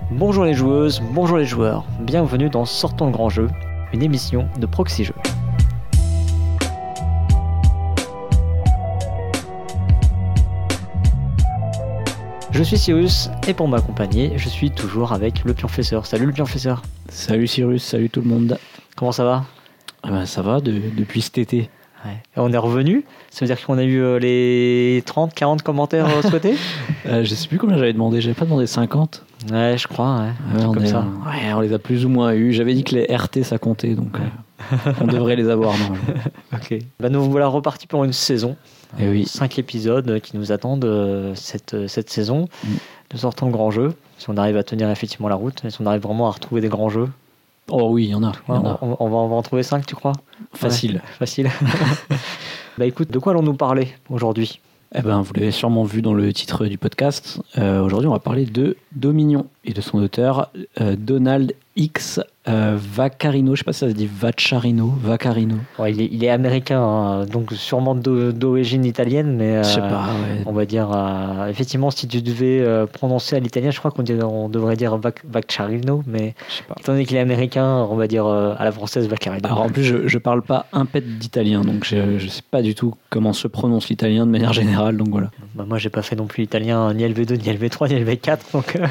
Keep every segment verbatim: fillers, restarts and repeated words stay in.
Bonjour les joueuses, bonjour les joueurs, bienvenue dans Sortons le grand jeu, une émission de Proxy Jeux. Je suis Cyrus et pour m'accompagner, je suis toujours avec le Pionfesseur. Salut le Pionfesseur. Salut Cyrus, salut tout le monde. Comment ça va ? Ah ben, ça va de, depuis cet été. Ouais. Et on est revenu, ça veut dire qu'on a eu euh, les trente quarante commentaires euh, souhaités euh, Je sais plus combien j'avais demandé, j'avais pas demandé cinquante. Ouais, je crois, ouais. ouais, on, comme est, ça. Ouais, on les a plus ou moins eu. J'avais dit que les R T ça comptait, donc ouais. euh, on devrait les avoir normalement. Ok. Bah, nous voilà repartis pour une saison. Et oui. Cinq épisodes qui nous attendent euh, cette, cette saison mm. de Sortons le grand jeu. Si on arrive à tenir effectivement la route, si on arrive vraiment à retrouver des grands jeux. Oh oui, il y en a. Ouais, y en a. On, on, va, on va en trouver cinq, tu crois ? Facile. Ouais, facile. Bah écoute, de quoi allons-nous parler aujourd'hui ? Eh ben, vous l'avez sûrement vu dans le titre du podcast. Euh, aujourd'hui, on va parler de Dominion et de son auteur, euh, Donald X. Euh, Vaccarino. Je ne sais pas si ça se dit Vaccarino. Vaccarino. Ouais, il, est, il est américain, hein, donc sûrement d'origine italienne, mais euh, je sais pas, ouais. On va dire, euh, effectivement, si tu devais euh, prononcer à l'italien, je crois qu'on dirait, on devrait dire vac, Vaccarino, mais étant donné qu'il est américain, on va dire euh, à la française Vaccarino. Alors en plus, je ne parle pas un pet d'italien, donc je ne sais pas du tout comment se prononce l'italien de manière générale, donc voilà. Bah, moi, j'ai pas fait non plus l'italien, ni L V deux, ni L V trois, ni L V quatre, donc, euh,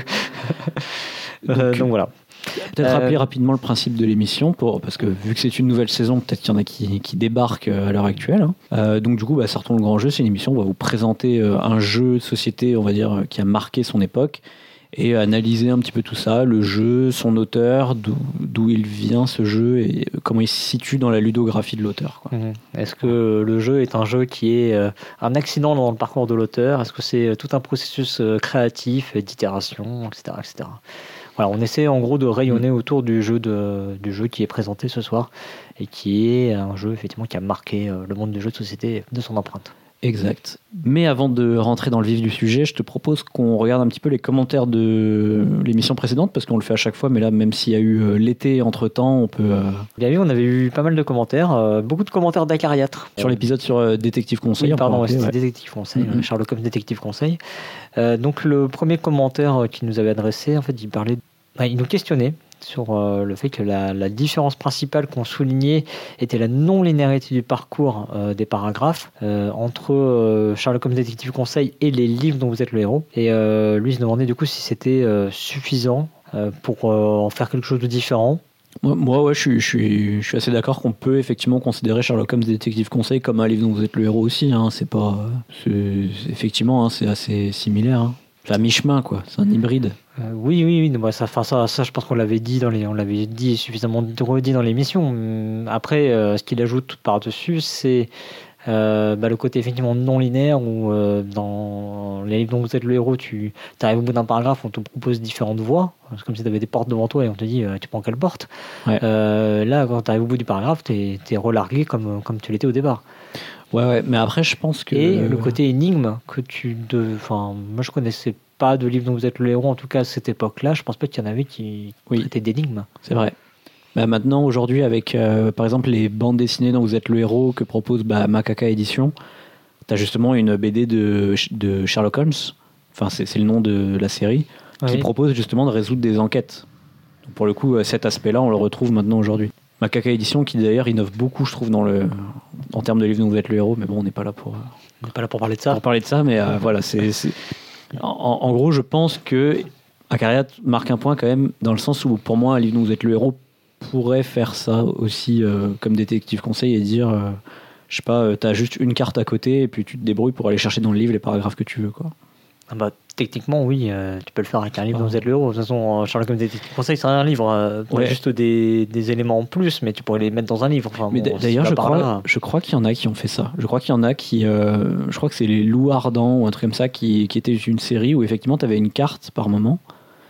donc, euh, donc voilà. Peut-être euh... rappeler rapidement le principe de l'émission, pour, parce que vu que c'est une nouvelle saison, peut-être qu'il y en a qui, qui débarquent à l'heure actuelle. Hein. Euh, donc du coup, bah, Sortons le grand jeu, c'est une émission où on va vous présenter un jeu de société, on va dire, qui a marqué son époque, et analyser un petit peu tout ça, le jeu, son auteur, d'où, d'où il vient ce jeu, et comment il se situe dans la ludographie de l'auteur. Quoi. Mmh. Est-ce que le jeu est un jeu qui est euh, un accident dans le parcours de l'auteur ? Est-ce que c'est tout un processus euh, créatif, d'itération, et cetera, et cetera. Voilà, on essaie en gros de rayonner autour du jeu, de, du jeu qui est présenté ce soir et qui est un jeu effectivement qui a marqué le monde du jeu de société de son empreinte. Exact. Mais avant de rentrer dans le vif du sujet, je te propose qu'on regarde un petit peu les commentaires de l'émission précédente, parce qu'on le fait à chaque fois, mais là, même s'il y a eu l'été entre-temps, on peut... Euh... Bien oui, on avait eu pas mal de commentaires, euh, beaucoup de commentaires d'acariâtres. Sur l'épisode sur euh, Détective Conseil. Oui, pardon, ouais, c'était ouais. Détective Conseil, mm-hmm. Sherlock Holmes Détective Conseil. Euh, donc le premier commentaire qu'il nous avait adressé, en fait, il parlait... Bah, il nous questionnait sur euh, le fait que la, la différence principale qu'on soulignait était la non-linéarité du parcours euh, des paragraphes euh, entre euh, Sherlock Holmes Détective Conseil et les livres dont vous êtes le héros. Et euh, lui se demandait du coup si c'était euh, suffisant euh, pour euh, en faire quelque chose de différent. Moi, moi ouais, je suis, je, suis, je suis assez d'accord qu'on peut effectivement considérer Sherlock Holmes Détective Conseil comme un livre dont vous êtes le héros aussi. Hein. C'est pas, c'est, c'est, effectivement, hein, c'est assez similaire. Hein. C'est à mi-chemin, quoi. C'est un hybride. Euh, oui, oui, oui. Bah, ça, ça, ça, je pense qu'on l'avait dit dans les, on l'avait dit suffisamment redit dans l'émission. Après, euh, ce qu'il ajoute par-dessus, c'est euh, bah, le côté effectivement non linéaire où euh, dans les livres dont vous êtes le héros, tu arrives au bout d'un paragraphe, on te propose différentes voies. C'est comme si tu avais des portes devant toi et on te dit euh, tu prends quelle porte. Ouais. Euh, là, quand tu arrives au bout du paragraphe, tu es relargué comme, comme tu l'étais au départ. Ouais, ouais, mais après, je pense que... Et le côté énigme que tu... De... Enfin, moi, je connaissais pas de livre dont vous êtes le héros, en tout cas à cette époque-là. Je pense pas qu'il y en avait qui oui. traitaient d'énigmes. C'est vrai. Bah, maintenant, aujourd'hui, avec, euh, par exemple, les bandes dessinées dont vous êtes le héros que propose bah, Macaca Édition, tu as justement une B D de, de Sherlock Holmes, enfin, c'est, c'est le nom de la série, oui. qui propose justement de résoudre des enquêtes. Donc, pour le coup, cet aspect-là, on le retrouve maintenant aujourd'hui. Macaca Édition qui d'ailleurs innove beaucoup, je trouve, dans le, en termes de livres dont vous êtes le héros, mais bon, on n'est pas là pour, on n'est pas là pour parler de ça. Pour parler de ça, mais euh, voilà, c'est, c'est... En, en gros, je pense que Acariâtre marque un point quand même, dans le sens où, pour moi, un livre dont vous êtes le héros pourrait faire ça aussi euh, comme Détective Conseil et dire, euh, je sais pas, euh, t'as juste une carte à côté et puis tu te débrouilles pour aller chercher dans le livre les paragraphes que tu veux, quoi. Ah bah, techniquement, oui, euh, tu peux le faire avec un livre ah. dont vous êtes le héros. De toute façon, Sherlock Holmes Détective Conseil, c'est un livre. Euh, ouais. Juste des, des éléments en plus, mais tu pourrais les mettre dans un livre. Enfin, mais bon, d'ailleurs, je crois, je crois qu'il y en a qui ont fait ça. Je crois qu'il y en a qui... Euh, je crois que c'est les Loups Ardents ou un truc comme ça, qui, qui était une série où effectivement, tu avais une carte par moment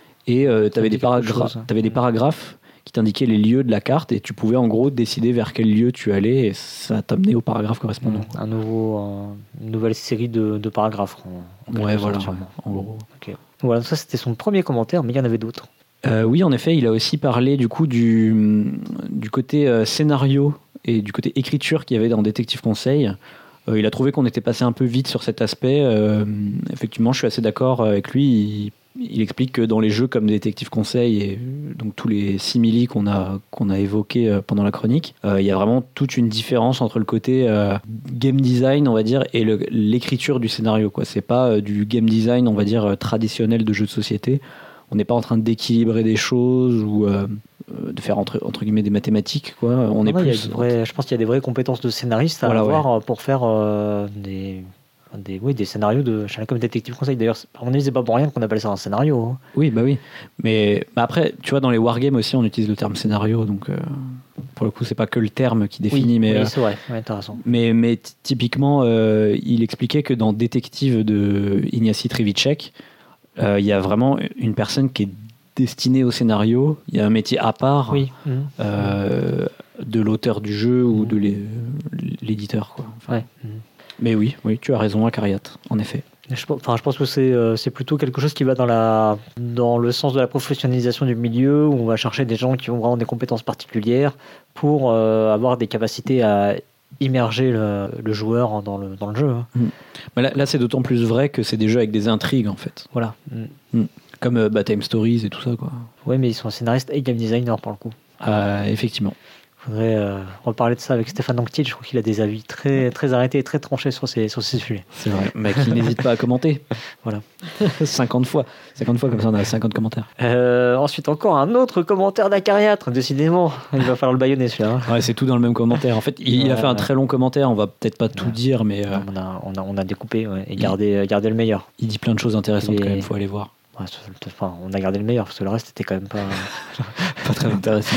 et euh, tu avais des, paragra- t'avais des paragraphes qui t'indiquaient les lieux de la carte et tu pouvais en gros décider vers quel lieu tu allais et ça t'amenait au paragraphe correspondant. Mmh, un nouveau, un, une nouvelle série de, de paragraphes. En, en ouais, voilà, ouais, en gros. Okay. Voilà, ça c'était son premier commentaire, mais il y en avait d'autres. Euh, oui, en effet, il a aussi parlé du coup du, du côté euh, scénario et du côté écriture qu'il y avait dans Détective Conseil. Euh, il a trouvé qu'on était passé un peu vite sur cet aspect. Euh, effectivement, je suis assez d'accord avec lui. Il, il explique que dans les jeux comme Détective Conseil et donc tous les simili qu'on a, qu'on a évoqués pendant la chronique, euh, il y a vraiment toute une différence entre le côté euh, game design, on va dire, et le, l'écriture du scénario, quoi. C'est pas euh, du game design, on va dire, euh, traditionnel de jeu de société. On n'est pas en train d'équilibrer des choses ou euh, de faire entre, entre guillemets des mathématiques, quoi. On non, est non, plus... il y a des vrais, je pense qu'il y a des vraies compétences de scénariste à Voilà, avoir ouais. pour faire euh, des, des, oui, des scénarios de Sherlock Holmes Détective Conseil. D'ailleurs, à mon avis, c'est pas pour rien qu'on appelle ça un scénario. Hein. Oui, bah oui. Mais bah après, tu vois, dans les wargames aussi, on utilise le terme scénario, donc euh, pour le coup, c'est pas que le terme qui définit, oui, mais... oui, euh, c'est vrai, ouais, t'as raison. Mais, mais t- typiquement, euh, il expliquait que dans Détective de Ignacy Trivicek, euh, il y a vraiment une personne qui est destinée au scénario. Il y a un métier à part Oui. Mmh. euh, de l'auteur du jeu ou Mmh. de l'é- l'éditeur, quoi. Enfin, Ouais. Mmh. mais oui, oui, tu as raison, Acariat, en effet. Je, enfin, je pense que c'est, euh, c'est plutôt quelque chose qui va dans, la, dans le sens de la professionnalisation du milieu, où on va chercher des gens qui ont vraiment des compétences particulières pour euh, avoir des capacités à immerger le, le joueur dans le, dans le jeu. Hein. Mais là, là, c'est d'autant plus vrai que c'est des jeux avec des intrigues, en fait. Voilà. Mm. Comme euh, bah, Time Stories et tout ça, quoi. Oui, mais ils sont scénaristes et game designers pour le coup. Euh, effectivement. Il faudrait euh, reparler de ça avec Stéphane Anctil. Je trouve qu'il a des avis très, très arrêtés et très tranchés sur ces, sur ces sujets. C'est vrai. Mais qui n'hésite pas à commenter. Voilà. cinquante fois. cinquante fois, comme ça, on a cinquante commentaires. Euh, ensuite, encore un autre commentaire d'Acariatre. Décidément, il va falloir le bâillonner celui-là. Ouais, c'est tout dans le même commentaire. En fait, il, il a fait un très long commentaire. On va peut-être pas tout Ouais. dire, mais euh, On, a, on, a, on a découpé ouais, et gardé, il... gardé le meilleur. Il dit plein de choses intéressantes Et... quand même. Faut aller voir. Ouais, enfin, on a gardé le meilleur parce que le reste était quand même pas, pas très intéressant.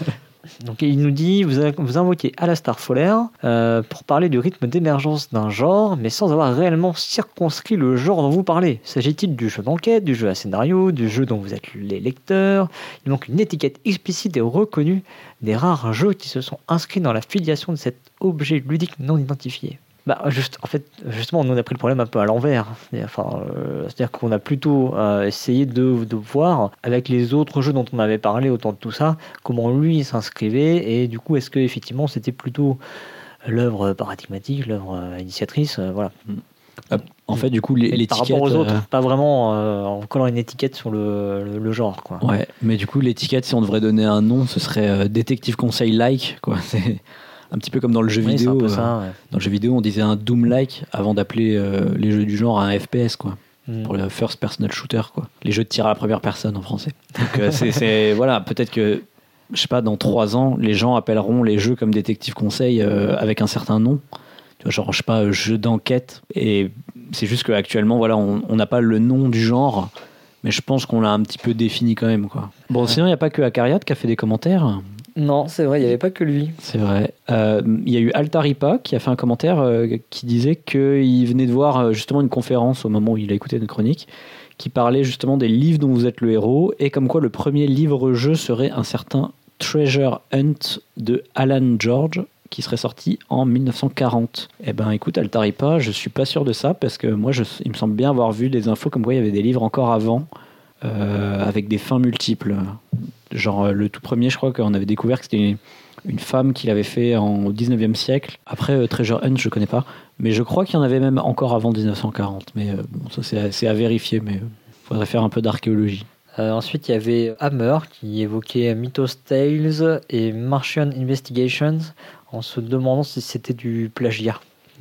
Donc il nous dit, vous, vous invoquez Alastar Fowler euh, pour parler du rythme d'émergence d'un genre, mais sans avoir réellement circonscrit le genre dont vous parlez. S'agit-il du jeu d'enquête, du jeu à scénario, du jeu dont vous êtes les lecteurs? Il manque une étiquette explicite et reconnue des rares jeux qui se sont inscrits dans la filiation de cet objet ludique non identifié. Bah, juste, en fait, justement, nous on a pris le problème un peu à l'envers. Enfin, euh, c'est-à-dire qu'on a plutôt euh, essayé de, de voir avec les autres jeux dont on avait parlé autour de tout ça, comment lui s'inscrivait, et du coup, est-ce que effectivement c'était plutôt l'œuvre paradigmatique, l'œuvre euh, initiatrice, euh, voilà. Euh, en fait, du coup, les, l'étiquette. Par rapport aux autres, euh... pas vraiment euh, en collant une étiquette sur le, le, le genre, quoi. Ouais, mais du coup, l'étiquette, si on devrait donner un nom, ce serait euh, Détective Conseil like, quoi. C'est un petit peu comme dans le jeu oui, vidéo. C'est un peu euh, ça, ouais. Dans le jeu vidéo, on disait un Doom-like avant d'appeler euh, les jeux du genre un F P S, quoi. Mm. Pour le first personal shooter, quoi. Les jeux de tir à la première personne en français. Donc euh, c'est, c'est voilà, peut-être que je sais pas, dans trois ans, les gens appelleront les jeux comme Détective Conseil euh, avec un certain nom. Tu vois, genre je sais pas, jeu d'enquête. Et c'est juste qu'actuellement, voilà, on n'a pas le nom du genre. Mais je pense qu'on l'a un petit peu défini quand même, quoi. Bon, ouais. Sinon, il n'y a pas que Acariat qui a fait des commentaires. Non, c'est vrai, il n'y avait pas que lui. C'est vrai. Il euh, y a eu Altaripa qui a fait un commentaire euh, qui disait qu'il venait de voir euh, justement une conférence au moment où il a écouté notre chronique qui parlait justement des livres dont vous êtes le héros et comme quoi le premier livre-jeu serait un certain Treasure Hunt de Alan George qui serait sorti en dix-neuf cent quarante. Eh ben écoute Altaripa, je suis pas sûr de ça parce que moi je, il me semble bien avoir vu des infos comme quoi il y avait des livres encore avant euh, avec des fins multiples. Genre le tout premier, je crois qu'on avait découvert que c'était une, une femme qui l'avait fait en, au dix-neuvième siècle. Après euh, Treasure Hunt, je connais pas, mais je crois qu'il y en avait même encore avant dix-neuf cent quarante. Mais euh, bon, ça c'est, c'est à vérifier, mais il euh, faudrait faire un peu d'archéologie. Euh, ensuite, il y avait Hammer qui évoquait Mythos Tales et Martian Investigations en se demandant si c'était du plagiat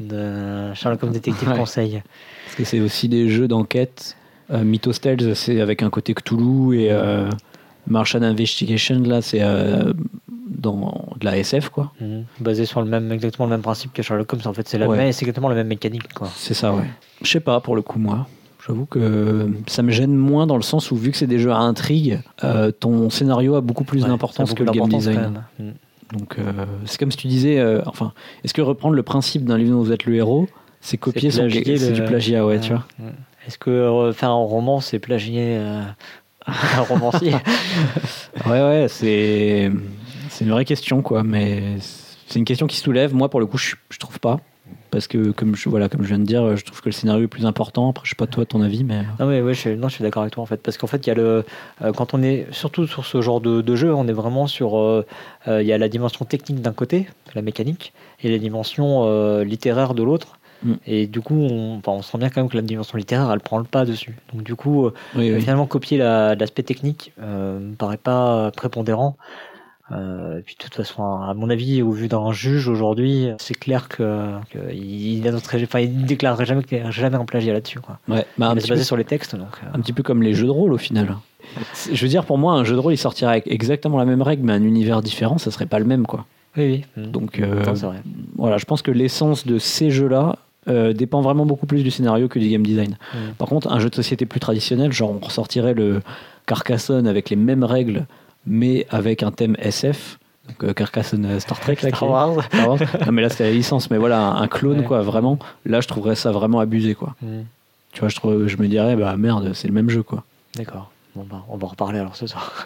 de Sherlock Holmes Détective ouais. Conseil. Parce que c'est aussi des jeux d'enquête. Euh, Mythos Tales, c'est avec un côté Cthulhu et euh, Martian Investigation, là, c'est euh, dans de la S F, quoi. Mmh. Basé sur le même, exactement le même principe que Sherlock Holmes, en fait, c'est, la ouais. même, c'est exactement la même mécanique, quoi. C'est ça, ouais. Je sais pas, pour le coup, moi. J'avoue que ça me gêne moins dans le sens où, vu que c'est des jeux à intrigue, euh, ton scénario a beaucoup plus ouais, d'importance beaucoup que le game design. Mmh. Donc, euh, c'est comme si tu disais, euh, enfin, est-ce que reprendre le principe d'un livre dont vous êtes le héros, c'est copier c'est, son, c'est le... du plagiat, ouais, ouais, tu vois. Est-ce que euh, faire un roman, c'est plagier euh, un romancier? Ouais, ouais, c'est, c'est une vraie question, quoi, mais c'est une question qui se soulève. Moi, pour le coup, je, je trouve pas. Parce que, comme je, voilà, comme je viens de dire, je trouve que le scénario est plus important. Après, je sais pas toi, ton avis, mais... Non, mais ouais, je, non, je suis d'accord avec toi, en fait. Parce qu'en fait, il y a le... Euh, quand on est... Surtout sur ce genre de, de jeu, on est vraiment sur... Euh, euh, il y a la dimension technique d'un côté, la mécanique, et la dimension euh, littéraire de l'autre. Mm. Et du coup, on, enfin, on sent bien quand même que la dimension littéraire, elle prend le pas dessus. Donc du coup, oui, euh, oui. finalement, copier la, l'aspect technique euh, me paraît pas prépondérant. Euh, et puis de toute façon, à mon avis, au vu d'un juge aujourd'hui, c'est clair que, que il, enfin, il déclarerait jamais, jamais un plagiat là-dessus, quoi. Ouais, bah, il va se baser sur les textes, donc. Euh... Un petit peu comme les jeux de rôle au final. Je veux dire, pour moi, un jeu de rôle, il sortirait avec exactement la même règle, mais un univers différent, ça serait pas le même, quoi. Oui, oui. Donc, euh, non, c'est vrai. Voilà, je pense que l'essence de ces jeux-là euh, dépend vraiment beaucoup plus du scénario que du game design. Mm. Par contre, un jeu de société plus traditionnel, genre on ressortirait le Carcassonne avec les mêmes règles, mais avec un thème S F. Donc euh, Carcassonne euh, Star Trek, là, Star Wars. Star Wars. Non, mais là c'était la licence, mais voilà, un, un clone, ouais. Quoi, vraiment. Là, je trouverais ça vraiment abusé, quoi. Mm. Tu vois, je, trouve, je me dirais, bah merde, c'est le même jeu, quoi. D'accord. Bon, bah, on va en reparler alors ce soir.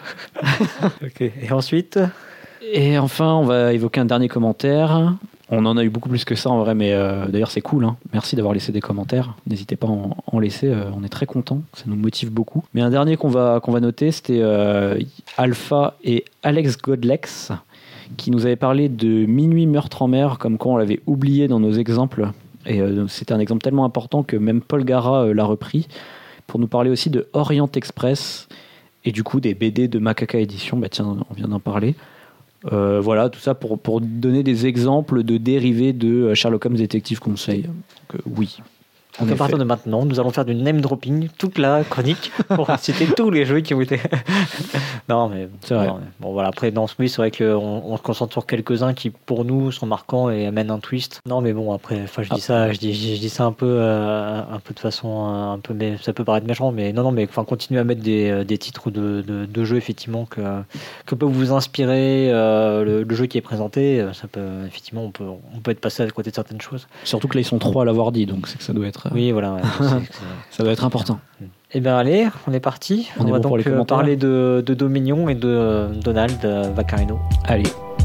Ok. Et ensuite Et enfin, on va évoquer un dernier commentaire. On en a eu beaucoup plus que ça en vrai, mais euh, d'ailleurs c'est cool. Hein. Merci d'avoir laissé des commentaires. N'hésitez pas à en, en laisser, euh, on est très contents, ça nous motive beaucoup. Mais un dernier qu'on va, qu'on va noter, c'était euh, Alpha et Alex Godlex, qui nous avaient parlé de Minuit meurtre en mer, comme quoi on l'avait oublié dans nos exemples. Et euh, c'était un exemple tellement important que même Paul Gara euh, l'a repris, pour nous parler aussi de Orient Express, et du coup des B D de Macaca Édition. Bah tiens, on vient d'en parler. Euh, voilà, tout ça pour, pour donner des exemples de dérivés de Sherlock Holmes Détective Conseil. Donc, euh, oui. Donc à partir de maintenant, nous allons faire du name dropping toute la chronique pour citer tous les jeux qui ont été. non mais c'est vrai. Non, mais bon voilà, après dans ce oui, c'est vrai qu'on on se concentre sur quelques-uns qui pour nous sont marquants et amènent un twist. Non mais bon après, enfin je dis ah. ça, je dis, je dis ça un peu, euh, un peu de façon un peu, mais ça peut paraître méchant, mais non non mais enfin continuez à mettre des, des titres de, de, de jeux effectivement que que peut vous inspirer euh, le, le jeu qui est présenté. Ça peut effectivement on peut on peut être passé à côté de certaines choses. Surtout que là ils sont trois à l'avoir dit, donc c'est que ça doit être. Oui, voilà. Ouais, c'est, c'est... ça doit être important. Eh bien, allez, on est parti. On, on va bon donc euh, parler de, de Dominion et de euh, Donald euh, Vaccarino. Allez.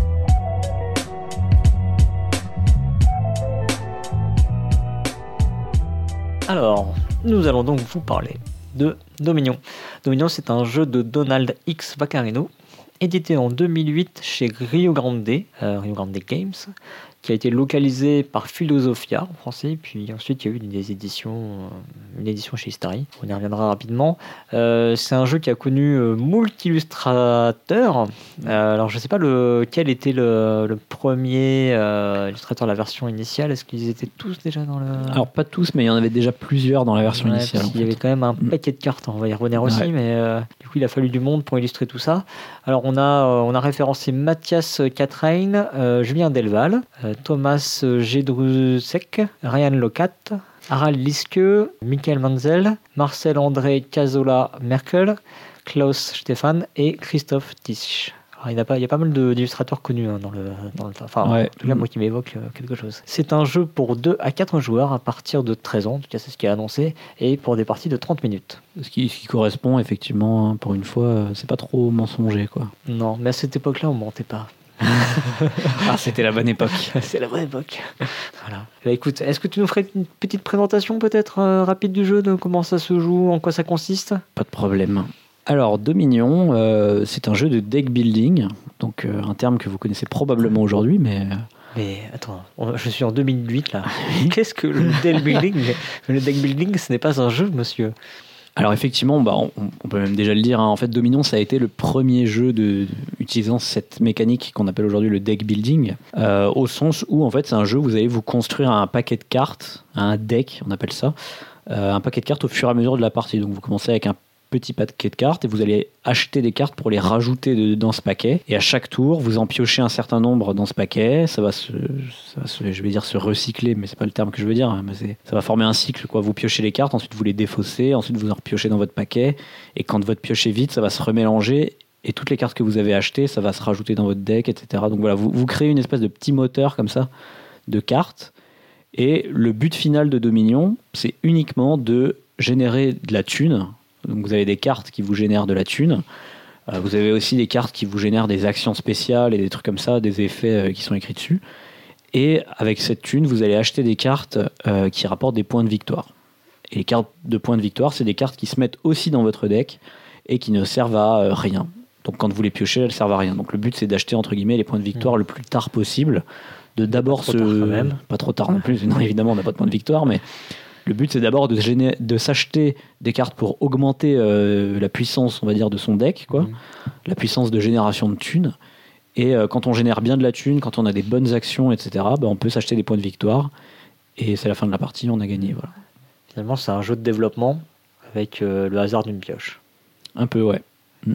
Alors, nous allons donc vous parler de Dominion. Dominion, c'est un jeu de Donald X Vaccarino, édité en deux mille huit chez Rio Grande, euh, Rio Grande Games, qui a été localisé par Philosophia en français, puis ensuite il y a eu des éditions, une édition chez Istari, on y reviendra rapidement. Euh, c'est un jeu qui a connu euh, moult illustrateurs, euh, alors je ne sais pas le, quel était le, le premier euh, illustrateur de la version initiale, est-ce qu'ils étaient tous déjà dans le... Alors pas tous, mais il y en avait déjà plusieurs dans la version ouais, initiale. Il y avait quand même un paquet de cartes, on va y revenir aussi, ouais. mais euh, du coup il a fallu du monde pour illustrer tout ça. Alors on a, euh, on a référencé Mathias Catrain, euh, Julien Delval, euh, Thomas Jedrusek, Ryan Locat, Harald Liske, Michael Manzel, Marcel André Cazola Merkel, Klaus Stefan et Christophe Tisch. Alors, il, y a pas, il y a pas mal de, d'illustrateurs connus hein, dans le dans le enfin ouais. En tout cas moi qui m'évoque euh, quelque chose. C'est un jeu pour deux à quatre joueurs à partir de treize ans, en tout cas c'est ce qui est annoncé, et pour des parties de trente minutes. Ce qui, ce qui correspond effectivement, hein, pour une fois, c'est pas trop mensonger quoi. Non, mais à cette époque-là on mentait pas. Ah, c'était la bonne époque. C'est la bonne époque. Voilà. Bah, écoute, est-ce que tu nous ferais une petite présentation peut-être euh, rapide du jeu, de comment ça se joue, en quoi ça consiste ? Pas de problème. Alors, Dominion, euh, c'est un jeu de deck building, donc euh, un terme que vous connaissez probablement aujourd'hui, mais... Mais attends, je suis en deux mille huit là. Qu'est-ce que le deck building ? Le deck building, ce n'est pas un jeu, monsieur. Alors effectivement, bah, on, on peut même déjà le dire, hein. En fait Dominion ça a été le premier jeu de, de, utilisant cette mécanique qu'on appelle aujourd'hui le deck building, euh, au sens où en fait c'est un jeu où vous allez vous construire un paquet de cartes, un deck on appelle ça, euh, un paquet de cartes au fur et à mesure de la partie. Donc vous commencez avec un petit paquet de cartes et vous allez acheter des cartes pour les rajouter de, dans ce paquet, et à chaque tour vous en piochez un certain nombre dans ce paquet, ça va se, ça va se je vais dire se recycler, mais c'est pas le terme que je veux dire, hein, mais c'est, ça va former un cycle quoi. Vous piochez les cartes, ensuite vous les défaussez, ensuite vous en repiochez dans votre paquet, et quand votre pioche est vide ça va se remélanger et toutes les cartes que vous avez achetées ça va se rajouter dans votre deck, etc. Donc voilà, vous, vous créez une espèce de petit moteur comme ça de cartes, et le but final de Dominion c'est uniquement de générer de la thune. Donc vous avez des cartes qui vous génèrent de la thune. Euh, vous avez aussi des cartes qui vous génèrent des actions spéciales et des trucs comme ça, des effets euh, qui sont écrits dessus. Et avec cette thune, vous allez acheter des cartes euh, qui rapportent des points de victoire. Et les cartes de points de victoire, c'est des cartes qui se mettent aussi dans votre deck et qui ne servent à euh, rien. Donc quand vous les piochez, elles servent à rien. Donc le but c'est d'acheter entre guillemets les points de victoire mmh. le plus tard possible, de d'abord pas trop se tard quand même. pas trop tard non plus. Non, évidemment on n'a pas de points de victoire, mais le but c'est d'abord de, géné... de s'acheter des cartes pour augmenter euh, la puissance, on va dire, de son deck, quoi, mmh. la puissance de génération de thunes. Et euh, quand on génère bien de la thune, quand on a des bonnes actions, et cetera, bah, on peut s'acheter des points de victoire. Et c'est la fin de la partie, on a gagné. Voilà. Finalement, c'est un jeu de développement avec euh, le hasard d'une pioche. Un peu, ouais.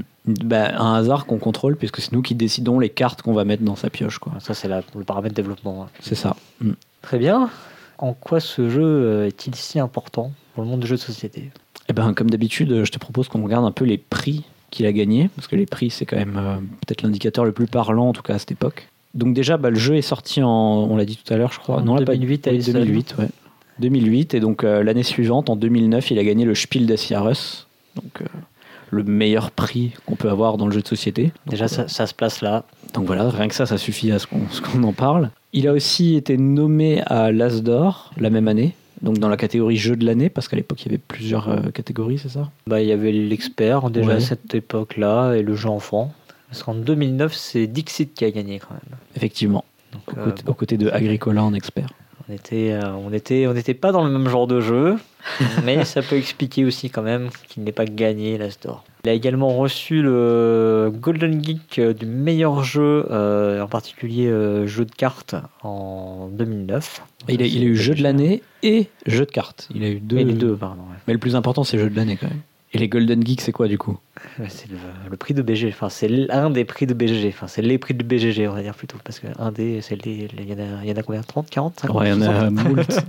Bah, un hasard qu'on contrôle, puisque c'est nous qui décidons les cartes qu'on va mettre dans sa pioche, quoi. Ça, c'est la, le paramètre développement. Hein. C'est ça. Mm. Très bien. En quoi ce jeu est-il si important pour le monde du jeu de société ? Eh ben, comme d'habitude, je te propose qu'on regarde un peu les prix qu'il a gagnés, parce que les prix, c'est quand même euh, peut-être l'indicateur le plus parlant, en tout cas à cette époque. Donc déjà, bah, le jeu est sorti en, on l'a dit tout à l'heure, je crois. En non, deux mille huit, pas, oui, deux mille huit, ouais. deux mille huit, et donc euh, l'année suivante, en deux mille neuf, il a gagné le Spiel des Jahres, donc euh, le meilleur prix qu'on peut avoir dans le jeu de société. Donc, déjà, ça, ça se place là. Donc voilà, rien que ça, ça suffit à ce qu'on, ce qu'on en parle. Il a aussi été nommé à l'As d'Or la même année, donc dans la catégorie jeu de l'année, parce qu'à l'époque, il y avait plusieurs euh, catégories, c'est ça ? Bah, il y avait l'expert déjà ouais. à cette époque-là, et le jeu enfant. Parce qu'en deux mille neuf, c'est Dixit qui a gagné quand même. Effectivement, donc, aux, euh, côté, bon. aux côtés de Agricola en expert. On était, euh, on était, on n'était pas dans le même genre de jeu, mais ça peut expliquer aussi quand même qu'il n'ait pas gagné l'As d'Or. Il a également reçu le Golden Geek du meilleur jeu, euh, en particulier euh, jeu de cartes en deux mille neuf. Il a, il a eu jeu de l'année et jeu de cartes. Il a eu deux. Et les deux, pardon. Ouais. Mais le plus important, c'est jeu de l'année quand même. Et les Golden Geeks, c'est quoi du coup ? C'est le, le prix de B G G. Enfin, c'est l'un des prix de B G G. Enfin, c'est les prix de B G G, on va dire plutôt. Parce qu'un des, c'est les, il y en a, il y en a combien ? trente, quarante, cinquante ? Ouais, il y en a moult.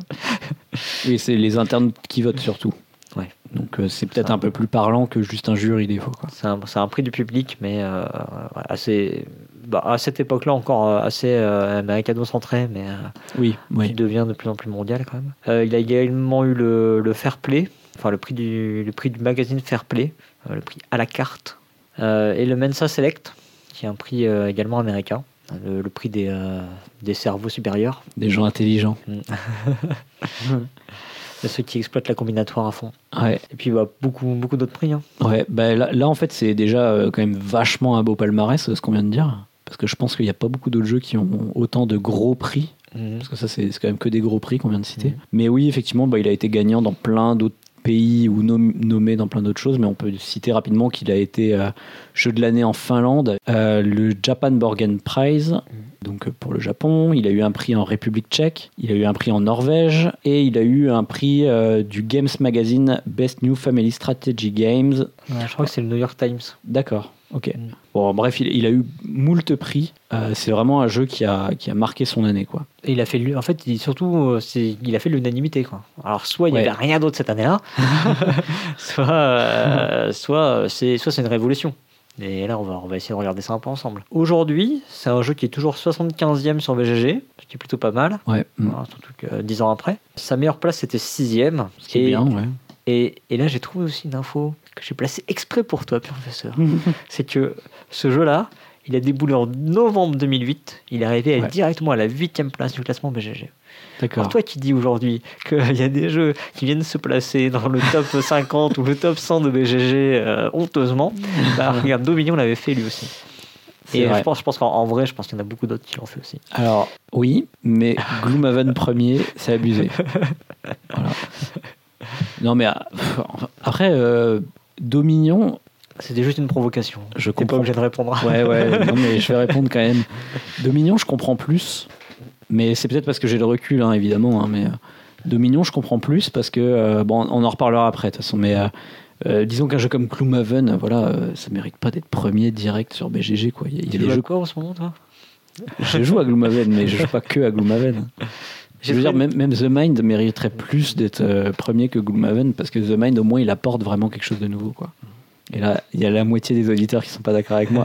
Oui, c'est les internes qui votent surtout. Ouais. Donc euh, c'est peut-être c'est un, un peu plus parlant que juste un jury des fois. Quoi. C'est, un, c'est un prix du public, mais euh, assez, bah, à cette époque-là encore assez euh, américano-centré, mais euh, oui, oui. qui devient de plus en plus mondial quand même. Euh, il a également eu le, le Fair Play, enfin le prix du, le prix du magazine Fair Play, euh, le prix à la carte, euh, et le Mensa Select, qui est un prix euh, également américain, le, le prix des, euh, des cerveaux supérieurs. Des gens intelligents. Ceux qui exploitent la combinatoire à fond. Ouais. Et puis bah, beaucoup, beaucoup d'autres prix. Hein. Ouais, bah, là, là en fait c'est déjà euh, quand même vachement un beau palmarès ce qu'on vient de dire. Parce que je pense qu'il n'y a pas beaucoup d'autres jeux qui ont autant de gros prix. Mmh. Parce que ça c'est, c'est quand même que des gros prix qu'on vient de citer. Mmh. Mais oui, effectivement, bah, il a été gagnant dans plein d'autres pays ou nom- nommé dans plein d'autres choses. Mais on peut citer rapidement qu'il a été euh, jeu de l'année en Finlande. Euh, le Japan Board Game Prize. Mmh. Donc pour le Japon, il a eu un prix en République tchèque, il a eu un prix en Norvège et il a eu un prix euh, du Games Magazine Best New Family Strategy Games. Ouais, je crois que c'est le New York Times. D'accord, ok. Mm. Bon, bref, il, il a eu moult prix. Euh, c'est vraiment un jeu qui a, qui a marqué son année, quoi. Et il a fait, en fait, il, surtout, c'est, il a fait l'unanimité, quoi. Alors soit il n'y ouais. avait rien d'autre cette année-là, soit, euh, soit, c'est, soit c'est une révolution. Et là, on va, on va essayer de regarder ça un peu ensemble. Aujourd'hui, c'est un jeu qui est toujours soixante-quinzième sur B G G, ce qui est plutôt pas mal. Ouais. Voilà, surtout que euh, dix ans après. Sa meilleure place, c'était sixième. Ce qui est bien, ouais. Et, et là, j'ai trouvé aussi une info que j'ai placée exprès pour toi, professeur. C'est que ce jeu-là, il a déboulé en novembre deux mille huit. Il est arrivé à ouais. directement à la huitième place du classement B G G. D'accord. Alors toi qui dis aujourd'hui qu'il y a des jeux qui viennent se placer dans le top cinquante ou le top cent de B G G euh, honteusement, bah, regarde, Dominion l'avait fait lui aussi. C'est et je pense, je pense qu'en en vrai, je pense qu'il y en a beaucoup d'autres qui l'ont fait aussi. Alors, oui, mais Gloomhaven premier, c'est abusé. Voilà. Non mais après, euh, Dominion... C'était juste une provocation. Je T'es pas obligé de répondre. Ouais, ouais, non mais je vais répondre quand même. Dominion, je comprends plus. Mais c'est peut-être parce que j'ai le recul, hein, évidemment. Hein, mais euh, Dominion, je comprends plus parce que... Euh, bon, on en reparlera après, de toute façon. Mais euh, euh, disons qu'un jeu comme Gloomhaven, voilà, euh, ça mérite pas d'être premier direct sur B G G, quoi. Il y a, il y a tu des joues jeux... à quoi en ce moment, toi ? Je joue à Gloomhaven, mais je joue pas que à Gloomhaven. Je veux dire, même, même The Mind mériterait plus d'être euh, premier que Gloomhaven parce que The Mind, au moins, il apporte vraiment quelque chose de nouveau, quoi. Et là, il y a la moitié des auditeurs qui sont pas d'accord avec moi.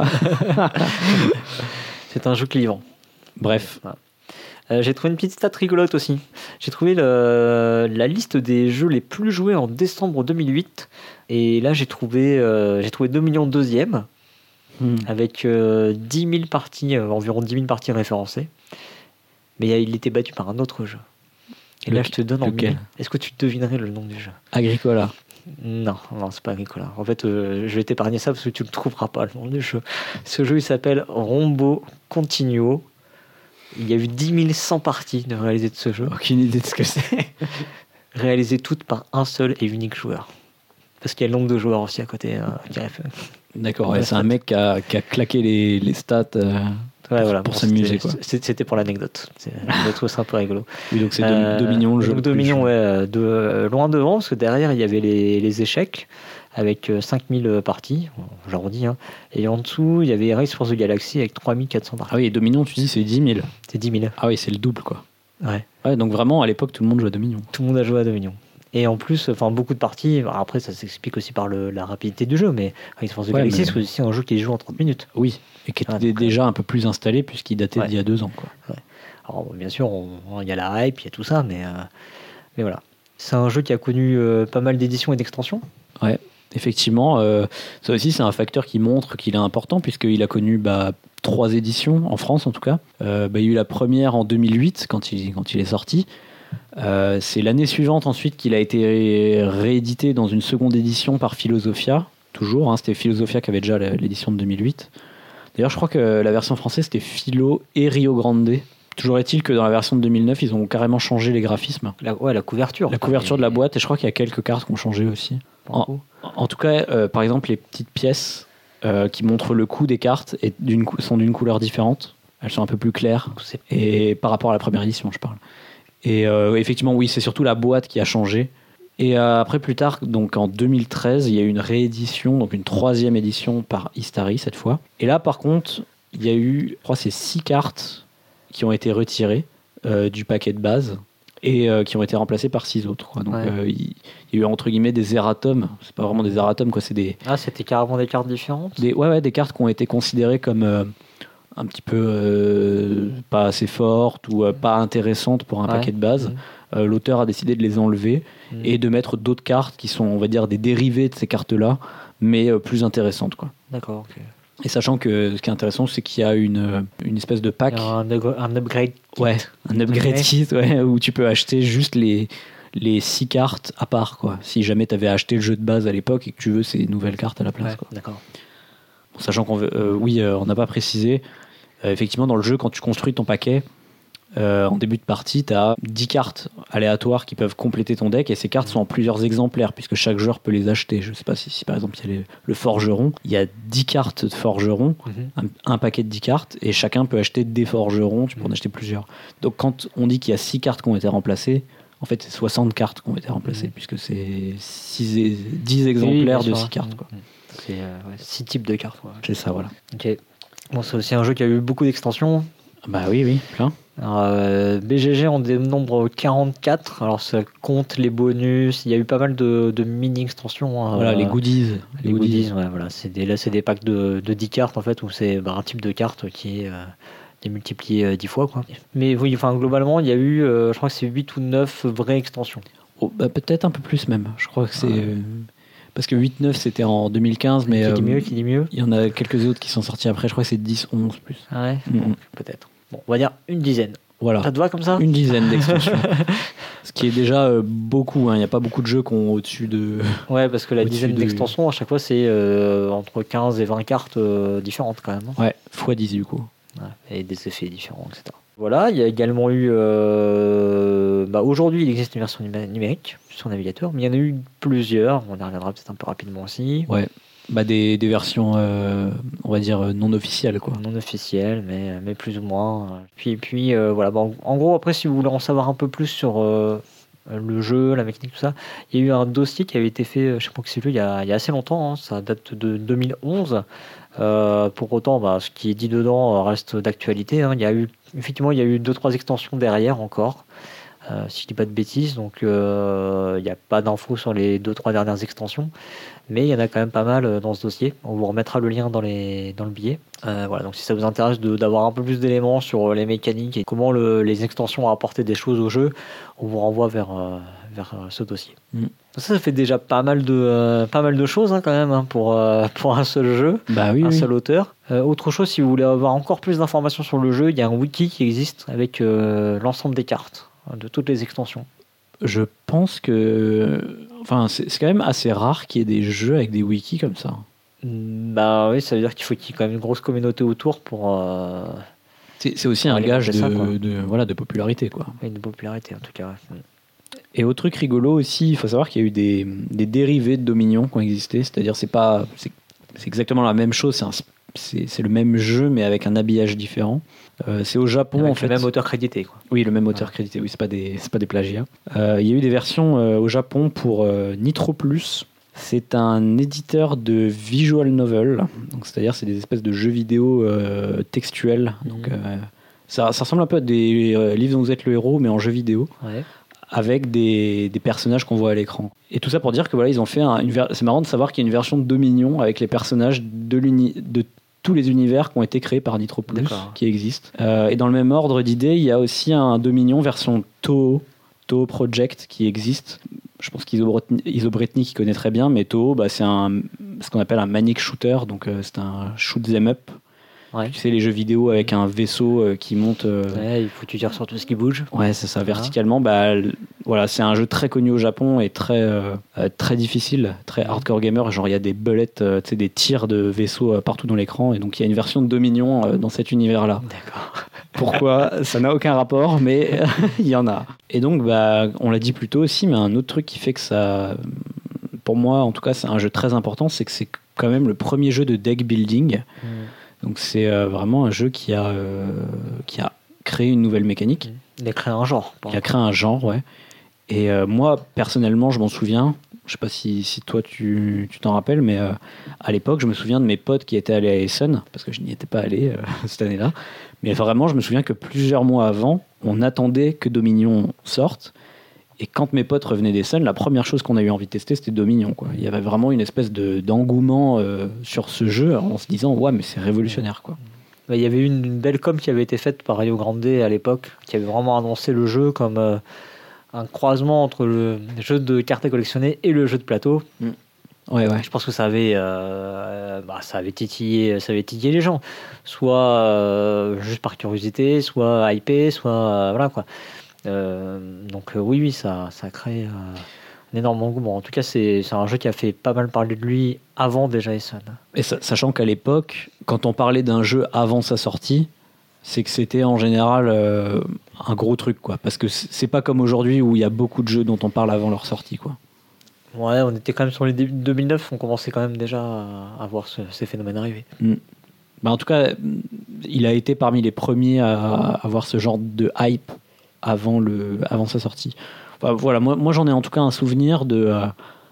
C'est un jeu clivant. Bref. Voilà. Euh, j'ai trouvé une petite stat rigolote aussi. J'ai trouvé le, la liste des jeux les plus joués en décembre deux mille huit. Et là, j'ai trouvé, euh, j'ai trouvé Dominion deuxième, hmm. avec euh, dix mille parties, euh, environ dix mille parties référencées. Mais il était battu par un autre jeu. Et là, Le- je te donne en lequel mille. Est-ce que tu devinerais le nom du jeu? Agricola. Non, non, c'est pas Agricola. En fait, euh, je vais t'épargner ça parce que tu ne trouveras pas le nom du jeu. Ce jeu, il s'appelle Rombo Continuo. Il y a eu dix mille cent parties de réalisées de ce jeu, Aucune idée de ce que c'est. réalisées toutes par un seul et unique joueur. Parce qu'il y a le nombre de joueurs aussi à côté. Euh, qui ref- D'accord, ouais, Ouais, c'est un ça- mec qui a, qui a claqué les, les stats. euh, Ouais, voilà, pour bon, s'amuser, c'était- quoi. c'est- C'était pour l'anecdote. C'est- Je trouve ça un peu rigolo. Oui, donc c'est Dom- Euh, Dominion, le jeu. donc le plus Dominion, joué. ouais, euh, de, euh, loin devant, parce que derrière, il y avait les, les échecs, avec euh, cinq mille parties, j'arrondis, hein. Et en dessous, il y avait Race for the Galaxy, avec trois mille quatre cents parties. Ah oui, et Dominion, tu dis, c'est dix mille. C'est dix mille. Ah oui, c'est le double, quoi. Ouais, Ouais, donc vraiment, à l'époque, tout le monde jouait à Dominion. tout le monde a joué à Dominion. Et en plus, enfin, beaucoup de parties, alors après, ça s'explique aussi par le, la rapidité du jeu, mais Race for the Ouais, Galaxy, mais- c'est aussi un jeu qui se joue en trente minutes. Oui, et qui était Ah, donc, déjà un peu plus installé, puisqu'il datait Ouais. d'il y a deux ans, quoi. Alors, bon, bien sûr, on- on- il y a la hype, il y a tout ça, mais, euh, mais voilà. C'est un jeu qui a connu euh, pas mal d'éditions et d'extensions. Ouais, effectivement, euh, ça aussi, c'est un facteur qui montre qu'il est important, puisqu'il a connu bah, trois éditions, en France en tout cas. Euh, bah, il y a eu la première en deux mille huit, quand il, quand il est sorti. Euh, c'est l'année suivante ensuite qu'il a été ré- réédité dans une seconde édition par Philosophia, toujours, hein, c'était Philosophia qui avait déjà la- l'édition de deux mille huit. D'ailleurs, je crois que la version française, c'était Philo et Rio Grande. Toujours est-il que dans la version de deux mille neuf, ils ont carrément changé les graphismes. La, ouais, la couverture. La couverture Et- de la boîte, et je crois qu'il y a quelques cartes qui ont changé aussi. pour le coup. En tout cas, euh, par exemple, les petites pièces euh, qui montrent le coût des cartes et d'une cou- sont d'une couleur différente. Elles sont un peu plus claires. C'est- Et par rapport à la première édition, je parle. Et euh, effectivement, oui, c'est surtout la boîte qui a changé. Et euh, après, plus tard, donc en deux mille treize, il y a eu une réédition, donc une troisième édition par Istari cette fois. Et là, par contre, il y a eu, je crois, c'est six cartes qui ont été retirées euh, du paquet de base et euh, qui ont été remplacées par six autres, quoi. Donc, Ouais. euh, il il y a eu entre guillemets des erratums. C'est pas vraiment des erratums, quoi. C'est des, Ah, c'était carrément des cartes différentes. des, ouais, ouais, des cartes qui ont été considérées comme euh, un petit peu euh, pas assez fortes ou euh, pas intéressantes pour un Ouais. paquet de base. Mhm. Euh, L'auteur a décidé de les enlever Mhm. et de mettre d'autres cartes qui sont, on va dire, des dérivés de ces cartes-là, mais euh, plus intéressantes, quoi. D'accord, ok. Et sachant que ce qui est intéressant, c'est qu'il y a une, euh, une espèce de pack, Il y a Un, upgra- un upgrade kit. ouais, un upgrade Ouais. kit, ouais, où tu peux acheter juste les les six cartes à part, quoi. Si jamais tu avais acheté le jeu de base à l'époque et que tu veux ces nouvelles cartes à la place, Ouais, quoi. d'accord. Bon, sachant qu'on veut, euh, oui, euh, on n'a pas précisé. Euh, effectivement, dans le jeu, quand tu construis ton paquet, euh, en début de partie, tu as dix cartes aléatoires qui peuvent compléter ton deck et ces cartes sont en plusieurs exemplaires puisque chaque joueur peut les acheter. Je sais pas si, si par exemple il y a les- le forgeron, il y a dix cartes de forgeron, Mhm. un, un paquet de dix cartes et chacun peut acheter des forgerons, tu peux en acheter plusieurs. Donc quand on dit qu'il y a six cartes qui ont été remplacées, en fait c'est soixante cartes qui ont été remplacées Mhm. puisque c'est six et- dix exemplaires Oui, de bien six sûr. cartes, quoi. Mhm. C'est euh, ouais, six types de cartes. Ouais. C'est ça, voilà. Ok. Bon, c'est aussi un jeu qui a eu beaucoup d'extensions. Bah oui, oui, plein. Alors, euh, B G G en dénombre quarante-quatre. Alors ça compte les bonus. Il y a eu pas mal de, de mini-extensions. hein. Voilà, Euh, les goodies. Les goodies, ouais, voilà. C'est des, là, c'est des packs de, de dix cartes en fait, où c'est bah, un type de carte qui est euh, démultiplié euh, dix fois, quoi. Mais oui, enfin, globalement, il y a eu, euh, je crois que c'est huit ou neuf vraies extensions. Oh, bah, peut-être un peu plus même. Je crois que c'est. Ouais. euh, parce que huit neuf c'était en deux mille quinze, mais qui dit euh, mieux, qui dit mieux. il y en a quelques autres qui sont sortis après. Je crois que c'est dix onze plus. Ah ouais, Mhm. bon, peut-être. Bon, on va dire une dizaine. Voilà. Ça te va comme ça? Une dizaine d'extensions. Ce qui est déjà euh, beaucoup. hein. Il n'y a pas beaucoup de jeux qui ont au-dessus de. Ouais, parce que la Au-dessus dizaine de- d'extensions, à chaque fois, c'est euh, entre quinze et vingt cartes euh, différentes quand même. hein. Ouais, fois dix du coup. Ouais, et des effets différents, et cetera. Voilà, il y a également eu. euh, bah, aujourd'hui, il existe une version numé- numérique sur navigateur, mais il y en a eu plusieurs. On y reviendra peut-être un peu rapidement aussi. Ouais. Bah, des, des versions, euh, on va dire, euh, non officielles, quoi. Non officiel, mais, mais plus ou moins. Puis, puis euh, voilà. Bon, en gros, après, si vous voulez en savoir un peu plus sur euh, le jeu, la mécanique, tout ça, il y a eu un dossier qui avait été fait, euh, je sais pas que c'est lui, il y a, il y a assez longtemps. hein, ça date de deux mille onze. Euh, pour autant, bah, ce qui est dit dedans euh, reste d'actualité. hein. Il y a eu, effectivement, il y a eu deux trois extensions derrière encore. Euh, si je dis pas de bêtises, donc euh, il n'y a pas d'infos sur les deux trois dernières extensions, mais il y en a quand même pas mal euh, dans ce dossier. On vous remettra le lien dans, les, dans le billet. Euh, voilà, donc si ça vous intéresse de- d'avoir un peu plus d'éléments sur euh, les mécaniques et comment le- les extensions ont apporté des choses au jeu, on vous renvoie vers, euh, vers euh, ce dossier. Mm. Donc ça, ça fait déjà pas mal de, euh, pas mal de choses hein, quand même hein, pour, euh, pour un seul jeu, Bah oui, un oui. seul auteur. Euh, autre chose, si vous voulez avoir encore plus d'informations sur le jeu, il y a un wiki qui existe avec euh, l'ensemble des cartes, hein, de toutes les extensions. je pense que. Enfin, c'est, c'est quand même assez rare qu'il y ait des jeux avec des wikis comme ça. Bah oui, ça veut dire qu'il faut qu'il y ait quand même une grosse communauté autour pour. Euh, c'est, c'est aussi pour un aller gage monter ça, quoi. de, de, voilà, de popularité, quoi. Et de popularité, en tout cas. Ouais. Et autre truc rigolo aussi, il faut savoir qu'il y a eu des, des dérivés de Dominion qui ont existé. C'est-à-dire, c'est pas. C'est, c'est exactement la même chose, c'est, un, c'est, c'est le même jeu, mais avec un habillage différent. Euh, c'est au Japon, avec en fait. Le même auteur crédité, quoi. Oui, le même auteur Ouais. crédité, oui, c'est pas des, c'est pas des plagiats. Euh, il y a eu des versions euh, au Japon pour euh, Nitro Plus. C'est un éditeur de visual novel, donc c'est-à-dire c'est des espèces de jeux vidéo euh, textuels. Donc, Mhm. euh, ça, ça ressemble un peu à des euh, livres dont vous êtes le héros, mais en jeu vidéo, Ouais. avec des, des personnages qu'on voit à l'écran. Et tout ça pour dire que voilà, ils ont fait un, une ver- c'est marrant de savoir qu'il y a une version de Dominion avec les personnages de, l'uni- de tous les univers qui ont été créés par Nitro Plus, D'accord. qui existent. Euh, et dans le même ordre d'idées, il y a aussi un Dominion version Toho, Toho Project qui existe. Je pense qu'Isobretnik qui connaît très bien, mais Toho, bah, c'est un, ce qu'on appelle un manic shooter, donc euh, c'est un shoot them up. Ouais. Tu sais, les jeux vidéo avec un vaisseau euh, qui monte. Euh, Ouais, il faut que tu tires sur tout ce qui bouge. Ouais, c'est ça, Voilà. verticalement. Bah, l- voilà, c'est un jeu très connu au Japon et très, euh, euh, très difficile, très Mhm. hardcore gamer. Genre, il y a des bullets, euh, tu sais, des tirs de vaisseaux euh, partout dans l'écran. Et donc, il y a une version de Dominion euh, dans cet univers-là. D'accord. Pourquoi? Ça n'a aucun rapport, mais il y en a. Et donc, bah, on l'a dit plus tôt aussi, mais un autre truc qui fait que ça, pour moi, en tout cas, c'est un jeu très important, c'est que c'est quand même le premier jeu de deck building. Mhm. Donc, c'est euh, vraiment un jeu qui a, euh, qui a créé une nouvelle mécanique. Il a créé un genre. pour Qui a le coup. créé un genre, ouais. Et euh, moi, personnellement, je m'en souviens. Je sais pas si, si toi tu, tu t'en rappelles, mais euh, à l'époque, je me souviens de mes potes qui étaient allés à Essen, parce que je n'y étais pas allé euh, cette année-là. Mais vraiment, je me souviens que plusieurs mois avant, on attendait que Dominion sorte. Et quand mes potes revenaient d'Essen, la première chose qu'on a eu envie de tester, c'était Dominion, quoi. Il y avait vraiment une espèce de, d'engouement euh, sur ce jeu, en se disant, ouais, mais c'est révolutionnaire, quoi. Bah, il y avait eu une, une belle com qui avait été faite par Rio Grande à l'époque, qui avait vraiment annoncé le jeu comme euh, un croisement entre le jeu de cartes à collectionner et le jeu de plateau. Ouais, ouais. Je pense que ça avait, euh, bah, ça avait titillé, ça avait titillé les gens, soit euh, juste par curiosité, soit hypé, soit euh, voilà quoi. Euh, donc euh, oui, oui, ça, ça crée euh, un énorme engouement. En tout cas, c'est, c'est un jeu qui a fait pas mal parler de lui avant déjà Essen. Et sa- sachant qu'à l'époque, quand on parlait d'un jeu avant sa sortie, c'est que c'était en général euh, un gros truc, quoi. Parce que c'est c'est pas comme aujourd'hui où il y a beaucoup de jeux dont on parle avant leur sortie, quoi. Ouais, on était quand même sur les débuts de deux mille neuf, on commençait quand même déjà à, à voir ce- ces phénomènes arriver. Bah, en tout cas, il a été parmi les premiers à avoir ce genre de hype avant, le, avant sa sortie. Enfin, voilà, moi, moi j'en ai en tout cas un souvenir de, euh,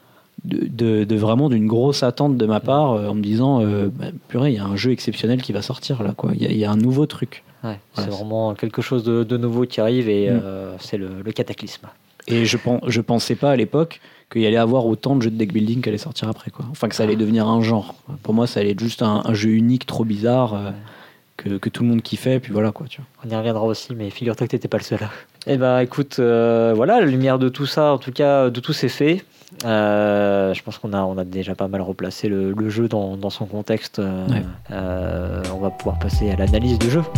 de, de, de vraiment d'une grosse attente de ma part euh, en me disant euh, bah, purée, il y a un jeu exceptionnel qui va sortir là, quoi. Il y a, il y a un nouveau truc. Ouais, Voilà. c'est vraiment quelque chose de, de nouveau qui arrive et Mm. euh, c'est le, le cataclysme. Et je, pen- je pensais pas à l'époque qu'il y allait avoir autant de jeux de deck building qui allaient sortir après, quoi. Enfin, que ça allait devenir un genre. Pour moi, ça allait être juste un, un jeu unique, trop bizarre, euh, Ouais. que, que tout le monde kiffait, puis voilà, quoi, tu vois. On y reviendra aussi, mais figure-toi que t'étais pas le seul. Eh ben, écoute, euh, voilà, la lumière de tout ça, en tout cas, de tous ces faits, euh, je pense qu'on a, on a déjà pas mal replacé le, le jeu dans, dans son contexte. euh, Ouais. euh, on va pouvoir passer à l'analyse du jeu.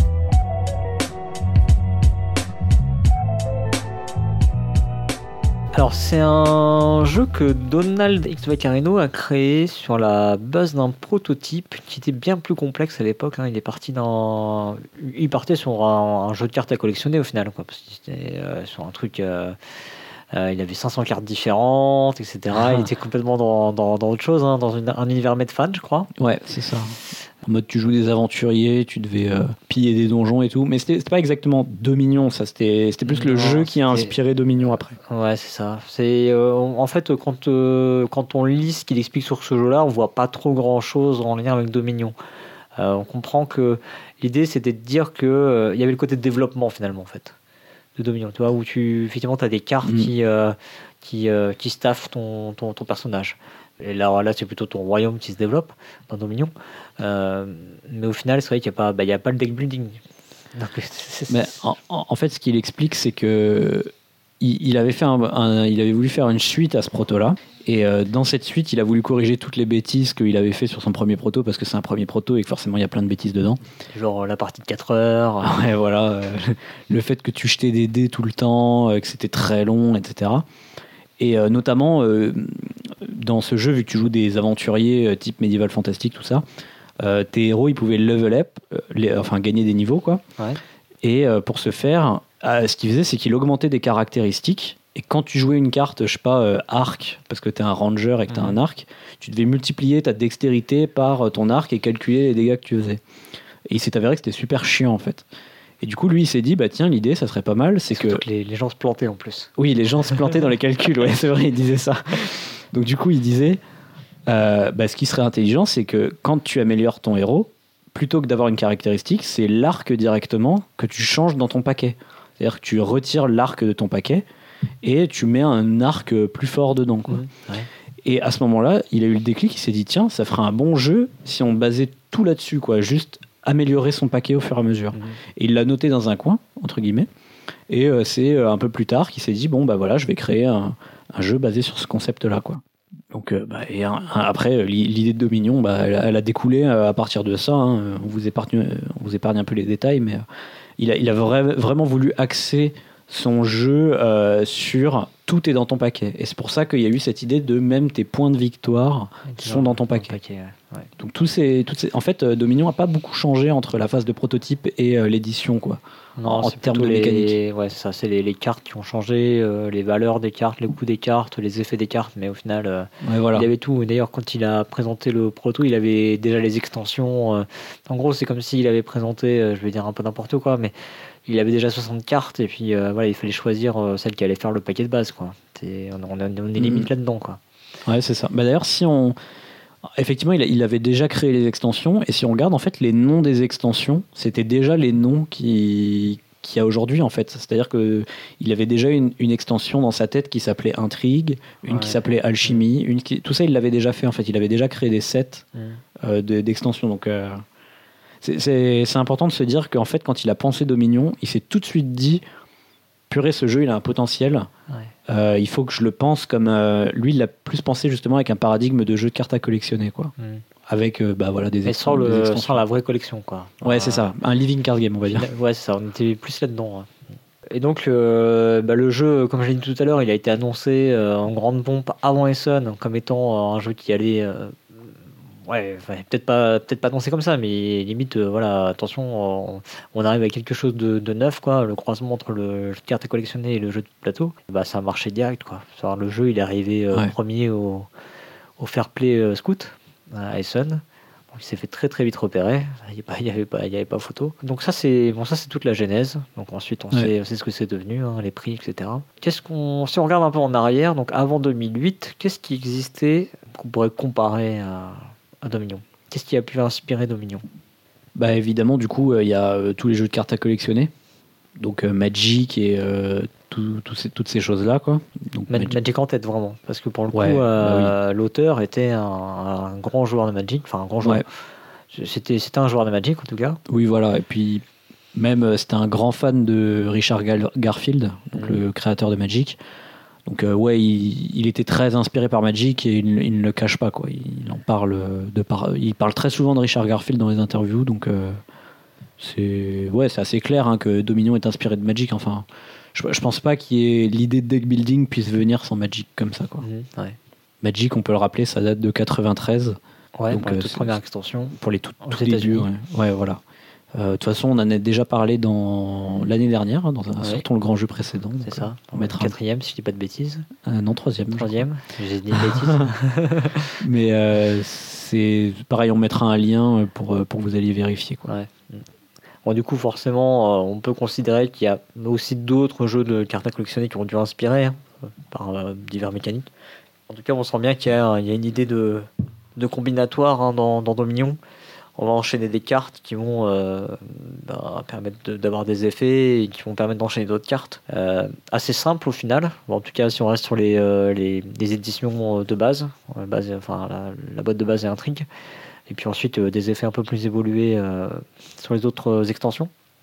Alors, c'est un jeu que Donald X Vaccarino a créé sur la base d'un prototype qui était bien plus complexe à l'époque. Hein. Il est parti dans, il partait sur un, un jeu de cartes à collectionner au final, quoi, parce qu'il était euh, sur un truc. Euh, euh, il avait cinq cents cartes différentes, et cetera. Ah. Il était complètement dans, dans, dans autre chose, hein, dans une, un univers Medfan, je crois. Ouais, c'est ça. En mode, tu joues des aventuriers, tu devais euh, piller des donjons et tout. Mais c'était c'était pas exactement Dominion, ça. C'était c'était plus le Non, jeu qui a c'était- inspiré Dominion après. Ouais, c'est ça. C'est euh, en fait quand euh, quand on lit ce qu'il explique sur ce jeu-là, on voit pas trop grand-chose en lien avec Dominion. Euh, on comprend que l'idée c'était de dire que euh, il y avait le côté de développement finalement en fait de Dominion. Tu vois où tu effectivement t'as des cartes Mm. qui euh, qui euh, qui staffent ton, ton ton personnage. Et là là c'est plutôt ton royaume qui se développe dans Dominion. Euh, mais au final c'est vrai qu'il y a pas bah, il y a pas le deck building. Donc, c'est- c'est- Mais en, en- en fait, ce qu'il explique, c'est que il, il avait fait un, un, il avait voulu faire une suite à ce proto-là. Et euh, dans cette suite, il a voulu corriger toutes les bêtises qu'il avait fait sur son premier proto, parce que c'est un premier proto et que forcément il y a plein de bêtises dedans. Genre la partie de quatre heures. Ouais, voilà. Euh, le fait que tu jetais des dés tout le temps, euh, que c'était très long, et cetera. Et euh, notamment, euh, dans ce jeu, vu que tu joues des aventuriers euh, type Medieval Fantastic, tout ça, euh, tes héros, ils pouvaient level up, euh, les, enfin gagner des niveaux, quoi. Ouais. Et euh, pour ce faire, euh, ce qu'il faisait, c'est qu'il augmentait des caractéristiques. Et quand tu jouais une carte, je sais pas, euh, arc, parce que tu es un ranger et que tu as Mmh. un arc, tu devais multiplier ta dextérité par ton arc et calculer les dégâts que tu faisais. Et il s'est avéré que c'était super chiant, en fait. Et du coup, lui, il s'est dit, bah tiens, l'idée, ça serait pas mal, c'est que... Surtout que les, les gens se plantaient en plus. Oui, les gens se plantaient dans les calculs, ouais, c'est vrai, il disait ça. Donc du coup, il disait, euh, bah, ce qui serait intelligent, c'est que quand tu améliores ton héros, plutôt que d'avoir une caractéristique, c'est l'arc directement que tu changes dans ton paquet. C'est-à-dire que tu retires l'arc de ton paquet et tu mets un arc plus fort dedans, quoi. Mmh. Ouais. Et à ce moment-là, il a eu le déclic, il s'est dit, tiens, ça ferait un bon jeu si on basait tout là-dessus, quoi, juste améliorer son paquet au fur et à mesure. Mmh. Et il l'a noté dans un coin, entre guillemets, et euh, c'est euh, un peu plus tard qu'il s'est dit, bon, bah voilà, je vais créer un, un jeu basé sur ce concept-là, quoi. Donc, euh, bah, et un, un, après, l'idée de Dominion, bah, elle, elle a découlé à partir de ça. Hein. On vous épargne, on vous épargne un peu les détails, mais euh, il a, il a vra- vraiment voulu axer son jeu euh, sur tout est dans ton paquet. Et c'est pour ça qu'il y a eu cette idée de même tes points de victoire sont dans ton paquet. paquet ouais. Ouais. Donc tous ces, toutes ces, en fait, euh, Dominion n'a pas beaucoup changé entre la phase de prototype et euh, l'édition, quoi. Non, en, en termes de les, mécanique. Ouais, c'est ça, c'est les, les cartes qui ont changé, euh, les valeurs des cartes, les coûts des cartes, les effets des cartes, mais au final, euh, ouais, voilà. il avait tout. D'ailleurs, quand il a présenté le proto, il avait déjà les extensions. Euh, en gros, c'est comme s'il avait présenté, euh, je vais dire un peu n'importe quoi, mais il avait déjà soixante cartes, et puis euh, voilà, il fallait choisir euh, celle qui allait faire le paquet de base, quoi. C'est, on, on, on est limite mmh. là-dedans, quoi. Ouais, c'est ça. Bah, d'ailleurs, si on... Effectivement, il, a, il avait déjà créé les extensions, et si on regarde, en fait, les noms des extensions, c'était déjà les noms qui... qu'il y a aujourd'hui, en fait. C'est-à-dire qu'il avait déjà une, une extension dans sa tête qui s'appelait Intrigue, une ouais. qui s'appelait Alchimie, une qui... tout ça, il l'avait déjà fait, en fait. Il avait déjà créé des sets mmh. euh, de, d'extensions, donc... Euh... C'est, c'est, c'est important de se dire qu'en fait, quand il a pensé Dominion, il s'est tout de suite dit purée, ce jeu, il a un potentiel. Ouais. Euh, il faut que je le pense comme... Euh, lui, il l'a plus pensé justement avec un paradigme de jeu de cartes à collectionner, quoi. Mm. Avec euh, bah, voilà, des, ex- sans le, des extensions. Sans la vraie collection, quoi. Ouais, euh, c'est ça. Un living card game, on va dire. Ouais, c'est ça. On était plus là-dedans. Ouais. Et donc, euh, bah, le jeu, comme je l'ai dit tout à l'heure, il a été annoncé euh, en grande pompe avant Essen comme étant un jeu qui allait... Euh, Ouais, enfin, peut-être pas, peut-être pas annoncé comme ça, mais limite, euh, voilà, attention, on, on arrive à quelque chose de, de neuf, quoi. Le croisement entre le jeu de cartes à collectionner et le jeu de plateau, bah, ça a marché direct, quoi. Genre, le jeu, il est arrivé euh, ouais. premier au, au Fair Play euh, Scout à Essen. Donc, il s'est fait très très vite repérer. Il n'y avait pas, il y avait pas photo. Donc ça, c'est bon, ça c'est toute la genèse. Donc ensuite, on, ouais. sait, on sait ce que c'est devenu, hein, les prix, et cetera. Qu'est-ce qu'on, si on regarde un peu en arrière, donc avant deux mille huit, qu'est-ce qui existait qu'on pourrait comparer à à Dominion? Qu'est-ce qui a pu inspirer Dominion? Bah évidemment, du coup, il euh, y a euh, tous les jeux de cartes à collectionner, donc euh, Magic et euh, tout, tout ces, toutes ces choses-là, quoi. Donc, Magic. Magic en tête vraiment, parce que pour le ouais, coup, euh, bah oui. l'auteur était un, un grand joueur de Magic, enfin un grand joueur. Ouais. C'était, c'était un joueur de Magic en tout cas. Oui, voilà. Et puis même c'était un grand fan de Richard Gar- Garfield, donc mmh. le créateur de Magic. Donc euh, ouais, il, il était très inspiré par Magic et il, il ne le cache pas, quoi. Il en parle de par, il parle très souvent de Richard Garfield dans les interviews, donc euh, c'est ouais, c'est assez clair hein, que Dominion est inspiré de Magic. Enfin, je, je pense pas qu'il y ait l'idée de deck building puisse venir sans Magic comme ça, quoi. Mmh, ouais. Magic, on peut le rappeler, ça date de quatre-vingt-treize. Ouais, donc pour les euh, toute première extension. Pour les tout, tous les débuts. Ouais. ouais, voilà. De euh, toute façon, on en a déjà parlé dans l'année dernière, hein, dans un, ouais. surtout le grand jeu précédent. C'est ça. Euh, on mettra quatrième, un... si je dis pas de bêtises. Euh, non, troisième. Troisième. J'ai dit de bêtises. Mais euh, c'est pareil, on mettra un lien pour pour que vous alliez vérifier, quoi. Ouais. Bon, du coup, forcément, euh, on peut considérer qu'il y a aussi d'autres jeux de cartes à collectionner qui ont dû inspirer hein, par euh, divers mécaniques. En tout cas, on sent bien qu'il y a, il y a une idée de de combinatoire hein, dans, dans Dominion. On va enchaîner des cartes qui vont euh, bah, permettre de, d'avoir des effets et qui vont permettre d'enchaîner d'autres cartes. Euh, assez simple au final. Bon, en tout cas, si on reste sur les, euh, les, les éditions de base, base enfin la, la boîte de base et Intrigue. Et puis ensuite, euh, des effets un peu plus évolués euh, sur les autres extensions.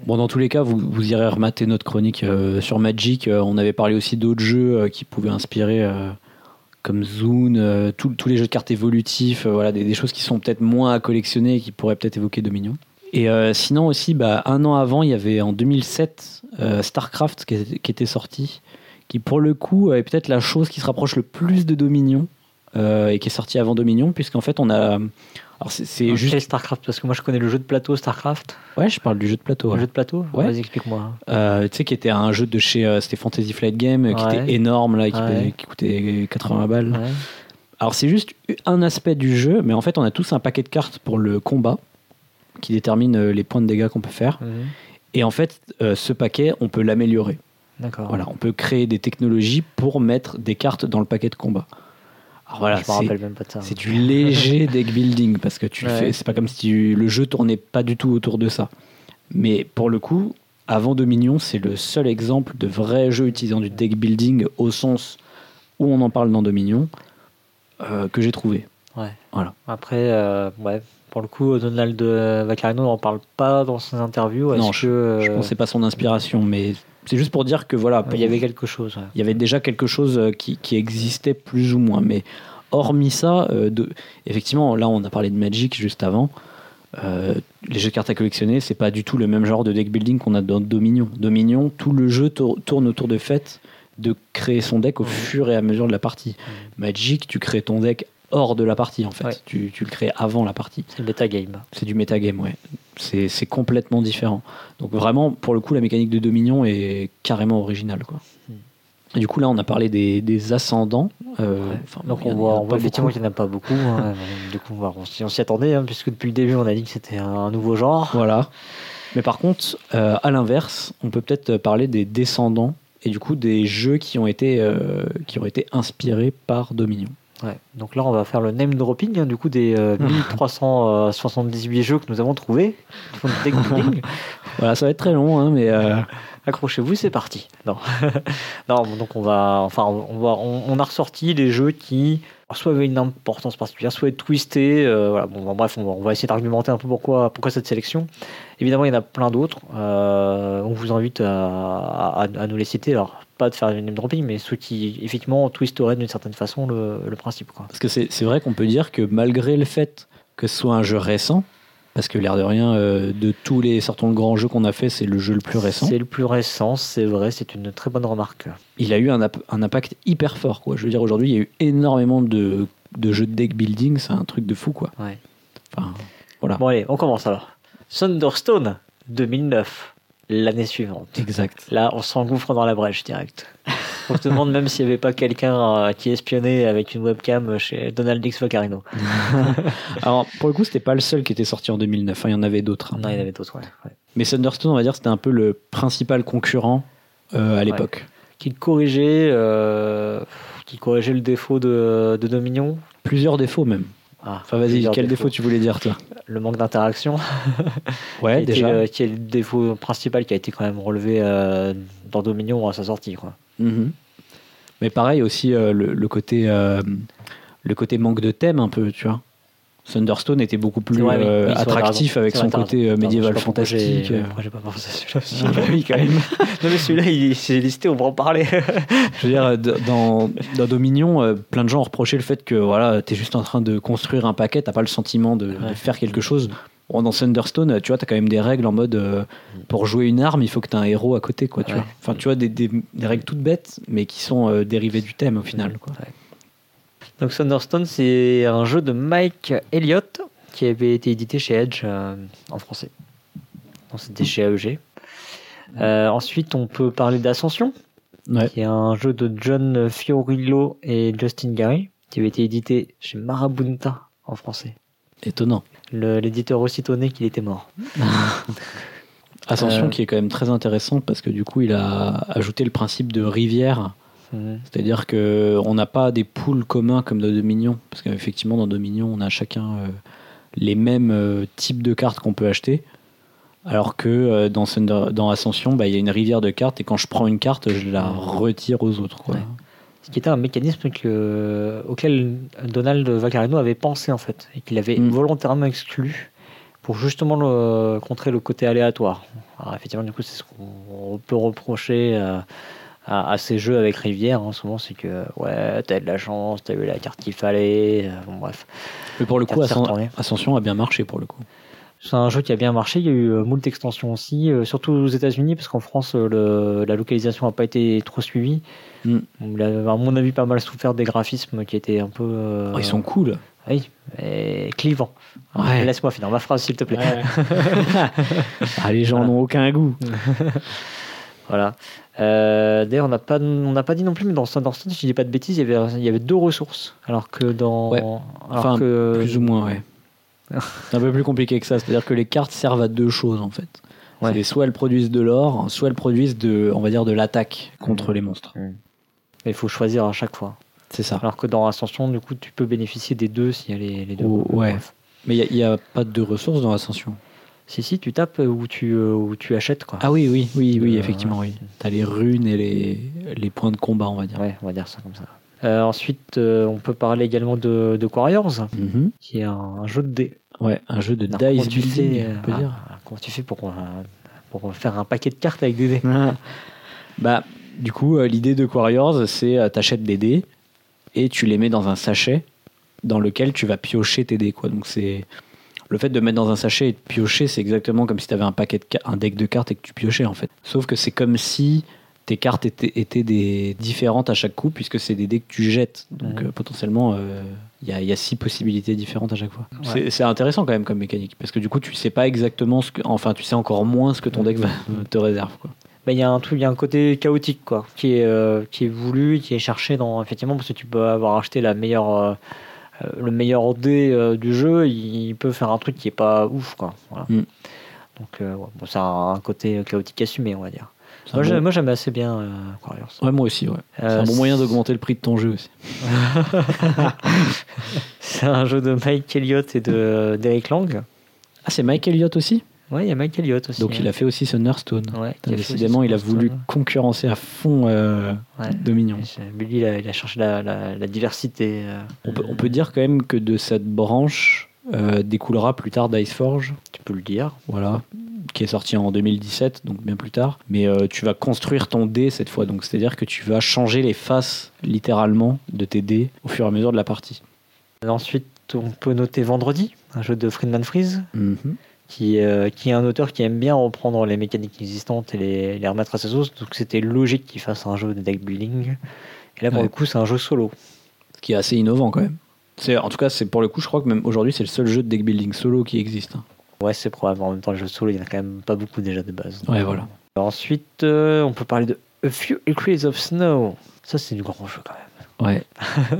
Bon, dans tous les cas, vous, vous irez remater notre chronique euh, sur Magic. Euh, on avait parlé aussi d'autres jeux euh, qui pouvaient inspirer, euh, comme Zune, euh, tous les jeux de cartes évolutifs, euh, voilà, des, des choses qui sont peut-être moins à collectionner et qui pourraient peut-être évoquer Dominion. Et euh, sinon aussi, bah, un an avant, il y avait en deux mille sept euh, StarCraft qui, qui était sorti, qui pour le coup est peut-être la chose qui se rapproche le plus de Dominion euh, et qui est sorti avant Dominion, puisqu'en fait on a... Alors c'est, c'est okay, juste... StarCraft, parce que moi je connais le jeu de plateau StarCraft. Ouais, je parle du jeu de plateau. Le ouais. jeu de plateau Ouais. Vas-y, explique-moi. Euh, tu sais, qui était un jeu de chez... Euh, c'était Fantasy Flight Game, euh, qui ouais. était énorme, là, qui, ouais. payait, qui coûtait quatre-vingts balles. Ouais. Alors c'est juste un aspect du jeu, mais en fait on a tous un paquet de cartes pour le combat, qui détermine les points de dégâts qu'on peut faire. Mmh. Et en fait, euh, ce paquet, on peut l'améliorer. D'accord. Voilà, on peut créer des technologies pour mettre des cartes dans le paquet de combat. Alors voilà, je me rappelle même pas de ça. C'est du léger deck building, parce que tu ouais. fais, c'est pas comme si tu, le jeu tournait pas du tout autour de ça. Mais pour le coup, avant Dominion, c'est le seul exemple de vrai jeu utilisant du deck building au sens où on en parle dans Dominion euh, que j'ai trouvé. Ouais. Voilà. Après, euh, ouais. Pour le coup, Donald Vaccarino n'en parle pas dans ses interviews. Est-ce non, que, je, euh... je pense que c'est pas son inspiration, mais c'est juste pour dire que voilà. Pour, il y avait quelque chose. Ouais. Il y avait déjà quelque chose qui, qui existait plus ou moins, mais hormis ça, euh, de, effectivement, là on a parlé de Magic juste avant. Euh, les jeux de cartes à collectionner, c'est pas du tout le même genre de deck building qu'on a dans Dominion. Dominion, tout le jeu tour, tourne autour du fait de créer son deck au mmh. fur et à mesure de la partie. Mmh. Magic, tu crées ton deck hors de la partie en fait, ouais. tu, tu le crées avant la partie. C'est le metagame. C'est du metagame, ouais. C'est, c'est complètement différent. Donc vraiment, pour le coup, la mécanique de Dominion est carrément originale, quoi. Hmm. Et du coup, là, on a parlé des, des ascendants. Euh, ouais. Donc on voit, on voit effectivement qu'il n'y en a pas beaucoup. Hein. Du coup, on, on s'y attendait, hein, puisque depuis le début, on a dit que c'était un nouveau genre. Voilà. Mais par contre, euh, à l'inverse, on peut peut-être parler des descendants et du coup des jeux qui ont été, euh, qui ont été inspirés par Dominion. Ouais. Donc là, on va faire le name dropping hein, du coup des euh, mille trois cent soixante-dix-huit jeux que nous avons trouvés. Deck building. Voilà, ça va être très long, hein, mais euh... accrochez-vous, c'est parti. Non, non, donc on va, enfin, on va, on, on a ressorti les jeux qui soit avaient une importance particulière, soit être twistés. Euh, voilà. Bon, bon, bref, on va, on va essayer d'argumenter un peu pourquoi, pourquoi cette sélection. Évidemment, il y en a plein d'autres. Euh, on vous invite à, à, à nous les citer. Alors, pas de faire une name dropping, mais ceux qui effectivement twisteraient d'une certaine façon le, le principe, quoi. Parce que c'est, c'est vrai qu'on peut dire que malgré le fait que ce soit un jeu récent, parce que l'air de rien, euh, de tous les sortons de grands jeux qu'on a fait, c'est le jeu le plus récent. C'est le plus récent, c'est vrai, c'est une très bonne remarque. Il a eu un, un impact hyper fort, quoi. Je veux dire, aujourd'hui, il y a eu énormément de, de jeux de deck building, c'est un truc de fou, quoi. Ouais. Enfin, voilà. Bon allez, on commence alors. Thunderstone, deux mille neuf, l'année suivante. Exact. Là, on s'engouffre dans la brèche direct. On se demande même s'il n'y avait pas quelqu'un euh, qui espionnait avec une webcam chez Donald X Vaccarino. Alors, pour le coup, c'était pas le seul qui était sorti en deux mille neuf. Hein, il y en avait d'autres. Hein. Non, il y en avait d'autres, ouais. ouais. Mais Thunderstone, on va dire, c'était un peu le principal concurrent euh, à l'époque. Ouais. Qui corrigeait, euh, qui corrigeait le défaut de, de Dominion. Plusieurs défauts même. Ah, enfin, vas-y, quel défaut tu voulais dire, toi ? Le manque d'interaction. Ouais, qui déjà. Le, qui est le défaut principal qui a été quand même relevé euh, dans Dominion à sa sortie, quoi. Mm-hmm. Mais pareil aussi, euh, le, le, côté, euh, le côté manque de thème, un peu, tu vois. Thunderstone était beaucoup plus vrai, euh, oui, attractif avec son côté euh, médiéval fantastique. J'ai, j'ai pas pensé à celui-là. Ah, bah oui, quand même. Non, mais celui-là, il s'est listé, on va en parler. Je veux dire, dans, dans Dominion, euh, plein de gens ont reproché le fait que voilà, t'es juste en train de construire un paquet, t'as pas le sentiment de, ouais. de faire quelque chose. Bon, dans Thunderstone, tu vois, t'as quand même des règles en mode euh, pour jouer une arme, il faut que t'aies un héros à côté, quoi, tu ouais. vois. Enfin, tu vois, des, des, des règles toutes bêtes, mais qui sont euh, dérivées du thème au final, quoi. Ouais. Donc Thunderstone, c'est un jeu de Mike Elliott qui avait été édité chez Edge euh, en français. Donc c'était chez A E G. Euh, ensuite, on peut parler d'Ascension, ouais. qui est un jeu de John Fiorillo et Justin Gary, qui avait été édité chez Marabunta en français. Étonnant. Le, l'éditeur aussi étonné qu'il était mort. Ascension euh, qui est quand même très intéressante parce que du coup, il a ajouté le principe de rivière. Mmh. C'est-à-dire qu'on n'a pas des pools communs comme dans Dominion, parce qu'effectivement, dans Dominion, on a chacun euh, les mêmes euh, types de cartes qu'on peut acheter, alors que euh, dans, dans Ascension, bah, y a une rivière de cartes, et quand je prends une carte, je la retire aux autres, quoi. Ouais. Ce qui était un mécanisme que, auquel Donald Vaccarino avait pensé, en fait, et qu'il avait mmh. volontairement exclu, pour justement le, contrer le côté aléatoire. Alors effectivement, du coup, c'est ce qu'on peut reprocher euh, à, à ces jeux avec Rivière, hein, souvent, c'est que ouais, t'as de la chance, t'as eu la carte qu'il fallait, euh, bon bref. Mais pour le coup, Ascen- Ascension a bien marché pour le coup. C'est un jeu qui a bien marché, il y a eu euh, moult extensions aussi, euh, surtout aux États-Unis, parce qu'en France, euh, le, la localisation n'a pas été trop suivie. Mm. Il a, à mon avis, pas mal souffert des graphismes qui étaient un peu... Euh, oh, ils sont cool. Oui, et clivants. Ouais. Laisse-moi finir ma phrase, s'il te plaît. Ouais. Ah, les gens voilà. n'ont aucun goût. Voilà. Euh, d'ailleurs, on n'a pas, on n'a pas dit non plus, mais dans Thunderstone, si je dis pas de bêtises, il y avait, il y avait deux ressources, alors que dans, ouais. alors enfin, que... plus ou moins, ouais. C'est un peu plus compliqué que ça. C'est-à-dire que les cartes servent à deux choses en fait. Ouais. C'est soit elles produisent de l'or, soit elles produisent de, on va dire, de l'attaque contre mmh. les monstres. Mmh. Il faut choisir à chaque fois. C'est ça. Alors que dans Ascension, du coup, tu peux bénéficier des deux s'il y a les, les deux. Oh, ouais. Bref. Mais il n'y a, a pas de deux ressources dans Ascension. Si, si, tu tapes ou tu, euh, ou tu achètes, quoi. Ah oui, oui, oui, oui, euh, effectivement, oui. Tu as les runes et les, les points de combat, on va dire. Ouais, on va dire ça comme ça. Euh, ensuite, euh, on peut parler également de, de Warriors, mm-hmm. qui est un, un jeu de dés. Ouais, un jeu de dice building, fais, on peut ah, dire. Comment tu fais pour, pour faire un paquet de cartes avec des dés? Bah, du coup, euh, l'idée de Warriors, c'est euh, t'achètes des dés et tu les mets dans un sachet dans lequel tu vas piocher tes dés, quoi. Donc c'est le fait de mettre dans un sachet et de piocher, c'est exactement comme si tu avais un paquet de ca- un deck de cartes et que tu piochais en fait. Sauf que c'est comme si tes cartes étaient, étaient des, différentes à chaque coup, puisque c'est des dés que tu jettes. Donc mmh. euh, potentiellement, il euh, y, y a six possibilités différentes à chaque fois. Ouais. C'est, c'est intéressant quand même comme mécanique, parce que du coup, tu sais pas exactement ce que, enfin, tu sais encore moins ce que ton deck va, te réserve, quoi. Il y a un truc, il y a un côté chaotique, quoi, qui est euh, qui est voulu, qui est cherché dans, effectivement, parce que tu peux avoir acheté la meilleure euh, le meilleur dé euh, du jeu, il peut faire un truc qui est pas ouf, quoi. Voilà. Mm. Donc euh, ouais, bon, c'est un, un côté chaotique assumé, on va dire. Moi, bon... moi j'aime assez bien euh, Warriors. Ouais, moi aussi, ouais. Euh, c'est un bon moyen d'augmenter le prix de ton jeu aussi. C'est un jeu de Mike Elliott et de d'Eric Lang. Ah, c'est Mike Elliott aussi? Ouais, il y a Mike Elliott aussi. Donc hein. Il a fait aussi Thunderstone. Ouais, décidément, il a voulu concurrencer à fond euh, ouais. Dominion. Lui, il a, il a cherché la, la, la diversité. Euh, on, peut, on peut dire quand même que de cette branche euh, découlera plus tard d'Iceforge. Tu peux le dire. Voilà. Qui est sorti en deux mille dix-sept, donc bien plus tard. Mais euh, tu vas construire ton dé cette fois. Donc c'est-à-dire que tu vas changer les faces littéralement de tes dés au fur et à mesure de la partie. Et ensuite, on peut noter Vendredi, un jeu de Friedman Freeze. Mm-hmm. Qui, euh, qui est un auteur qui aime bien reprendre les mécaniques existantes et les, les remettre à sa sauce. Donc c'était logique qu'il fasse un jeu de deck building. Et là, pour ouais. le coup, c'est un jeu solo. Ce qui est assez innovant quand même. C'est, en tout cas, c'est pour le coup, je crois que même aujourd'hui, c'est le seul jeu de deck building solo qui existe. Ouais, c'est probable. En même temps, le jeu solo, il n'y en a quand même pas beaucoup déjà de base. Ouais, voilà. Alors, ensuite, euh, on peut parler de A Few Acres of Snow. Ça, c'est du grand jeu quand même. Ouais.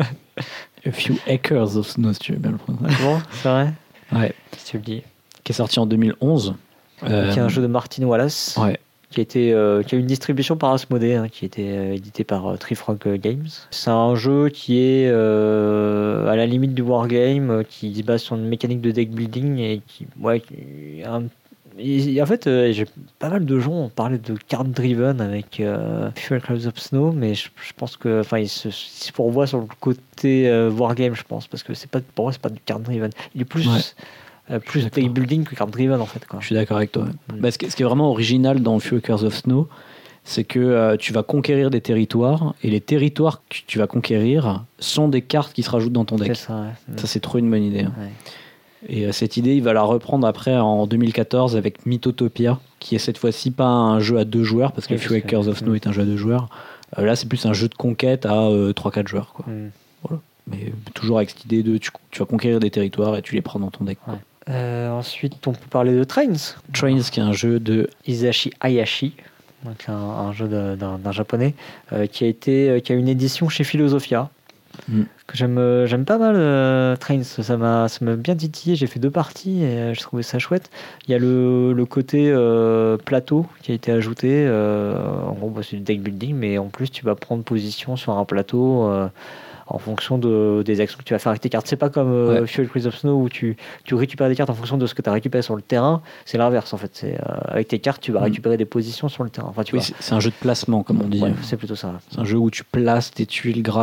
A Few Acres of Snow, si tu veux bien le prendre. Bon, c'est vrai? Ouais. Si tu le dis. Qui est sorti en deux mille onze. Euh, qui est un jeu de Martin Wallace. Ouais. Qui a, été, euh, qui a une distribution par Asmodée, hein, qui a été euh, édité par euh, Trifrog Games. C'est un jeu qui est euh, à la limite du wargame, euh, qui se base sur une mécanique de deck building et qui, ouais, qui un, et, et en fait, euh, j'ai pas mal de gens ont parlé de card driven avec euh, Few Acres of Snow, mais je, je pense que, enfin, il se, il se pourvoit sur le côté euh, wargame, je pense, parce que c'est pas, pour moi, c'est pas du card driven. Il est plus ouais. Euh, plus deck building que card driven en fait, quoi. Je suis d'accord avec toi. Ouais. Bah, ce, qui, ce qui est vraiment original dans Few Acres of Snow, c'est que euh, tu vas conquérir des territoires et les territoires que tu vas conquérir sont des cartes qui se rajoutent dans ton deck. C'est ça, ouais. Ça, c'est trop une bonne idée. Hein. Ouais. Et euh, cette idée, il va la reprendre après en deux mille quatorze avec Mythotopia, qui est cette fois-ci pas un jeu à deux joueurs, parce que oui, Few Acres of Snow ouais. est un jeu à deux joueurs. Euh, là, c'est plus un jeu de conquête à euh, trois quatre joueurs, quoi. Mm. Voilà. Mais toujours avec cette idée de tu, tu vas conquérir des territoires et tu les prends dans ton deck. Ouais. Euh, ensuite, on peut parler de Trains. Trains, qui est un jeu de Hisashi Hayashi, donc un, un jeu de, d'un, d'un japonais, euh, qui a été, euh, qui a une édition chez Philosophia. Mm. Que j'aime, euh, j'aime pas mal. Euh, Trains, ça m'a, ça m'a bien titillé. J'ai fait deux parties et euh, j'ai trouvé ça chouette. Il y a le, le côté euh, plateau qui a été ajouté. Euh, en gros, bah, c'est du deck building, mais en plus, tu vas prendre position sur un plateau. Euh, en fonction de, des actions que tu vas faire avec tes cartes. C'est pas comme euh, ouais. Few Acres of Snow où tu, tu récupères des cartes en fonction de ce que tu as récupéré sur le terrain. C'est l'inverse en fait. C'est, euh, avec tes cartes, tu vas mmh. récupérer des positions sur le terrain. Enfin, tu oui, vois. C'est, c'est un jeu de placement, comme on dit. Ouais, c'est plutôt ça. C'est un jeu où tu places tes tuiles grâce à,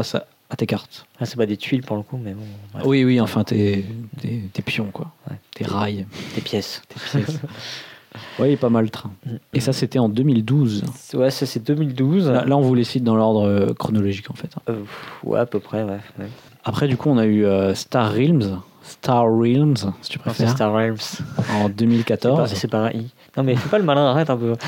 à tes cartes. Ah, c'est pas des tuiles pour le coup, mais bon. Bref. Oui, oui, enfin tes, tes, tes pions, quoi. Ouais. Tes rails. Des pièces. Tes pièces. Oui, pas mal train. Et ça, c'était en deux mille douze. Ouais, ça c'est deux mille douze. Là, là on vous les cite dans l'ordre euh, chronologique, en fait. Euh, ouais, à peu près, ouais. ouais. Après, du coup, on a eu euh, Star Realms. Star Realms, si tu Non, c'est préfères. Star Realms. En deux mille quatorze. C'est pareil. Non, mais fais pas le malin, arrête un peu.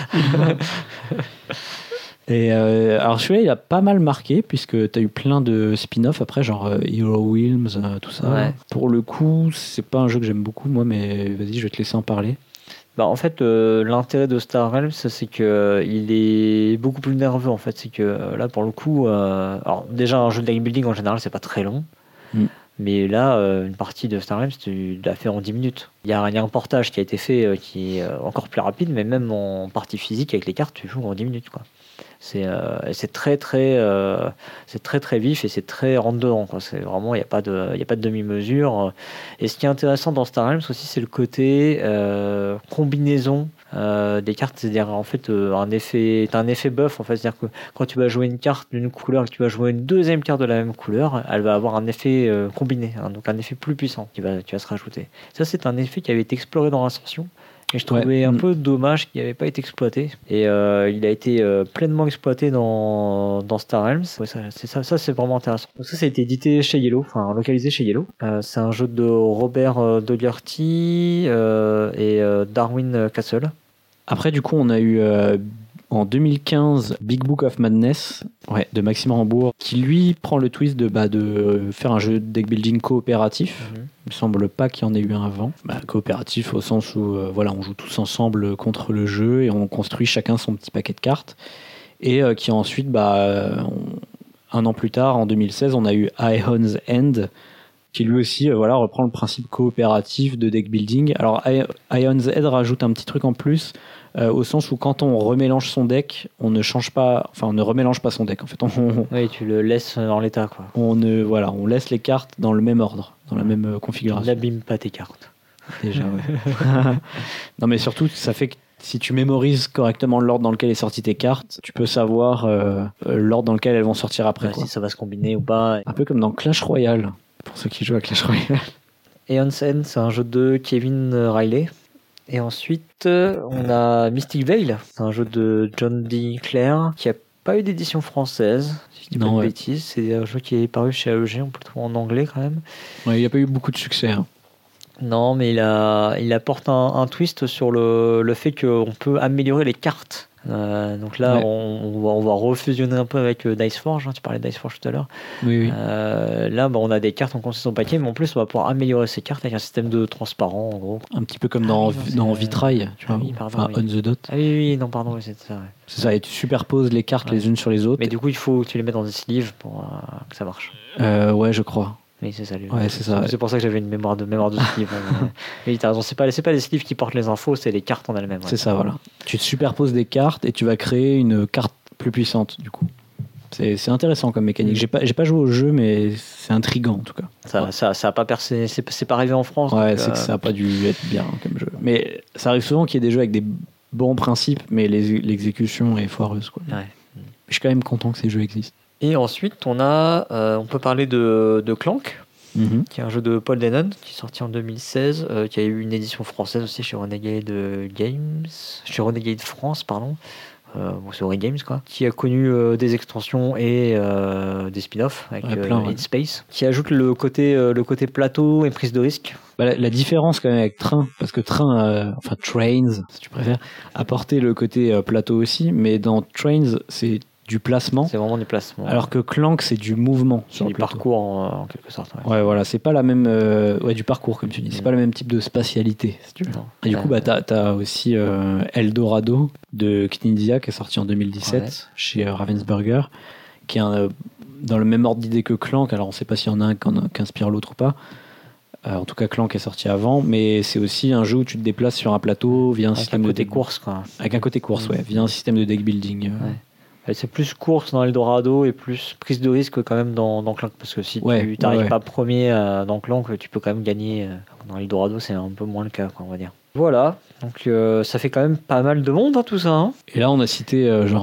Et euh, alors celui-là, il a pas mal marqué, puisque tu as eu plein de spin-off après, genre euh, Hero Realms, euh, tout ça. Ouais. Pour le coup, c'est pas un jeu que j'aime beaucoup, moi, mais vas-y, je vais te laisser en parler. Bah, en fait, euh, l'intérêt de Star Realms, c'est que euh, il est beaucoup plus nerveux. En fait, c'est que euh, là, pour le coup, euh, alors déjà un jeu de deck building en général, c'est pas très long, Mm. mais là, euh, une partie de Star Realms, tu l'as fait en dix minutes. Il y a, il y a un portage qui a été fait euh, qui est euh, encore plus rapide, mais même en partie physique avec les cartes, tu joues en dix minutes, quoi. C'est euh, c'est très très euh, c'est très très vif et c'est très rentre dedans, quoi. C'est vraiment, il n'y a pas de il y a pas de demi-mesure. Et ce qui est intéressant dans Star Realms aussi, c'est le côté euh, combinaison euh, des cartes. C'est-à-dire en fait euh, un effet t'as un effet buff, en fait. C'est-à-dire que quand tu vas jouer une carte d'une couleur et que tu vas jouer une deuxième carte de la même couleur, elle va avoir un effet euh, combiné, hein, donc un effet plus puissant qui va qui va se rajouter. Ça, c'est un effet qui avait été exploré dans Ascension. Et je trouvais Ouais. un Mm. peu dommage qu'il n'avait pas été exploité. Et euh, il a été euh, pleinement exploité dans, dans Star Realms. Ouais, ça, c'est ça, ça c'est vraiment intéressant. Donc ça, ça a été édité chez Yellow, enfin localisé chez Yellow. Euh, c'est un jeu de Robert euh, Dougherty euh, et euh, Darwin Castle. Après, du coup, on a eu euh, en deux mille quinze Big Book of Madness, ouais, de Maxime Rambourg, qui lui prend le twist de, bah, de faire un jeu de deck building coopératif. Mm-hmm. Il me semble pas qu'il y en ait eu un avant. Bah, coopératif au sens où euh, voilà, on joue tous ensemble contre le jeu et on construit chacun son petit paquet de cartes. Et euh, qui ensuite, bah, on, un an plus tard, en deux mille seize, on a eu Ion's End, qui lui aussi euh, voilà, reprend le principe coopératif de deck building. Alors Ion's End rajoute un petit truc en plus, euh, au sens où quand on remélange son deck, on ne change pas, enfin on ne remélange pas son deck en fait. On, on, Oui, tu le laisses dans l'état, quoi. on ne, voilà, on laisse les cartes dans le même ordre, dans la même euh, Tu configuration. n'abîmes pas tes cartes. Déjà, ouais. Non, mais surtout, ça fait que si tu mémorises correctement l'ordre dans lequel est sorti tes cartes, tu peux savoir euh, euh, l'ordre dans lequel elles vont sortir après. Ouais, Quoi. si ça va se combiner ou pas. Un peu comme dans Clash Royale, pour ceux qui jouent à Clash Royale. Aeon's End, c'est un jeu de Kevin Riley. Et ensuite, on a Mystic Veil, c'est un jeu de John D. Clare qui a pas eu d'édition française, si je dis pas Non, de ouais. bêtises. C'est un jeu qui est paru chez A E G, on peut le trouver en anglais quand même. Ouais, il n'y a pas eu beaucoup de succès. Hein. Non, mais il, a, il apporte un, un twist sur le, le fait qu'on peut améliorer les cartes. Euh, donc là, Ouais. on, on, va, on va refusionner un peu avec euh, Diceforge. Hein, tu parlais de Diceforge tout à l'heure. Oui, oui. Euh, là, bah, on a des cartes, on construit son paquet, mais en plus, on va pouvoir améliorer ces cartes avec un système de transparent, en gros. Un petit peu comme dans, Ah oui, non, dans c'est- Vitrail, tu Ah vois, oui, pardon, enfin, oui. On the Dot. Ah oui, oui, oui, non, pardon, oui, c'est ça. Ouais. C'est ça, et tu superposes les cartes Ouais. les unes sur les autres. Mais du coup, il faut que tu les mettes dans des sleeves pour euh, que ça marche. Euh, ouais, je crois. Oui, c'est ça. lui. Ouais, c'est ça, ouais. C'est pour ça que j'avais une mémoire de mémoire de sleeve. hein, mais oui, t'as raison. C'est pas, c'est pas les sleeves qui portent les infos, c'est les cartes en elles-mêmes. Ouais. C'est ça, voilà. Tu te superposes des cartes et tu vas créer une carte plus puissante, du coup. C'est, c'est intéressant comme mécanique. J'ai pas, j'ai pas joué au jeu, mais c'est intriguant, en tout cas. Ça, Ouais. ça, ça a pas percé. C'est, c'est pas arrivé en France. Ouais, donc, c'est euh, que ça a pas dû être bien comme jeu. Mais ça arrive souvent qu'il y ait des jeux avec des bons principes, mais les- l'exécution est foireuse, quoi. Ouais. Je suis quand même content que ces jeux existent. Et ensuite, on a, euh, on peut parler de, de Clank, Mhm. qui est un jeu de Paul Denon, qui est sorti en deux mille seize, euh, qui a eu une édition française aussi chez Renegade Games, chez Renegade France, pardon. Euh, bon, c'est Ori Games, quoi. Qui a connu euh, des extensions et euh, des spin-offs avec Ouais, euh, plein, ouais. In Space, qui ajoute le côté, euh, le côté plateau et prise de risque. Bah, la, la différence quand même avec Train, parce que Train, euh, enfin Trains, si tu préfères, apportait le côté euh, plateau aussi, mais dans Trains, c'est du placement, C'est vraiment du placement. alors que Clank, c'est du mouvement c'est sur du le plateau. parcours en, en quelque sorte. Ouais. Ouais, voilà, c'est pas la même, euh, ouais, du parcours comme tu dis, c'est Mm. pas le même type de spatialité, si tu veux. Non. Et du Euh, coup, bah, t'as, t'as aussi euh, Eldorado de Knizia qui est sorti en deux mille dix-sept Ouais. chez euh, Ravensburger, qui est un, euh, dans le même ordre d'idée que Clank. Alors on sait pas s'il y en a un qui en- qui inspire l'autre ou pas. Euh, en tout cas, Clank est sorti avant, mais c'est aussi un jeu où tu te déplaces sur un plateau via un avec un système de côté deck- course, quoi. Avec un côté course, Mm. ouais, via un système de deck building. euh. Ouais. Et c'est plus course dans Eldorado et plus prise de risque quand même dans, dans Clank, parce que si Ouais, tu n'arrives ouais, ouais. pas premier euh, dans Clank, tu peux quand même gagner. euh, Dans Eldorado, c'est un peu moins le cas, quoi, on va dire. Voilà, donc euh, ça fait quand même pas mal de monde, hein, tout ça. Hein. Et là, on a cité euh, genre euh,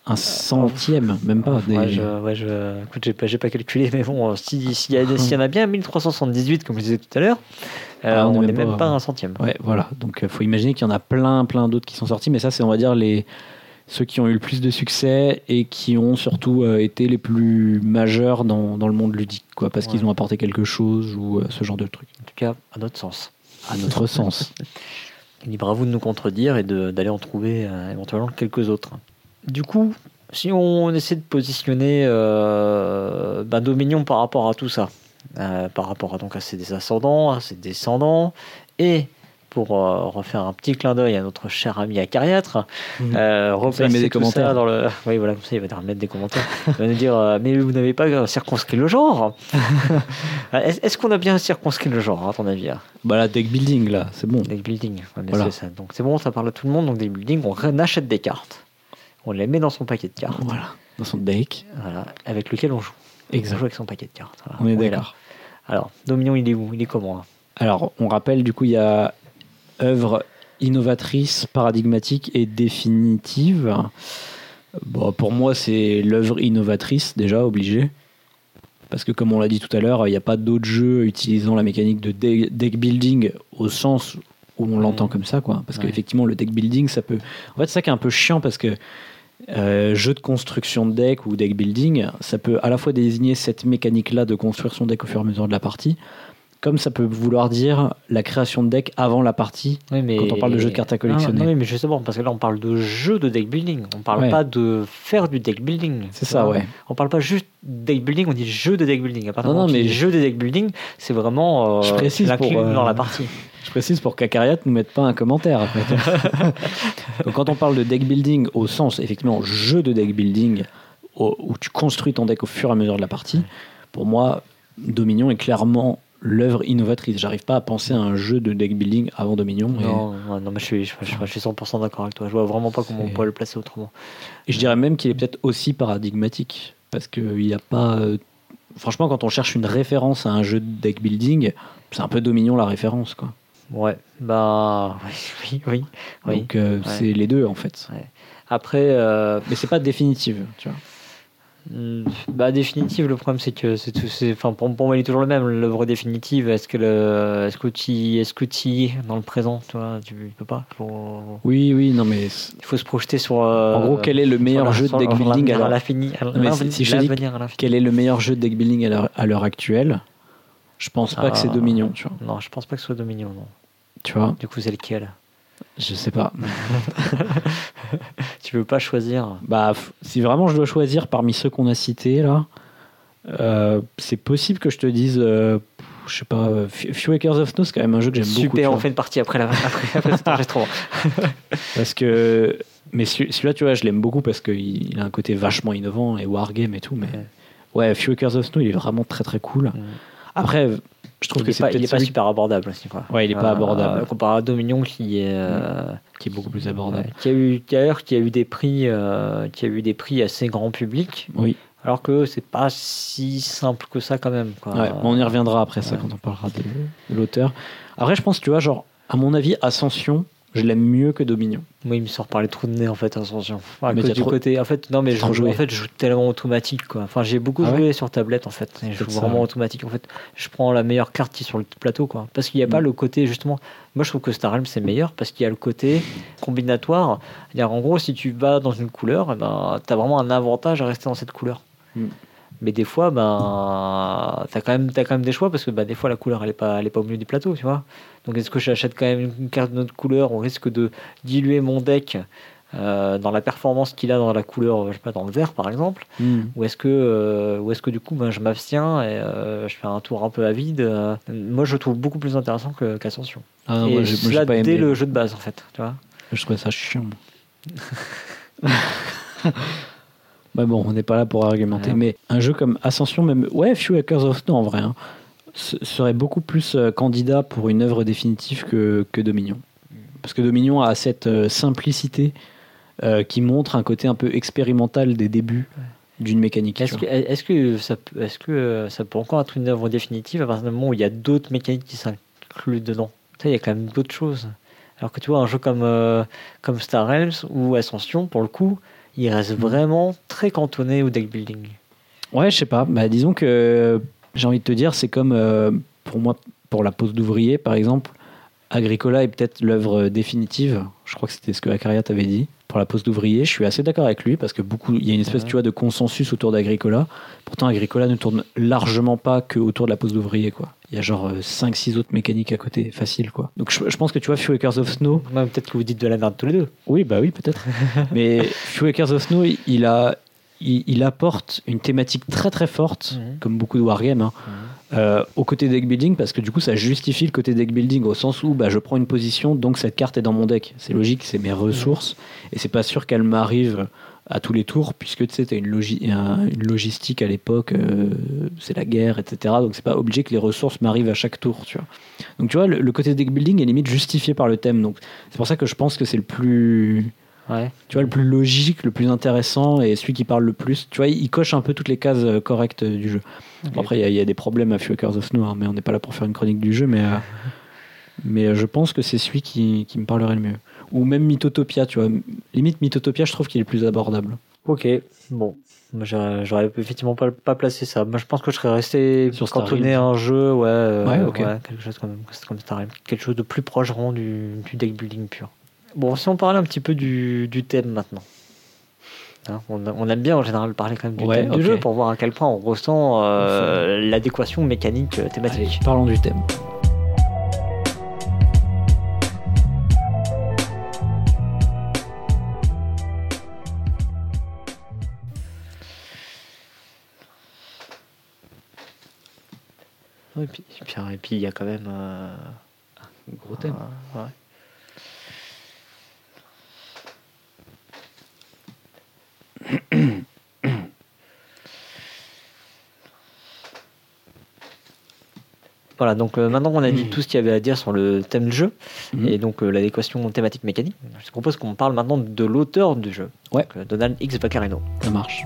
un centième, même pas. Des... Ouais, je, ouais, je, écoute, j'ai pas, j'ai pas calculé, mais bon, si, s'il y, a, s'il y en a bien mille trois cent soixante-dix-huit, comme je disais tout à l'heure, euh, Ah, on n'est même même pas, pas à ouais. un centième. Ouais, voilà. Donc, il faut imaginer qu'il y en a plein, plein d'autres qui sont sortis, mais ça, c'est, on va dire, les ceux qui ont eu le plus de succès et qui ont surtout euh, été les plus majeurs dans, dans le monde ludique, quoi, parce Ouais. qu'ils ont apporté quelque chose ou euh, ce genre de truc. En tout cas, à notre sens. À notre sens. Libre à vous de nous contredire et de, d'aller en trouver euh, éventuellement quelques autres. Du coup, si on essaie de positionner euh, ben Dominion par rapport à tout ça, euh, par rapport à, donc, à ses ascendants, à ses descendants, et pour euh, refaire un petit clin d'œil à notre cher ami Acariâtre, Mmh. euh, ça, il met replacer des tout commentaires. ça dans le... Oui, voilà, comme ça, il va remettre des commentaires. Il va nous dire, euh, mais vous n'avez pas circonscrit le genre. est-ce, est-ce qu'on a bien circonscrit le genre, à ton avis hein Bah, la deck building, là, c'est bon. Deck building, ouais, mais Voilà. c'est ça. Donc c'est bon, ça parle à tout le monde. Donc deck building, on achète des cartes, on les met dans son paquet de cartes, Voilà. Dans son deck. voilà, avec lequel on joue. Exact. On joue avec son paquet de cartes. Voilà. On est là. d'accord. Alors, Dominion, il est où? Il est comment hein Alors, on rappelle, du coup, il y a œuvre innovatrice, paradigmatique et définitive. Bon, pour moi, c'est l'œuvre innovatrice, déjà, obligé. Parce que, comme on l'a dit tout à l'heure, il n'y a pas d'autres jeux utilisant la mécanique de de- deck building au sens où on l'entend Mmh. comme ça, quoi. Parce Ouais. qu'effectivement, le deck building, ça peut... En fait, c'est ça qui est un peu chiant, parce que euh, jeu de construction de deck ou deck building, ça peut à la fois désigner cette mécanique-là de construire son deck au fur et à mesure de la partie, comme ça peut vouloir dire la création de deck avant la partie, Oui, mais... quand on parle de jeu de cartes à collectionner. Non, non, mais justement, parce que là, on parle de jeu de deck building. On parle Ouais. pas de faire du deck building. C'est tu ça, vois. ouais. On parle pas juste deck building, on dit jeu de deck building. À partir Non, du moment non, où tu mais dis jeu de deck building, c'est vraiment euh, Je précise tu l'inclus pour, euh, dans la partie. Je précise pour qu'Acariat ne mette pas un commentaire après. Donc, quand on parle de deck building au sens, effectivement, jeu de deck building, au- où tu construis ton deck au fur et à mesure de la partie, pour moi, Dominion est clairement l'œuvre innovatrice. J'arrive pas à penser à un jeu de deck building avant Dominion. Et, Non, non, non, mais je suis, je, je- je suis cent pour cent d'accord avec toi. Je vois vraiment pas comment on C'est- pourrait le placer autrement. et je dirais même qu'il est peut-être aussi paradigmatique. Parce qu'il n'y a pas... euh, Franchement, quand on cherche une référence à un jeu de deck building, c'est un peu Dominion la référence, quoi. Ouais, bah oui, oui, oui. Donc, euh, Ouais. c'est les deux, en fait. Après, euh, Mais c'est pas définitive, tu vois. hmm, bah définitive, le problème c'est que c'est tout, c'est, enfin pour, pour moi il est toujours le même. L'œuvre définitive, est-ce que le, est-ce que tu, est-ce que tu y es dans le présent, tu vois, tu peux pas. Faut, Oui, oui, non, mais... c'est- il faut se projeter sur. euh, En gros, quel est le meilleur sur la- jeu de sur deck l'avenir building à alors l'infini, à mais l'infini, si- si je te dis l'avenir à l'infini. Quel est le meilleur jeu de deck building à l'heure, à l'heure actuelle? Je pense pas Ah. que c'est Dominion, tu vois. Non, je pense pas que ce soit Dominion, non. Tu vois, Du coup, c'est lequel? je sais pas. Tu veux pas choisir? Bah, f- si vraiment je dois choisir parmi ceux qu'on a cités là, euh, c'est possible que je te dise, euh, pff, je sais pas, euh, Few Few Acres of Snow, c'est quand même un jeu que j'aime beaucoup. tu Super, on vois. fait une partie après, la, après, après cet enregistrement. Parce que, mais celui- celui-là, tu vois, je l'aime beaucoup parce qu'il il a un côté vachement innovant et wargame et tout. Mais ouais, Few Acres of Snow, il est vraiment très très cool. Mm. Après, je trouve Il que est c'est pas, il peut-être est pas celui super abordable aussi, quoi. Ouais, il est pas Euh, abordable. comparé à Dominion qui est euh, qui est beaucoup plus abordable. ouais, qui a eu d'ailleurs qui a eu des prix euh, qui a eu des prix assez grand public, Oui. alors que c'est pas si simple que ça quand même, quoi. Ouais, on y reviendra après ça ouais. quand on parlera de, de l'auteur. Après, je pense, tu vois, genre, à mon avis, Ascension, je l'aime mieux que Dominion. Moi, il me sort par les trous de nez en fait, attention. Enfin, à Mais cause t'as du trop- côté, en fait, non mais je, trop joué. en fait, je joue tellement automatique, quoi. Enfin, j'ai beaucoup Ah joué ouais sur tablette en fait. Et je Peut-être joue ça, vraiment ouais. automatique. En fait, je prends la meilleure carte qui est sur le plateau, quoi. Parce qu'il n'y a pas Mm. le côté justement. Moi, je trouve que Star Realm c'est meilleur parce qu'il y a le côté combinatoire. C'est-à-dire, en gros, si tu vas dans une couleur, eh ben, t'as vraiment un avantage à rester dans cette couleur. Mm. Mais des fois, ben, t'as quand même, t'as quand même des choix parce que bah, des fois la couleur elle est pas, elle est pas au milieu du plateau, tu vois. Donc est-ce que j'achète quand même une carte de notre couleur, on risque de diluer mon deck euh, dans la performance qu'il a dans la couleur, je sais pas, dans le vert par exemple, Mm. ou est-ce que, euh, ou est-ce que du coup, ben, je m'abstiens et euh, je fais un tour un peu à vide. euh. Moi, je le trouve beaucoup plus intéressant que, qu'Ascension. Ah, non, et moi, j'ai, moi, j'ai cela pas dès aimé. le jeu de base en fait, tu vois. Je trouvais ça chiant. Bah bon, on n'est pas là pour argumenter. Ouais. Mais un jeu comme Ascension, même. Ouais, Few Acres of Snow en vrai, hein, ce- serait beaucoup plus euh, candidat pour une œuvre définitive que, que Dominion. Parce que Dominion a cette euh, simplicité euh, qui montre un côté un peu expérimental des débuts d'une mécanique. Est-ce tu que, vois. est-ce que ça, peut- est-ce que euh, ça peut encore être une œuvre définitive à partir du moment où il y a d'autres mécaniques qui s'incluent dedans? Tu sais, il y a quand même d'autres choses. Alors que tu vois, un jeu comme, euh, comme Star Realms ou Ascension, pour le coup, il reste vraiment très cantonné au deck building. Ouais, je sais pas. Bah, disons que j'ai envie de te dire, c'est comme euh, pour moi, pour la pose d'ouvrier, par exemple, Agricola est peut-être l'œuvre définitive. Je crois que c'était ce que Akaria t'avait dit. Pour la pose d'ouvrier, je suis assez d'accord avec lui parce que beaucoup, il y a une espèce, ouais. tu vois, de consensus autour d'Agricola. Pourtant, Agricola ne tourne largement pas que autour de la pose d'ouvrier, quoi. Il y a genre cinq six autres mécaniques à côté, facile, quoi. Donc je, je pense que tu vois, Few Acres of Snow. Ouais, peut-être que vous dites de la merde tous les deux. Oui, bah oui, peut-être. Mais Few Acres of Snow, il a, il, il apporte une thématique très très forte, mmh. comme beaucoup de wargames, hein. Mmh. Euh, au côté deck building, parce que du coup ça justifie le côté deck building au sens où bah, je prends une position, donc cette carte est dans mon deck, c'est logique, c'est mes ressources, et c'est pas sûr qu'elle m'arrive à tous les tours, puisque tu sais, t'as une, logi- un, une logistique à l'époque, euh, c'est la guerre, et cetera. Donc c'est pas obligé que les ressources m'arrivent à chaque tour, tu vois. Donc tu vois, le, le côté deck building est limite justifié par le thème, donc c'est pour ça que je pense que c'est le plus... Ouais. Tu vois, le plus logique, le plus intéressant et celui qui parle le plus. Tu vois, il coche un peu toutes les cases correctes du jeu. Okay. Bon, après, il y, y a des problèmes à Few Acres of Snow, hein, mais on n'est pas là pour faire une chronique du jeu. Mais, euh, mais je pense que c'est celui qui, qui me parlerait le mieux. Ou même Mythotopia, tu vois. Limite, Mythotopia, je trouve qu'il est plus abordable. Ok, bon. J'aurais, j'aurais effectivement pas, pas placé ça. Moi, je pense que je serais resté sur cantonné à un jeu, ouais, euh, ouais, okay. ouais, quelque chose comme, comme Star Realms, quelque chose de plus proche vraiment du, du deck building pur. Bon, si on parlait un petit peu du, du thème maintenant. Hein, on, on aime bien en général parler quand même du ouais, thème okay. du jeu pour voir à quel point on ressent euh, l'adéquation mécanique euh, thématique. Allez, parlons du thème. Et puis il puis, et puis, y a quand même euh, un gros thème. Euh, ouais. Voilà, donc euh, maintenant qu'on a dit tout ce qu'il y avait à dire sur le thème du jeu mmh. et donc euh, l'adéquation thématique mécanique, je te propose qu'on parle maintenant de l'auteur du jeu, ouais. donc, euh, Donald X. Vaccarino. Ça marche.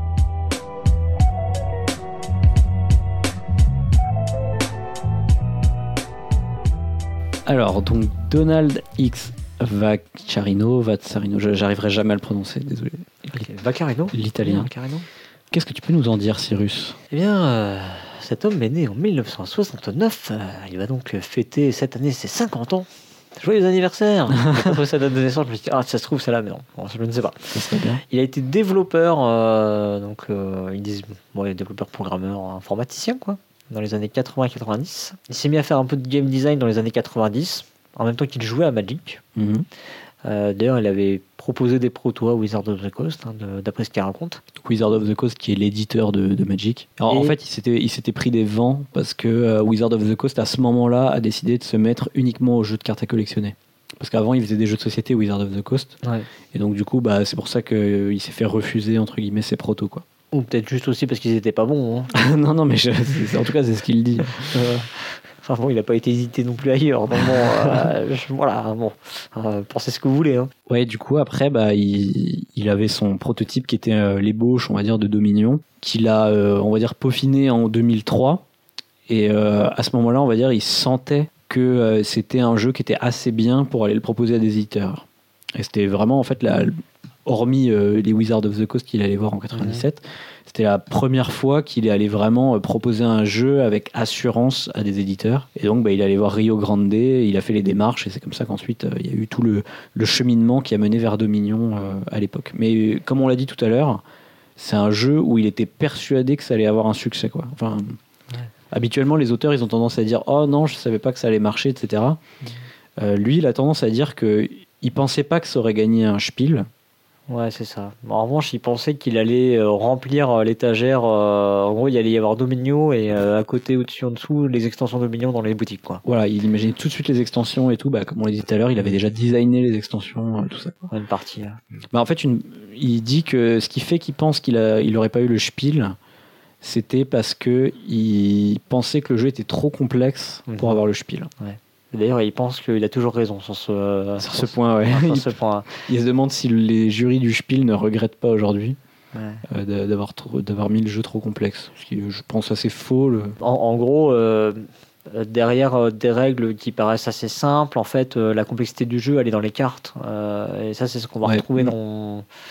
Alors, donc Donald X. Vaccarino, Vaccarino, j'arriverai jamais à le prononcer, désolé. Okay. Vaccarino, l'italien. Vaccarino. Qu'est-ce que tu peux nous en dire, Cyrus ? Eh bien, euh, cet homme est né en dix-neuf cent soixante-neuf. Euh, il va donc fêter cette année ses cinquante ans. Joyeux anniversaire. J'ai trouvé sa date de naissance, je me suis dit, ah, ça se trouve, c'est là, mais non, bon, je ne sais pas. Ça serait bien. Il a été développeur, euh, donc euh, ils disent, bon, il est développeur, programmeur, informaticien, quoi, dans les années quatre-vingts et quatre-vingt-dix. Il s'est mis à faire un peu de game design dans les années quatre-vingt-dix, en même temps qu'il jouait à Magic. Mm-hmm. Euh, d'ailleurs, il avait proposé des protos à Wizards of the Coast, hein, de, d'après ce qu'il raconte. Donc, Wizards of the Coast, qui est l'éditeur de, de Magic. Alors, et... en fait, il s'était, il s'était pris des vents parce que euh, Wizards of the Coast, à ce moment-là, a décidé de se mettre uniquement aux jeux de cartes à collectionner. Parce qu'avant, il faisait des jeux de société Wizards of the Coast. Ouais. Et donc, du coup, bah, c'est pour ça qu'il euh, s'est fait refuser, entre guillemets, ses protos, quoi. Ou peut-être juste aussi parce qu'ils n'étaient pas bons. Hein. non, non, mais je, c'est, en tout cas, c'est ce qu'il dit. euh... Enfin bon, il n'a pas été hésité non plus ailleurs. Donc bon, euh, je, voilà, bon, euh, pensez ce que vous voulez. Hein. Ouais, du coup, après, bah, il, il avait son prototype qui était euh, l'ébauche, on va dire, de Dominion, qu'il a, euh, on va dire, peaufiné en deux mille trois. Et euh, à ce moment-là, on va dire, il sentait que euh, c'était un jeu qui était assez bien pour aller le proposer à des éditeurs. Et c'était vraiment, en fait, la, hormis euh, les Wizards of the Coast qu'il allait voir en quatre-vingt-dix-sept, mmh. c'était la première fois qu'il est allé vraiment proposer un jeu avec assurance à des éditeurs. Et donc, bah, il est allé voir Rio Grande, il a fait les démarches, et c'est comme ça qu'ensuite, euh, il y a eu tout le, le cheminement qui a mené vers Dominion euh, à l'époque. Mais comme on l'a dit tout à l'heure, c'est un jeu où il était persuadé que ça allait avoir un succès, quoi. Enfin, ouais. Habituellement, les auteurs, ils ont tendance à dire « Oh non, je savais pas que ça allait marcher, et cetera Mmh. » euh, Lui, il a tendance à dire qu'il pensait pas que ça aurait gagné un Spiel. Ouais, c'est ça. En revanche, il pensait qu'il allait euh, remplir euh, l'étagère. Euh, en gros, il allait y avoir Dominion et euh, à côté, au-dessus, en dessous, les extensions Dominion dans les boutiques, quoi. Voilà, il imaginait tout de suite les extensions et tout. Bah, comme on l'a dit tout à l'heure, il avait déjà designé les extensions, euh, tout ça. Quoi. Une partie. Là. Bah, en fait, une... il dit que ce qui fait qu'il pense qu'il a, il aurait pas eu le Spiel, c'était parce que il pensait que le jeu était trop complexe pour mmh. avoir le Spiel. Ouais. D'ailleurs, il pense qu'il a toujours raison sur ce, euh, sur ce point. Ouais. Sur ce point. Il se demande si les jurys du Spiel ne regrettent pas aujourd'hui ouais. euh, d'avoir, trop, d'avoir mis le jeu trop complexe. Ce qui, je pense, assez faux. Le... En, en gros, euh, derrière euh, des règles qui paraissent assez simples, en fait, euh, la complexité du jeu, elle est dans les cartes. Euh, et ça, c'est ce qu'on va ouais. retrouver dans,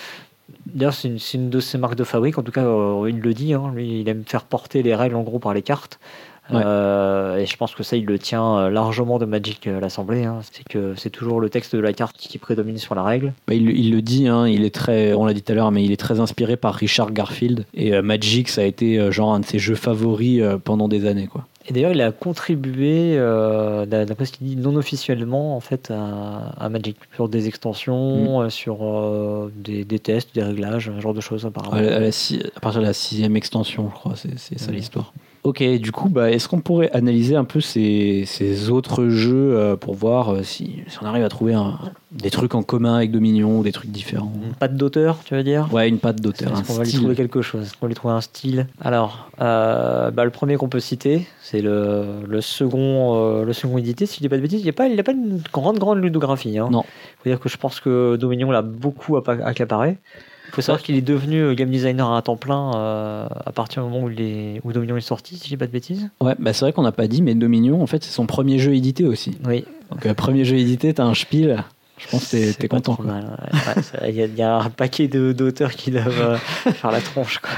D'ailleurs, c'est une, c'est une de ses marques de fabrique. En tout cas, euh, il le dit. Hein, lui, il aime faire porter les règles en gros par les cartes. Ouais. Euh, et je pense que ça, il le tient largement de Magic à l'Assemblée. Hein. C'est que c'est toujours le texte de la carte qui prédomine sur la règle. Bah, il, il le dit. Hein, il est très, on l'a dit tout à l'heure, mais il est très inspiré par Richard Garfield. Et euh, Magic, ça a été euh, genre un de ses jeux favoris euh, pendant des années, quoi. Et d'ailleurs, il a contribué, euh, d'après ce qu'il dit, non officiellement en fait, à, à Magic, sur des extensions, mmh. euh, sur euh, des, des tests, des réglages, un genre de choses apparemment. À, la, à, la six, à partir de la sixième extension, je crois, c'est, c'est ça mmh. l'histoire. Ok, du coup, bah, est-ce qu'on pourrait analyser un peu ces, ces autres jeux euh, pour voir euh, si, si on arrive à trouver un, des trucs en commun avec Dominion ou des trucs différents? Une patte d'auteur, tu veux dire? Ouais, une patte d'auteur. Est-ce qu'on va lui trouver quelque chose? Est-ce qu'on va lui trouver un style? Alors, euh, bah, le premier qu'on peut citer, c'est le, le, second, euh, le second édité. Si je dis pas de bêtises, il n'a pas, pas une grande, grande ludographie. Hein. Non. Il faut dire que je pense que Dominion l'a beaucoup accaparé. Il faut savoir qu'il est devenu game designer à temps plein euh, à partir du moment où, il est, où Dominion est sorti, si je dis pas de bêtises. Ouais, bah c'est vrai qu'on n'a pas dit, mais Dominion, en fait, c'est son premier jeu édité aussi. Oui. Donc, euh, premier jeu édité, t'as un spiel. Je pense que t'es, c'est t'es content. Il ouais, ouais, y, y a un paquet de, d'auteurs qui doivent euh, faire la tronche, quoi.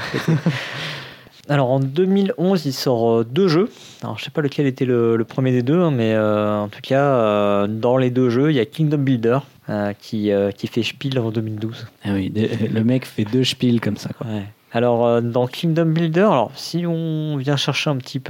Alors en deux mille onze, il sort euh, deux jeux. Alors je sais pas lequel était le, le premier des deux, hein, mais euh, en tout cas, euh, dans les deux jeux, il y a Kingdom Builder euh, qui, euh, qui fait Spiel en deux mille douze. Ah oui, le mec fait deux Spiels comme ça, quoi. Ouais. Alors euh, dans Kingdom Builder, alors si on vient chercher un petit peu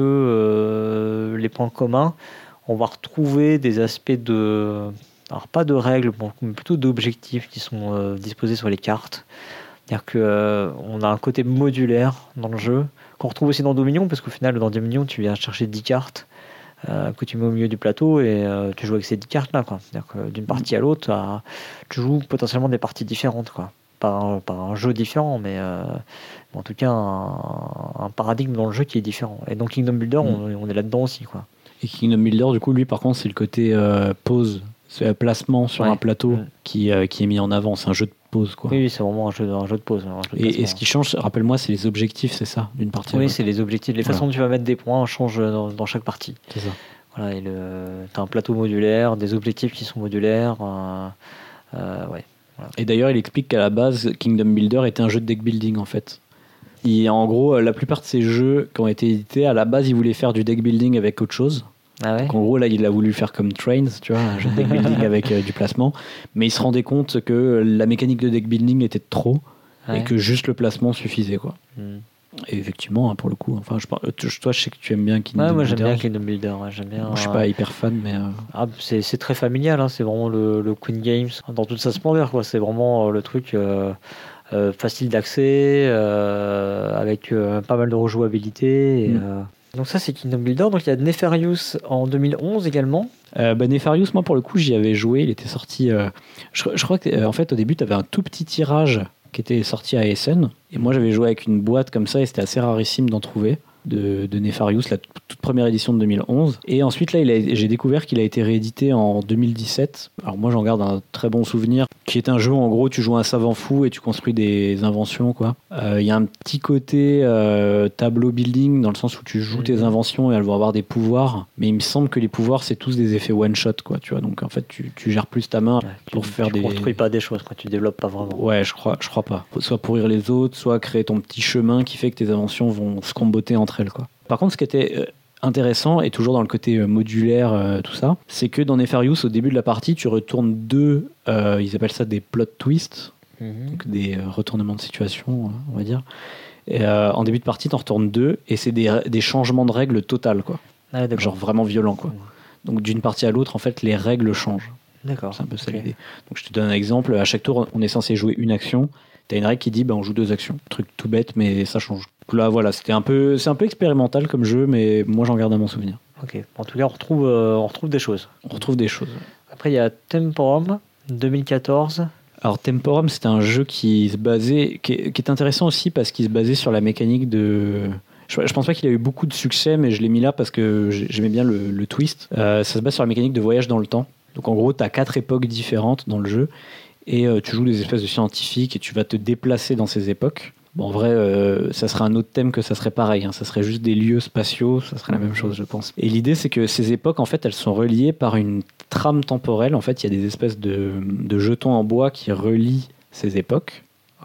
euh, les points communs, on va retrouver des aspects de, alors pas de règles, mais plutôt d'objectifs qui sont euh, disposés sur les cartes. C'est-à-dire qu'on euh, a un côté modulaire dans le jeu, qu'on retrouve aussi dans Dominion, parce qu'au final, dans Dominion, tu viens chercher dix cartes euh, que tu mets au milieu du plateau et euh, tu joues avec ces dix cartes-là. Quoi. C'est-à-dire que d'une partie à l'autre, euh, tu joues potentiellement des parties différentes. Quoi. Pas, un, pas un jeu différent, mais euh, en tout cas un, un paradigme dans le jeu qui est différent. Et donc Kingdom Builder, mm. on, on est là-dedans aussi. Quoi. Et Kingdom Builder, du coup, lui, par contre, c'est le côté euh, pause, c'est le placement sur ouais. un plateau mm. qui, euh, qui est mis en avant. C'est un jeu de pause, quoi. Oui, c'est vraiment un jeu, un jeu de pause. Jeu de et, et ce qui change, rappelle-moi, c'est les objectifs, c'est ça, d'une partie. Oui, c'est les objectifs. Les voilà. façons dont tu vas mettre des points changent dans, dans chaque partie. C'est ça. Voilà, et le, t'as un plateau modulaire, des objectifs qui sont modulaires. Euh, euh, ouais. Voilà. Et d'ailleurs, il explique qu'à la base, Kingdom Builder était un jeu de deck building, en fait. Il, en gros, la plupart de ces jeux qui ont été édités, à la base, ils voulaient faire du deck building avec autre chose. Ah ouais. Donc en gros, là, il a voulu faire comme Trains, tu vois, un jeu de deck building avec euh, du placement. Mais il se rendait compte que la mécanique de deck building était trop ouais. et que juste le placement suffisait, quoi. Mm. Et effectivement, hein, pour le coup, enfin, je, toi, je sais que tu aimes bien Kingdom ouais, moi, Builder. J'aime bien Kingdom Builder. Ouais, j'aime bien, moi, je suis pas euh... hyper fan, mais. Euh... Ah, c'est, c'est très familial, hein, c'est vraiment le, le Queen Games dans toute sa splendeur, quoi. C'est vraiment euh, le truc. Euh... Euh, facile d'accès, euh, avec euh, pas mal de rejouabilité. Et, mm. euh... Donc ça, c'est Kingdom Builder. Donc il y a Nefarious en deux mille onze également. Euh, bah, Nefarious, moi pour le coup, j'y avais joué. Il était sorti. Euh, je, je crois que euh, en fait au début, tu avais un tout petit tirage qui était sorti à Essen. Et moi, j'avais joué avec une boîte comme ça et c'était assez rarissime d'en trouver. De, de Nefarious, la toute première édition de deux mille onze. Et ensuite, là, il a, j'ai découvert qu'il a été réédité en deux mille dix-sept. Alors moi, j'en garde un très bon souvenir, qui est un jeu où, en gros, tu joues un savant fou et tu construis des inventions, quoi. Il euh, y a un petit côté euh, tableau building, dans le sens où tu joues mmh. tes inventions et elles vont avoir des pouvoirs. Mais il me semble que les pouvoirs, c'est tous des effets one-shot, quoi, tu vois. Donc, en fait, tu, tu gères plus ta main ouais, pour tu, faire tu des... Tu construis pas des choses, quoi. Tu développes pas vraiment. Ouais, je crois, je crois pas. Soit pourrir les autres, soit créer ton petit chemin qui fait que tes inventions vont se comboter entre elles, quoi. Par contre, ce qui était intéressant, et toujours dans le côté modulaire, euh, tout ça, c'est que dans Nefarious, au début de la partie, tu retournes deux, euh, ils appellent ça des plot twists, mm-hmm. donc des euh, retournements de situation, on va dire. Et, euh, en début de partie, tu en retournes deux, et c'est des, des changements de règles total, quoi. Ah, genre vraiment violents, quoi. Mm. Donc d'une partie à l'autre, en fait, les règles changent. D'accord. C'est un peu ça okay. l'idée. Donc je te donne un exemple. À chaque tour, on est censé jouer une action. T'as une règle qui dit bah, on joue deux actions. Truc tout bête, mais ça change. Là, voilà, c'était un peu, c'est un peu expérimental comme jeu, mais moi j'en garde à mon souvenir. Ok. En tout cas, on retrouve, euh, on retrouve des choses. On retrouve des choses. Après, il y a Temporum deux mille quatorze. Alors Temporum, c'était un jeu qui se basait, qui est, qui est intéressant aussi parce qu'il se basait sur la mécanique de. Je, je pense pas qu'il a eu beaucoup de succès, mais je l'ai mis là parce que j'aimais bien le, le twist. Euh, ça se base sur la mécanique de voyage dans le temps. Donc en gros, tu as quatre époques différentes dans le jeu et euh, tu joues des espèces de scientifiques et tu vas te déplacer dans ces époques. Bon, en vrai, euh, ça serait un autre thème que ça serait pareil. Hein. Ça serait juste des lieux spatiaux, ça serait la même chose, je pense. Et l'idée, c'est que ces époques, en fait, elles sont reliées par une trame temporelle. En fait, il y a des espèces de, de jetons en bois qui relient ces époques.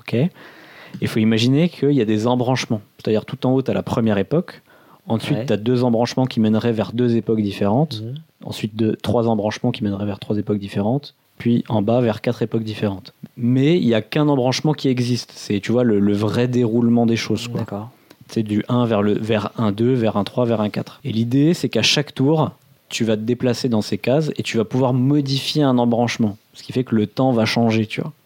Ok. Il faut imaginer qu'il y a des embranchements. C'est-à-dire tout en haut, tu as la première époque. Ensuite, Ouais. tu as deux embranchements qui mèneraient vers deux époques différentes. Mhm. Ensuite, deux, trois embranchements qui mèneraient vers trois époques différentes. Puis en bas, vers quatre époques différentes. Mais il n'y a qu'un embranchement qui existe. C'est, tu vois, le, le vrai déroulement des choses, quoi. D'accord. C'est du un vers, le, vers un deux, vers un trois, vers un quatre. Et l'idée, c'est qu'à chaque tour, tu vas te déplacer dans ces cases et tu vas pouvoir modifier un embranchement. Ce qui fait que le temps va changer, tu vois.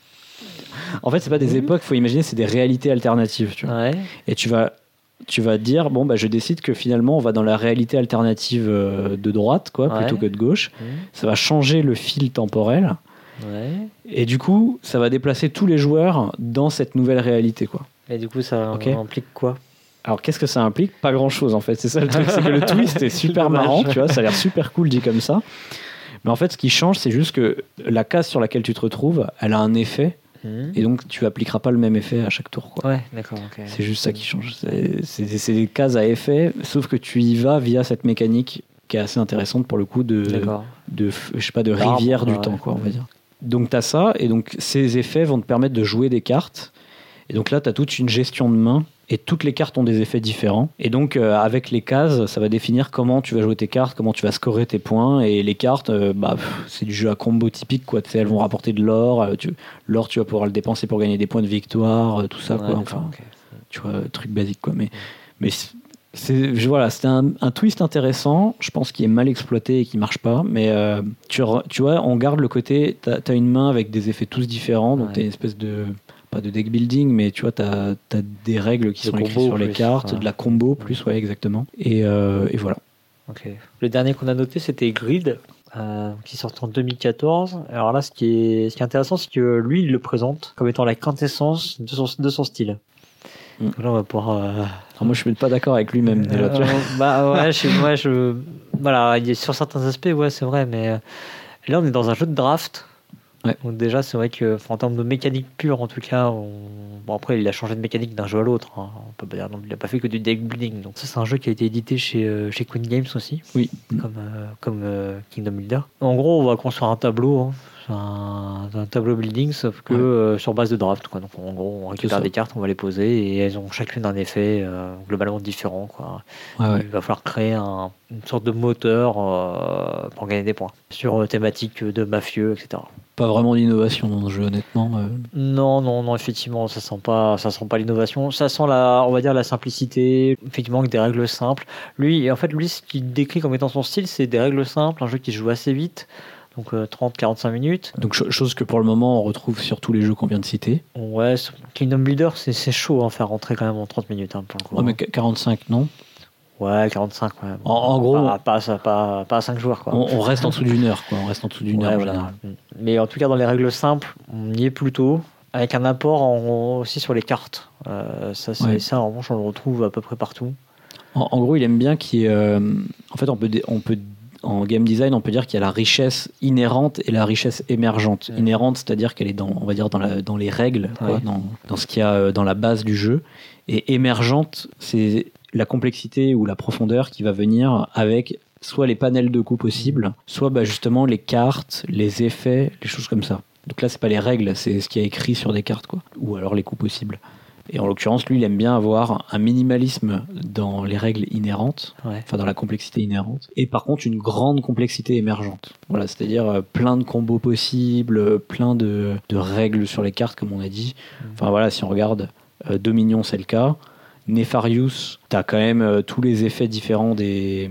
En fait, c'est pas des Mhm. époques, il faut imaginer, c'est des réalités alternatives, tu vois. Ouais. Et tu vas, tu vas dire, bon, bah, je décide que finalement, on va dans la réalité alternative euh, de droite, quoi, Ouais. plutôt que de gauche. Mhm. Ça va changer le fil temporel. Ouais. Et du coup, ça va déplacer tous les joueurs dans cette nouvelle réalité, quoi. Et du coup, ça Ok. implique quoi? Alors, qu'est-ce que ça implique? Pas grand-chose, en fait. C'est ça le truc, c'est que le twist est super Dommage. marrant, tu vois, ça a l'air super cool dit comme ça. Mais en fait, ce qui change, c'est juste que la case sur laquelle tu te retrouves, elle a un effet, Mhm. et donc tu appliqueras pas le même effet à chaque tour, quoi. Ouais, d'accord, ok. C'est juste ça qui change. C'est, c'est, c'est des cases à effet, sauf que tu y vas via cette mécanique qui est assez intéressante pour le coup de, D'accord. de je sais pas, de D'arbre, rivière du ouais. temps, quoi, on va dire. Donc tu as ça, et donc ces effets vont te permettre de jouer des cartes. Et donc là, tu as toute une gestion de main, et toutes les cartes ont des effets différents. Et donc, euh, avec les cases, ça va définir comment tu vas jouer tes cartes, comment tu vas scorer tes points. Et les cartes, euh, bah, pff, c'est du jeu à combo typique, quoi. Tu sais, elles vont rapporter de l'or. euh, tu, l'or, tu vas pouvoir le dépenser pour gagner des points de victoire, euh, tout ça, quoi. Ouais, Enfin, d'accord, ok. tu vois, truc basique, quoi. Mais, mais c'est, je- voilà, c'était un, un twist intéressant, je pense qu'il est mal exploité et qui marche pas. Mais euh, tu, re- tu vois, on garde le côté, t'as, t'as une main avec des effets tous différents, donc Ouais. t'as une espèce de, pas de deck building, mais tu vois, t'as, t'as des règles qui De sont écrites combo sur les plus, cartes, ouais. de la combo plus, ouais, exactement. Et, euh, et voilà. Ok. Le dernier qu'on a noté, c'était Grid, euh, qui sort en deux mille quatorze. Alors là, ce qui est, ce qui est intéressant, c'est que lui, il le présente comme étant la quintessence de son, de son style. Mm. Donc là, on va pouvoir. Euh, Alors moi, je suis pas d'accord avec lui-même. déjà, tu vois. euh, bah ouais, je, moi, je. Voilà, il y a sur certains aspects, ouais, c'est vrai, mais euh, là, on est dans un jeu de draft. Ouais. Donc déjà, c'est vrai que, enfin, en termes de mécanique pure, en tout cas, on... bon après, il a changé de mécanique d'un jeu à l'autre. Hein. On peut pas dire non, il a pas fait que du deck building. Donc ça, c'est un jeu qui a été édité chez euh, chez Queen Games aussi. Oui. Comme euh, comme euh, Kingdom Builder. En gros, on va construire un tableau. Hein. C'est un, un tableau building, sauf que Ouais. euh, sur base de draft. Quoi. Donc en gros, on récupère ça. des cartes, on va les poser et elles ont chacune un effet euh, globalement différent. Quoi. Ouais, ouais. Il va falloir créer un, une sorte de moteur euh, pour gagner des points sur euh, thématique de mafieux, et cetera. Pas vraiment d'innovation dans ce jeu, honnêtement. euh. Non, non, non, effectivement, ça sent pas, ça sent pas l'innovation. Ça sent la, on va dire la simplicité. Effectivement, avec des règles simples. Lui, en fait, lui, ce qu'il décrit comme étant son style, c'est des règles simples, un jeu qui se joue assez vite, donc euh, trente à quarante-cinq minutes. Donc, cho- chose que pour le moment, on retrouve sur tous les jeux qu'on vient de citer. Ouais, Kingdom Builder, c'est, c'est chaud à faire rentrer quand même en trente minutes, hein, pour le coup. Ouais, mais qu- quarante-cinq, non? Ouais, quarante-cinq, ouais. En, en gros, Pas, pas, pas, pas, pas à cinq joueurs, quoi. on, on reste en dessous d'une heure, quoi. On reste en dessous d'une Ouais, heure, en voilà. général. Mais en tout cas, dans les règles simples, on y est plutôt, avec un apport en- aussi sur les cartes. Euh, ça, c'est, Ouais. ça, en revanche, on le retrouve à peu près partout. En, en gros, il aime bien qu'il y ait, euh, en fait, on peut, dé- on peut, en game design, on peut dire qu'il y a la richesse inhérente et la richesse émergente. Ouais. Inhérente, c'est-à-dire qu'elle est dans, on va dire, dans, la, dans les règles, quoi, Ouais. dans, dans ce qu'il y a euh, dans la base du jeu. Et émergente, c'est la complexité ou la profondeur qui va venir avec soit les panels de coups possibles, soit bah, justement les cartes, les effets, les choses comme ça. Donc là, c'est pas les règles, c'est ce qui est écrit sur des cartes, quoi. Ou alors les coups possibles. Et en l'occurrence, lui, il aime bien avoir un minimalisme dans les règles inhérentes, Ouais. enfin dans la complexité inhérente, et par contre une grande complexité émergente. Voilà, c'est-à-dire euh, plein de combos possibles, euh, plein de, de règles sur les cartes, comme on a dit. Enfin voilà, si on regarde euh, Dominion, c'est le cas. Nefarious, t'as quand même euh, tous les effets différents des,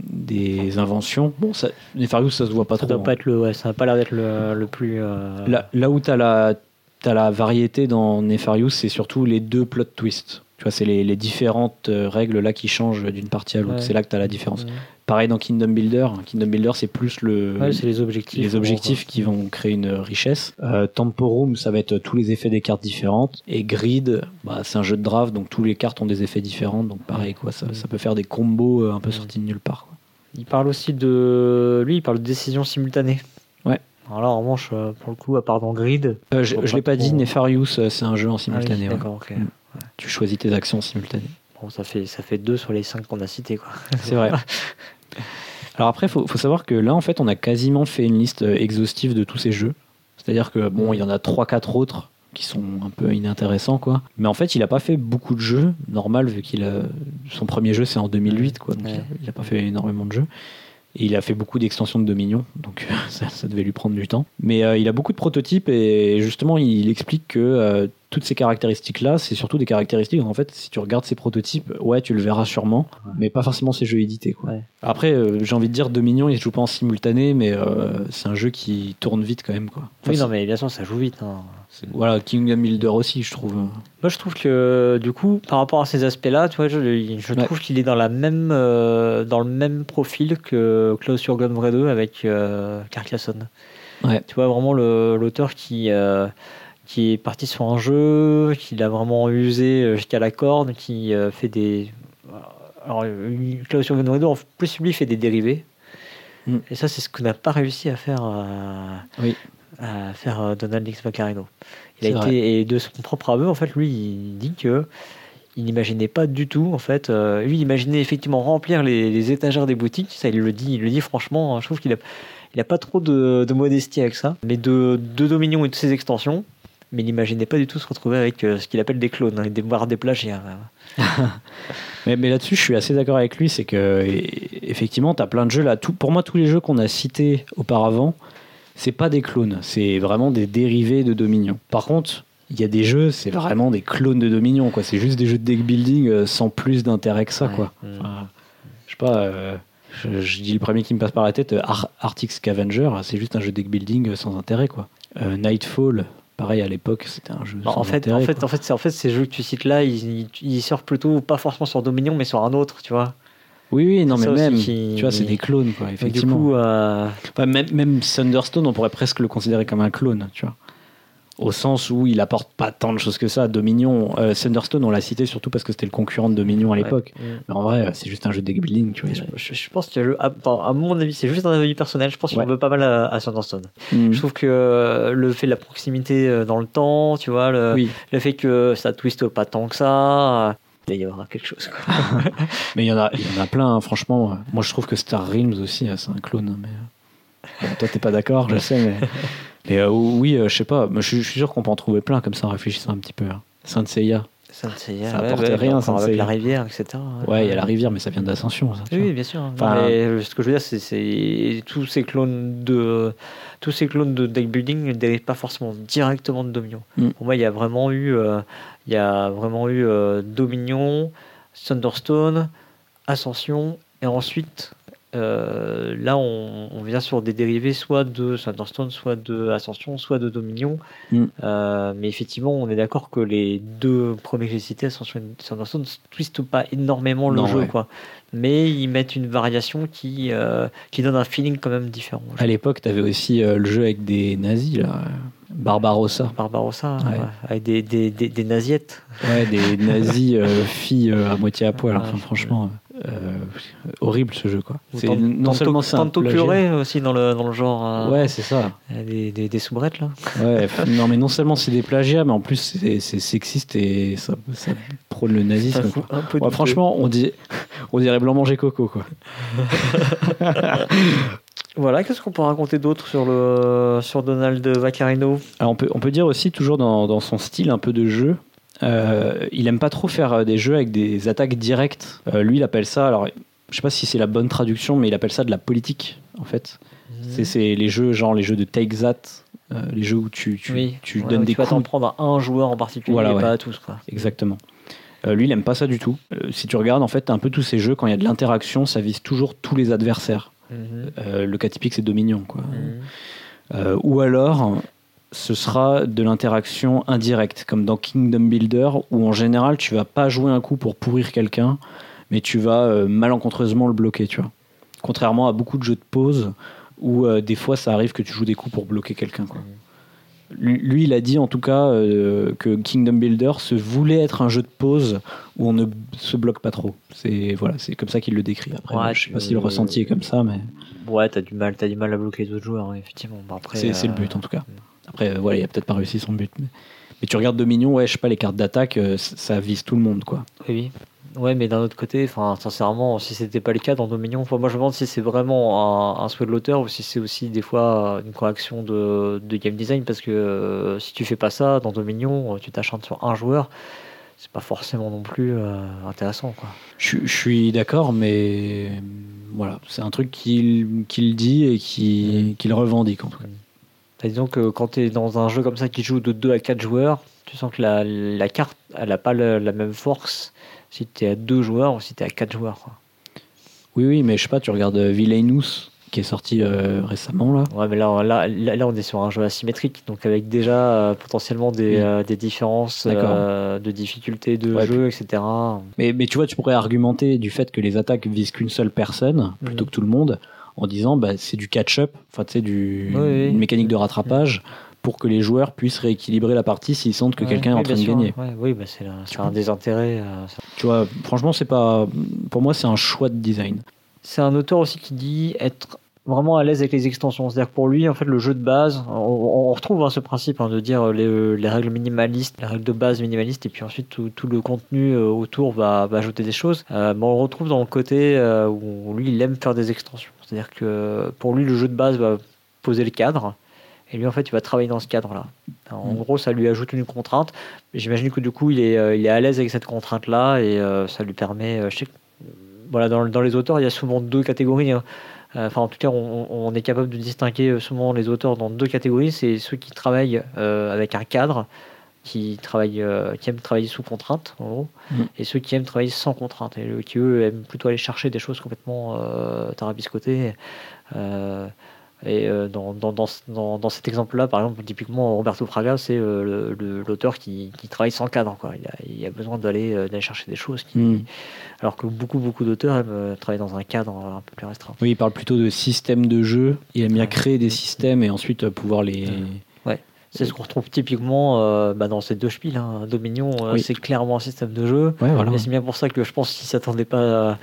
des inventions. Bon, ça, Nefarious, ça se voit pas Ça trop. doit hein. pas être le, ouais, ça n'a pas l'air d'être le, le plus. euh, Là, là où t'as la, t'as la variété dans Nefarious, c'est surtout les deux plot twists. Tu vois, c'est les, les différentes euh, règles là qui changent d'une partie à l'autre. Ouais. C'est là que t'as la différence. Ouais. Pareil dans Kingdom Builder. Kingdom Builder, c'est plus le, Ouais, c'est les objectifs. les objectifs qui vont créer une richesse. Euh, Temporum, ça va être tous les effets des cartes différentes. Et Grid, bah, c'est un jeu de draft, donc tous les cartes ont des effets différents. Donc pareil, quoi, ça, ça peut faire des combos euh, un peu sortis de nulle part, quoi. Il parle aussi de. Lui, il parle de décision simultanée. Ouais. Alors là, en revanche, euh, pour le coup, à part dans Grid. Euh, je je vois je l'ai pas pas dit, trop. Nefarious, euh, c'est un jeu en Ah oui, simultané. ouais. d'accord, ok. Mm. Tu choisis tes actions en simultané. Bon, ça fait, ça fait deux sur les cinq qu'on a cités, quoi. C'est vrai. Alors après, il faut, faut savoir que là, en fait, on a quasiment fait une liste euh, exhaustive de tous ces jeux. C'est-à-dire que, bon, il y en a trois quatre autres qui sont un peu inintéressants, quoi. Mais en fait, il a pas fait beaucoup de jeux, normal, vu qu'il a... Son premier jeu, c'est en deux mille huit, quoi. Donc, ouais. il, a, il a pas fait énormément de jeux. Et il a fait beaucoup d'extensions de Dominion, donc ça, ça devait lui prendre du temps. Mais euh, il a beaucoup de prototypes et justement, il explique que euh, toutes ces caractéristiques-là, c'est surtout des caractéristiques. En fait, si tu regardes ces prototypes, ouais, tu le verras sûrement, ouais. mais pas forcément ces jeux édités, quoi. Ouais. Après, euh, j'ai envie de dire, Dominion, il se joue pas en simultané, mais euh, c'est un jeu qui tourne vite quand même, quoi. Enfin, oui, non, mais bien sûr, ça joue vite. Hein. Voilà, Kingdom Builder aussi, je trouve. Moi, je trouve que, du coup, par rapport à ces aspects-là, tu vois, je, je trouve ouais. qu'il est dans, la même, euh, dans le même profil que Klaus Jürgen Wrede avec euh, Carcassonne. Ouais. Tu vois, vraiment le, l'auteur qui, euh, qui est parti sur un jeu, qui l'a vraiment usé jusqu'à la corde, qui euh, fait des... Alors, Klaus Jürgen Wrede, en plus, lui, fait des dérivés. Mm. Et ça, c'est ce qu'on n'a pas réussi à faire... Euh, oui. à faire Donald X Vaccarino. Il a été, vrai. Et de son propre aveu, en fait, lui, il dit que il n'imaginait pas du tout, en fait, euh, lui, il imaginait effectivement remplir les, les étagères des boutiques. Ça, il le dit, il le dit franchement. Je trouve qu'il a, il a pas trop de, de modestie avec ça, mais de, de Dominion et de ses extensions. Mais il n'imaginait pas du tout se retrouver avec euh, ce qu'il appelle des clones, hein, des voire des plagiats. mais, mais là-dessus, je suis assez d'accord avec lui, c'est que et, effectivement, t'as plein de jeux là. Tout, pour moi, tous les jeux qu'on a cités auparavant. C'est pas des clones, c'est vraiment des dérivés de Dominion. Par contre, il y a des jeux, c'est vraiment des clones de Dominion, quoi. C'est juste des jeux de deck building euh, sans plus d'intérêt que ça, ouais. quoi. Enfin, je sais pas, euh, je, je dis le premier qui me passe par la tête, Ar- Arctic Scavenger, c'est juste un jeu de deck building sans intérêt, quoi. Euh, Nightfall, pareil à l'époque, c'était un jeu non, sans en fait, intérêt. En fait, en fait, c'est, en fait, ces jeux que tu cites là, ils, ils, ils sortent plutôt pas forcément sur Dominion, mais sur un autre, tu vois. Oui, oui, non, c'est mais même, qui... tu vois, c'est des clones, quoi, effectivement. Du coup, euh... enfin, même, même Thunderstone, on pourrait presque le considérer comme un clone, tu vois. Au sens où il apporte pas tant de choses que ça. Dominion, euh, Thunderstone, on l'a cité surtout parce que c'était le concurrent de Dominion à l'époque. Ouais. Mais en vrai, c'est juste un jeu de deck building, tu vois. Je, je, je pense que, à, à mon avis, c'est juste un avis personnel. Je pense qu'il ouais. veut pas mal à, à Thunderstone. Mm. Je trouve que euh, le fait de la proximité dans le temps, tu vois, le, oui. le fait que ça twiste pas tant que ça. Il y aura quelque chose, quoi. Mais il y en a, il y en a plein, hein, franchement. Moi, je trouve que Star Realms aussi, c'est un clone. Mais bon, toi, t'es pas d'accord, je sais, mais, mais euh, oui, euh, je sais pas. Je, je suis sûr qu'on peut en trouver plein comme ça en réfléchissant un petit peu. Hein. Saint Seiya. Saint Seiya. Ça ouais, apportait ouais, rien, Saint Seiya. La rivière, et cetera. Ouais, il y a la rivière, mais ça vient d'Ascension. Ça, oui, bien sûr. Enfin, non, mais ce que je veux dire, c'est, c'est tous ces clones de tous ces clones de deck building ne dérivent pas forcément directement de Dominion. Mm. Pour moi, il y a vraiment eu euh, il y a vraiment eu euh, Dominion, Thunderstone, Ascension, et ensuite euh, là on, on vient sur des dérivés soit de Thunderstone, soit de Ascension, soit de Dominion. Mm. Euh, mais effectivement, on est d'accord que les deux premiers que j'ai cités, Ascension et Thunderstone, ne twistent pas énormément le non, jeu, ouais. quoi. Mais ils mettent une variation qui, euh, qui donne un feeling quand même différent. À l'époque, tu avais aussi euh, le jeu avec des nazis, là. Barbarossa. Barbarossa, ouais. Ouais, avec des, des, des, des naziettes. Ouais, des nazis euh, filles euh, à moitié à poil. Enfin, franchement, euh, horrible ce jeu, quoi. C'est tant, non tant, seulement c'est un pluré aussi dans le, dans le genre. Euh, ouais, c'est ça. Des, des, des soubrettes, là. Ouais, non, mais non seulement c'est des plagiats, mais en plus c'est, c'est sexiste et ça, ça prône le nazisme. Un peu ouais, franchement, on, dit, on dirait blanc manger coco, quoi. Voilà, qu'est-ce qu'on peut raconter d'autre sur, le, sur Donald Vaccarino ? Alors on peut, on peut dire aussi, toujours dans, dans son style un peu de jeu, euh, il aime pas trop faire des jeux avec des attaques directes. Euh, lui, il appelle ça, alors je sais pas si c'est la bonne traduction, mais il appelle ça de la politique, en fait. Mmh. C'est, c'est les jeux, genre les jeux de Take That, euh, les jeux où tu, tu, oui. tu ouais, donnes ouais, des tu vas coups. t'en prendre à un joueur en particulier, voilà, et ouais. pas à tous, quoi. Exactement. Euh, lui, il aime pas ça du tout. Euh, si tu regardes, en fait, un peu tous ces jeux, quand il y a de l'interaction, ça vise toujours tous les adversaires. Mmh. Euh, le cas typique, c'est Dominion, quoi. Mmh. Euh, ou alors, ce sera de l'interaction indirecte, comme dans Kingdom Builder, où en général, tu vas pas jouer un coup pour pourrir quelqu'un, mais tu vas euh, malencontreusement le bloquer, tu vois. Contrairement à beaucoup de jeux de pause, où euh, des fois, ça arrive que tu joues des coups pour bloquer quelqu'un, quoi. Mmh. Lui, il a dit en tout cas euh, que Kingdom Builder se voulait être un jeu de pause où on ne se bloque pas trop. C'est, voilà, c'est comme ça qu'il le décrit. Après, ouais, je sais pas si le ressenti est comme ça, mais... Ouais, t'as du mal, t'as du mal à bloquer les autres joueurs, hein, effectivement. Bon, après, c'est, euh... c'est le but, en tout cas. Après, euh, voilà, il a peut-être pas réussi son but. Mais, mais tu regardes Dominion, ouais, je sais pas, les cartes d'attaque, euh, ça vise tout le monde, quoi. Oui, Ouais, mais d'un autre côté, enfin, sincèrement, si c'était pas le cas dans Dominion, enfin, moi je me demande si c'est vraiment un, un souhait de l'auteur ou si c'est aussi des fois une correction de, de game design, parce que euh, si tu fais pas ça dans Dominion, tu t'acharnes sur un joueur, c'est pas forcément non plus euh, intéressant, quoi. Je, je suis d'accord, mais voilà, c'est un truc qu'il qu'il dit et qui- Mm. qu'il revendique en tout cas. Enfin, disons que quand tu es dans un jeu comme ça qui joue de deux à quatre joueurs, tu sens que la, la carte, elle a pas le- la même force si tu es à deux joueurs ou si tu es à quatre joueurs, quoi. Oui, oui, mais je sais pas, tu regardes euh, Villainous qui est sorti euh, récemment là. Ouais, mais là, là, là, là, on est sur un jeu asymétrique, donc avec déjà euh, potentiellement des, Oui. euh, des différences D'accord. euh, de difficulté de Ouais, jeu, et cetera. Mais, mais tu vois, tu pourrais argumenter du fait que les attaques visent qu'une seule personne plutôt Mhm. que tout le monde en disant bah, c'est du catch-up, enfin tu sais, du, Oui, oui. une mécanique de rattrapage pour que les joueurs puissent rééquilibrer la partie s'ils sentent que Ouais, quelqu'un est oui, en train bien de sûr, gagner. ouais, oui, bah, c'est, la- c'est un des intérêts. euh, ça. Tu vois, franchement, c'est pas. Pour moi, c'est un choix de design. C'est un auteur aussi qui dit être vraiment à l'aise avec les extensions. C'est-à-dire que pour lui, en fait, le jeu de base, on, on retrouve hein, ce principe hein, de dire les, les règles minimalistes, les règles de base minimalistes, et puis ensuite tout, tout le contenu euh, autour va, va ajouter des choses. Euh, mais on le retrouve dans le côté euh, où lui, il aime faire des extensions. C'est-à-dire que pour lui, le jeu de base va poser le cadre. Et lui, en fait, il va travailler dans ce cadre-là. En Mm. gros, ça lui ajoute une contrainte. J'imagine que du coup, il est, euh, il est à l'aise avec cette contrainte-là et euh, ça lui permet. euh, je sais que, voilà, dans, dans les auteurs, il y a souvent deux catégories. Hein. Euh, Enfin, en tout cas, on, on est capable de distinguer euh, souvent les auteurs dans deux catégories. C'est ceux qui travaillent euh, avec un cadre, qui travaillent, euh, qui aiment travailler sous contrainte, en gros, Mm. et ceux qui aiment travailler sans contrainte, et euh, qui eux aiment plutôt aller chercher des choses complètement euh, tarabiscotées. Euh, et euh, dans, dans, dans, dans, dans cet exemple-là, par exemple, typiquement, Roberto Fraga, c'est euh, le- le- l'auteur qui, qui travaille sans cadre, quoi. Il a, il a besoin d'aller euh, d'aller chercher des choses. Qui, Mm. Alors que beaucoup, beaucoup d'auteurs aiment euh, travailler dans un cadre un peu plus restreint. Oui, il parle plutôt de système de jeu. Il aime bien Ouais. créer des systèmes et ensuite euh, pouvoir les. C'est ce qu'on retrouve typiquement euh, bah, dans ces deux spiels. Hein. Dominion, euh, Oui. c'est clairement un système de jeu. Ouais, voilà. Et c'est bien pour ça que je pense qu'il ne s'attendait pas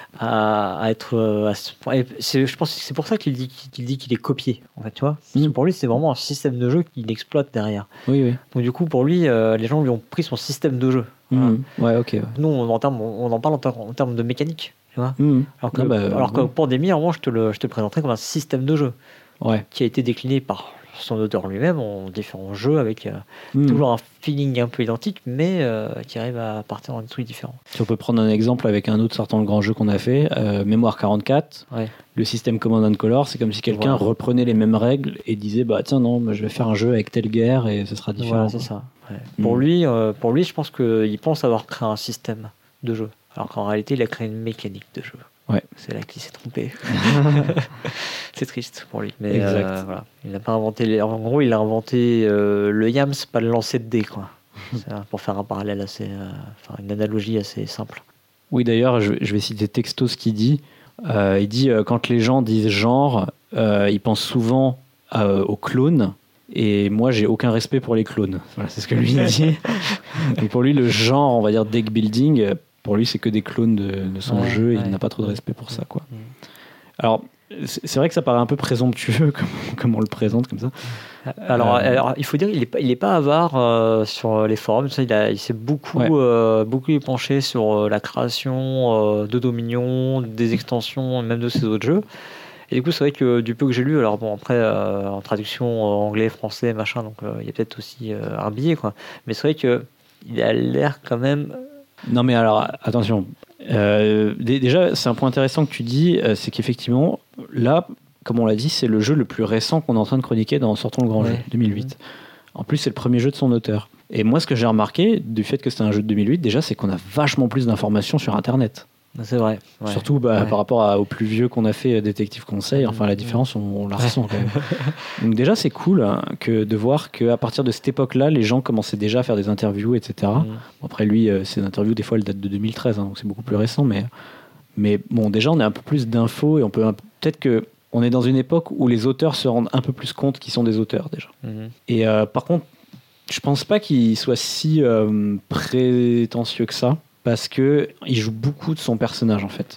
à, à être euh, à ce point. Et c'est- je pense que c'est pour ça qu'il dit qu'il dit qu'il est copié, en fait, tu vois. Parce que Mm. pour lui, c'est vraiment un système de jeu qu'il exploite derrière. Oui, oui. Donc du coup, pour lui, euh, les gens lui ont pris son système de jeu. Voilà. Mm. Ouais, ok. Ouais. Nous, on en, termes, on en parle en, ter- en termes de mécanique, tu vois. Mm. Alors que, Non, bah, alors que ouais. pour Demir, moi, je te, le, je te le présenterais comme un système de jeu Ouais. qui a été décliné par son auteur lui-même en différents jeux avec euh, Mm. toujours un feeling un peu identique, mais euh, qui arrive à partir dans des trucs différents. Si on peut prendre un exemple avec un autre sortant le grand jeu qu'on a fait, euh, Mémoire quarante-quatre, Ouais. le système Command and Color, c'est comme si quelqu'un Voilà. reprenait les mêmes règles et disait bah tiens non, moi, je vais faire un jeu avec telle guerre et ce sera différent. Voilà, c'est quoi. ça. Ouais. Pour, Mm. lui, euh, pour lui, je pense qu'il pense avoir créé un système de jeu, alors qu'en réalité, il a créé une mécanique de jeu. Ouais. C'est là qu'il s'est trompé. C'est triste pour lui. Mais Exact. euh, voilà. Il n'a pas inventé. Les... En gros, il a inventé euh, le yams, pas le lancer de dés, quoi. C'est, euh, pour faire un parallèle assez, euh, enfin une analogie assez simple. Oui, d'ailleurs, je, je vais citer texto ce qu'il dit. Euh, il dit euh, quand les gens disent genre, euh, ils pensent souvent euh, aux clones. Et moi, j'ai aucun respect pour les clones. Voilà, c'est ce que lui il dit. Donc pour lui, le genre, on va dire deck building, euh, pour lui, c'est que des clones de, de son Ouais, jeu et ouais. il n'a pas trop de respect pour ça, quoi. Mm. Alors, c'est c'est vrai que ça paraît un peu présomptueux comme, comme on le présente comme ça. Alors, Euh, alors, il faut dire qu'il n'est pas, il est pas avare euh, sur les forums. Ça, il, a, il s'est beaucoup, Ouais. euh, beaucoup penché sur euh, la création euh, de Dominion, des extensions, même de ses autres jeux. Et du coup, c'est vrai que du peu que j'ai lu, alors bon, après, euh, en traduction euh, anglais, français, machin, donc euh, il y a peut-être aussi euh, un billet, quoi. Mais c'est vrai qu'il a l'air quand même. Non, mais alors, attention. Euh, dé- déjà, c'est un point intéressant que tu dis, euh, c'est qu'effectivement, là, comme on l'a dit, c'est le jeu le plus récent qu'on est en train de chroniquer dans Sortons le Grand Ouais. Jeu, deux mille huit. En plus, c'est le premier jeu de son auteur. Et moi, ce que j'ai remarqué du fait que c'est un jeu de deux mille huit, déjà, c'est qu'on a vachement plus d'informations sur Internet. C'est vrai. Ouais. Surtout bah, Ouais. par rapport à- au plus vieux qu'on a fait, euh, Détective Conseil. Enfin, la différence, on, on la ressent quand même. Donc déjà, c'est cool hein, que, de voir qu'à partir de cette époque-là, les gens commençaient déjà à faire des interviews, et cetera. Mm. Bon, après, lui, euh, ces interviews, des fois, elles datent de deux mille treize, hein, donc c'est beaucoup plus récent. Mais, mais bon, déjà, on a un peu plus d'infos et on peut un- peut-être que on est dans une époque où les auteurs se rendent un peu plus compte qu'ils sont des auteurs déjà. Mhm. Et euh, par contre, je pense pas qu'il soit si euh, prétentieux que ça, parce que il joue beaucoup de son personnage en fait.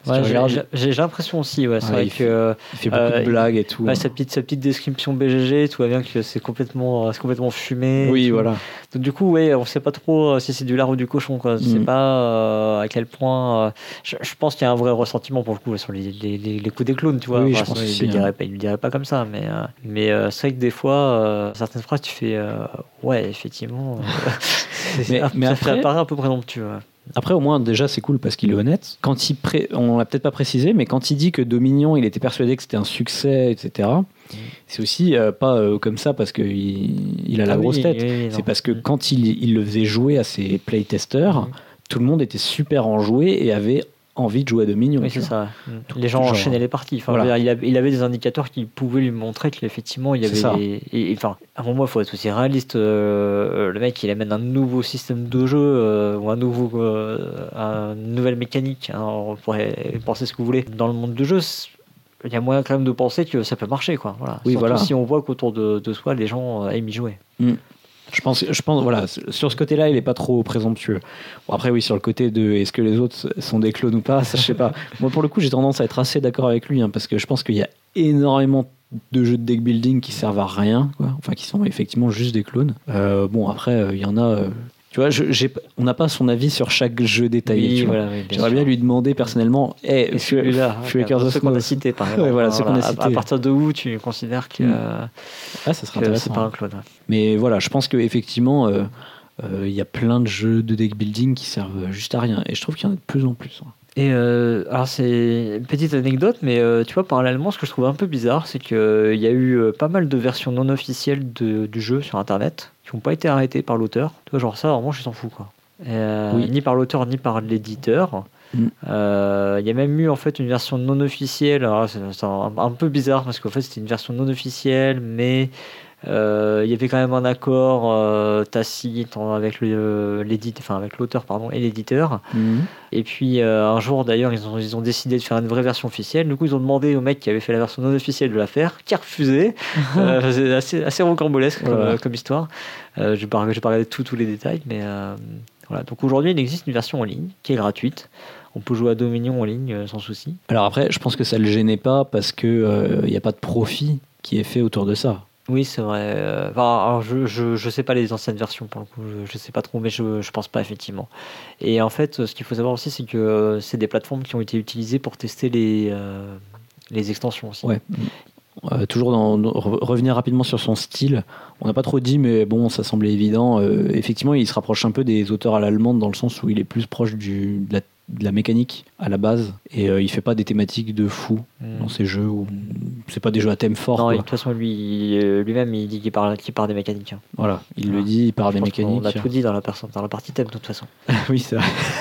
Si Ouais, tu j'ai, regardes, j'ai, j'ai l'impression aussi, ouais, c'est Ouais, vrai il que fait- euh, il fait beaucoup euh, de blagues et tout. ouais, hein. sa petite sa petite description B G G, tu vois bien que c'est complètement c'est complètement fumé. et Oui, tout. voilà. Donc du coup, ouais, on sait pas trop euh, si c'est du lard ou du cochon, quoi. Je sais Mm. pas euh, à quel point. euh, je, je pense qu'il y a un vrai ressentiment pour le coup sur les, les, les, les coups des clowns, tu vois. Oui, je Enfin, pense sinon, il aussi, le dirait hein. pas, il le dirait pas comme ça, mais euh, mais euh, c'est vrai que des fois, euh, certaines phrases, tu fais, euh, ouais, effectivement, euh, c'est- Mais- ça mais fait après- apparaît un peu présomptueux. ouais. Après, au moins, déjà, c'est cool parce qu'il est honnête. Quand il pré... On l'a peut-être pas précisé, mais quand il dit que Dominion, il était persuadé que c'était un succès, et cetera, c'est aussi euh, pas euh, comme ça parce qu'il il a la Ah oui, grosse tête. oui, oui, C'est non. parce que Mm. quand il, il le faisait jouer à ses playtesters, Mhm. tout le monde était super enjoué et avait envie de jouer à Dominion. Oui, tu c'est vois. ça. Mm. Tout- Les gens genre, enchaînaient les parties. Enfin, voilà. je veux dire, il, avait, il avait des indicateurs qui pouvaient lui montrer qu'effectivement, il y C'est avait. ça. Des, et, et, enfin, à mon moment, il faut être aussi réaliste. euh, le mec, il amène un nouveau système de jeu euh, ou un nouveau, euh, un- une nouvelle mécanique. hein, on pourrait penser ce que vous voulez. Dans le monde du jeu, c'est- il y a moyen quand même de penser que ça peut marcher. Quoi. Voilà. Oui, Surtout voilà. si on voit qu'autour de, de soi, les gens euh, aiment y jouer. Mm. Je pense, je pense, voilà, sur ce côté-là, il est pas trop présomptueux. Bon, après, oui, sur le côté de est-ce que les autres sont des clones ou pas, ça, je sais pas. Moi, pour le coup, j'ai tendance à être assez d'accord avec lui, hein, parce que je pense qu'il y a énormément de jeux de deck building qui servent à rien, quoi. Enfin, qui sont effectivement juste des clones. Euh, bon, après, euh, il y en a. euh, tu vois, je, j'ai, on n'a pas son avis sur chaque jeu détaillé. Oui, tu vois. voilà, oui, bien J'aimerais sûr. bien lui demander personnellement, hey, Et celui-là, Fuckers of ceux qu'on a Snow. cités, par exemple. Ouais, voilà, ceux qu'on a à- cités. À partir de où tu considères que, Mm. euh, Ah, ça serait que intéressant. c'est pas un clone. ouais. Mais voilà, je pense qu'effectivement, il euh, euh, y a plein de jeux de deck building qui servent juste à rien. Et je trouve qu'il y en a de plus en plus. hein. Et euh, alors c'est une petite anecdote, mais euh, tu vois, parallèlement, ce que je trouve un peu bizarre, c'est qu'il y a eu euh, pas mal de versions non officielles de- du jeu sur Internet qui n'ont pas été arrêtées par l'auteur. Tu vois, genre ça, vraiment, je s'en fous, quoi. Et, euh, Oui. Ni par l'auteur, ni par l'éditeur. Mm. Euh, Il y a même eu en fait une version non officielle. Alors, c'est c'est un, un peu bizarre parce qu'en fait c'était une version non officielle, mais euh, il y avait quand même un accord euh, tacite en- avec le, l'édite, enfin avec l'auteur pardon et l'éditeur. Mhm. Et puis euh, un jour d'ailleurs ils ont, ils ont décidé de faire une vraie version officielle. Du coup ils ont demandé au mec qui avait fait la version non officielle de la faire, qui a refusé. Euh, c'est assez, assez rocambolesque comme, Voilà. euh, comme histoire. Euh, je vais pas, je vais pas regarder tous tous les détails, mais euh, voilà. Donc aujourd'hui il existe une version en ligne qui est gratuite. On peut jouer à Dominion en ligne euh, sans souci. Alors après, je pense que ça le gênait pas parce que il n'y a pas de profit qui est fait autour de ça. Oui, c'est vrai. Euh, Enfin, alors je, je, je sais pas les anciennes versions pour le coup, je, je sais pas trop, mais je, je pense pas effectivement. Et en fait, ce qu'il faut savoir aussi, c'est que euh, c'est des plateformes qui ont été utilisées pour tester les, euh, les extensions aussi. Ouais. Euh, toujours dans, dans- re- revenir rapidement sur son style, on n'a pas trop dit, mais bon, ça semblait évident. Euh, effectivement, il se rapproche un peu des auteurs à l'allemande dans le sens où il est plus proche du, de, la, de la mécanique à la base et euh, il fait pas des thématiques de fou Mm. dans ses jeux. Où, c'est pas des jeux à thème fort. Non, quoi. et de toute façon, lui, euh, lui-même, il dit qu'il part, qu'il part des mécaniques. hein. Voilà, il le Ah. dit, il part Je des pense qu'on mécaniques. a tout dit dans la, perso- dans la partie thème de toute façon. Oui, c'est vrai.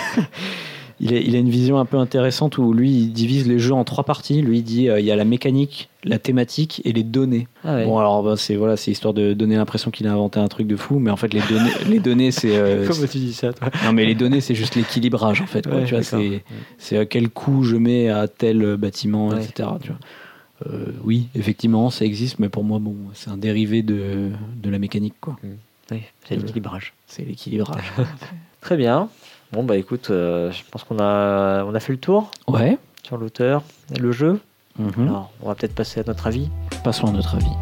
il, a, il a une vision un peu intéressante où lui, il divise les jeux en trois parties. Lui, il dit euh, il y a la mécanique, la thématique et les données. Ah ouais. Bon, alors, bah, c'est voilà, c'est histoire de donner l'impression qu'il a inventé un truc de fou, mais en fait, les données, les données c'est. euh, Comment tu dis ça, toi non, mais les données, c'est juste l'équilibrage, en fait. quoi. Ouais, tu vois, d'accord. c'est, c'est à quel coût je mets à tel bâtiment, Ouais. et cetera. Tu vois. Euh, oui, effectivement, ça existe, mais pour moi, bon, c'est un dérivé de, de la mécanique, quoi. Oui, c'est l'équilibrage. C'est l'équilibrage. Très bien. Bon, bah écoute, euh, je pense qu'on a, on a fait le tour Ouais. sur l'auteur et le jeu. Mhm. Alors, on va peut-être passer à notre avis. Passons à notre avis.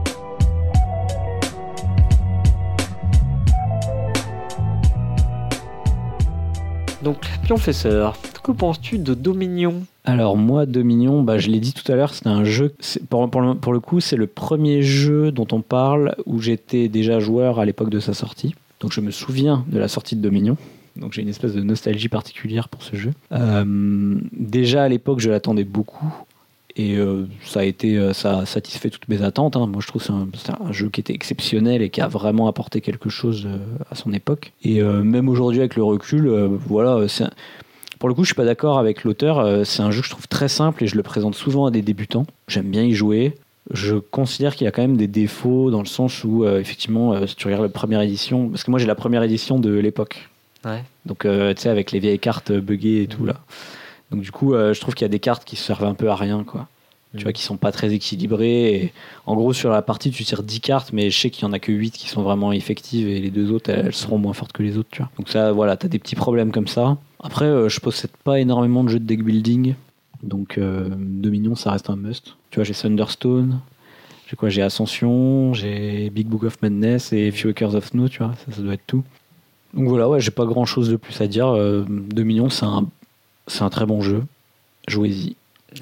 Donc, Pionfesseur, que penses-tu de Dominion? Alors moi, Dominion, bah, je l'ai dit tout à l'heure, c'était un jeu, c'est- pour, pour le, pour le coup, c'est le premier jeu dont on parle où j'étais déjà joueur à l'époque de sa sortie. Donc je me souviens de la sortie de Dominion. Donc j'ai une espèce de nostalgie particulière pour ce jeu. Euh, déjà à l'époque, je l'attendais beaucoup. Et euh, ça a été, euh, ça a satisfait toutes mes attentes. hein. Moi, je trouve que c'est un, c'est un jeu qui était exceptionnel et qui a vraiment apporté quelque chose euh, à son époque. Et euh, même aujourd'hui, avec le recul, euh, voilà, c'est un- pour le coup, je suis pas d'accord avec l'auteur. euh, c'est un jeu que je trouve très simple et je le présente souvent à des débutants. J'aime bien y jouer. Je considère qu'il y a quand même des défauts dans le sens où, euh, effectivement, euh, si tu regardes la première édition, parce que moi j'ai la première édition de l'époque. Ouais. Donc, euh, tu sais, avec les vieilles cartes buggées et tout là. Donc, du coup, euh, je trouve qu'il y a des cartes qui servent un peu à rien, quoi. Tu Mm. vois, qui sont pas très équilibrées. Et en gros, sur la partie, tu tires dix cartes, mais je sais qu'il y en a que huit qui sont vraiment effectives et les deux autres, elles, elles seront moins fortes que les autres, tu vois. Donc, ça, voilà, t'as des petits problèmes comme ça. Après, euh, je possède pas énormément de jeux de deck building. Donc euh, Dominion, ça reste un must. Tu vois, j'ai Thunderstone, j'ai quoi, j'ai Ascension, j'ai Big Book of Madness et Few Acres of Snow, tu vois, ça, ça doit être tout. Donc voilà, ouais, j'ai pas grand chose de plus à dire. Euh, Dominion, c'est un, c'est un très bon jeu. Jouez-y.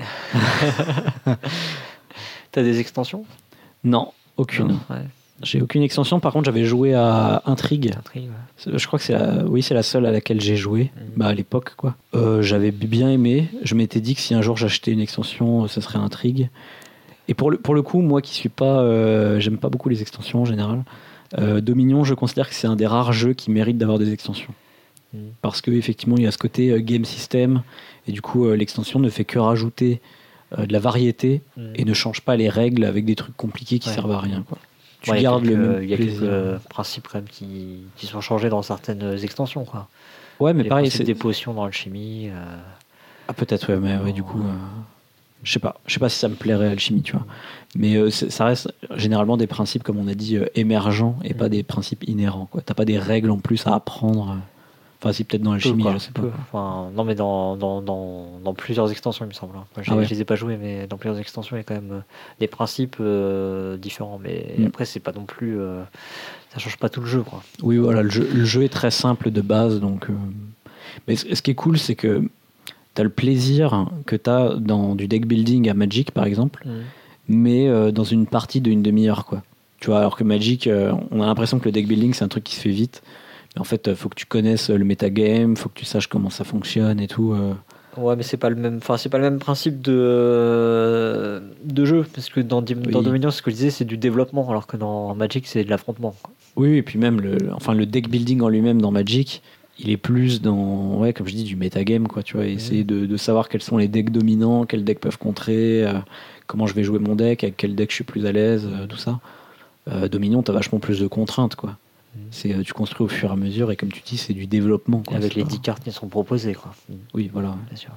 T'as des extensions? Non, aucune. Non, ouais. J'ai aucune extension. Par contre, j'avais joué à Intrigue. Intrigue, ouais. Je crois que c'est la, oui, c'est la seule à laquelle j'ai joué, Mmh. bah, à l'époque, quoi. Euh, j'avais bien aimé. Je m'étais dit que si un jour j'achetais une extension, ça serait Intrigue. Et pour le, pour le coup, moi qui suis pas, euh, j'aime pas beaucoup les extensions en général. Euh, Dominion, je considère que c'est un des rares jeux qui mérite d'avoir des extensions. Mmh. Parce que effectivement, il y a ce côté euh, game system, et du coup, euh, l'extension ne fait que rajouter euh, de la variété mmh. et ne change pas les règles avec des trucs compliqués qui ouais. servent à rien, quoi. Tu ouais, gardes quelques, le même Il y a plaisir. quelques principes quand même qui, qui sont changés dans certaines extensions, quoi. Ouais, mais les pareil, c'est des potions dans l'alchimie. Euh... Ah peut-être, ouais, mais ouais, oh. du coup, euh, je sais pas, je sais pas si ça me plairait l'alchimie, tu vois. Mais euh, ça reste généralement des principes, comme on a dit, euh, émergents et mmh. pas des principes inhérents, quoi. T'as pas des règles en plus à apprendre. Enfin, si peut-être dans l'alchimie, je sais pas. Enfin, non, mais dans, dans, dans, dans plusieurs extensions, il me semble. Moi, ah ouais. Je les ai pas jouées, mais dans plusieurs extensions, il y a quand même euh, des principes euh, différents. Mais mm. après, c'est pas non plus. Euh, ça change pas tout le jeu, quoi. Oui, voilà, le jeu, le jeu est très simple de base. Donc, euh... mais ce, ce qui est cool, c'est que t'as le plaisir que t'as dans du deck building à Magic, par exemple, mm. mais euh, dans une partie d'une demi-heure, quoi. Tu vois, alors que Magic, euh, on a l'impression que le deck building, c'est un truc qui se fait vite. Mais en fait, il faut que tu connaisses le metagame, il faut que tu saches comment ça fonctionne et tout. Euh. Ouais, mais c'est pas le même, enfin, c'est pas le même principe de, de jeu, parce que dans, dans oui. Dominion, ce que je disais, c'est du développement, alors que dans Magic, c'est de l'affrontement. Oui, et puis même le, enfin, le deck building en lui-même dans Magic, il est plus dans, ouais, comme je dis, du metagame, quoi, tu vois, essayer mmh. de, de savoir quels sont les decks dominants, quels decks peuvent contrer, euh, comment je vais jouer mon deck, avec quel deck je suis plus à l'aise, euh, tout ça. Euh, Dominion, t'as vachement plus de contraintes, quoi. C'est, tu construis au fur et à mesure et comme tu dis, c'est du développement, quoi. Avec les pas... dix cartes qui sont proposées, quoi. Oui, voilà. Bien sûr.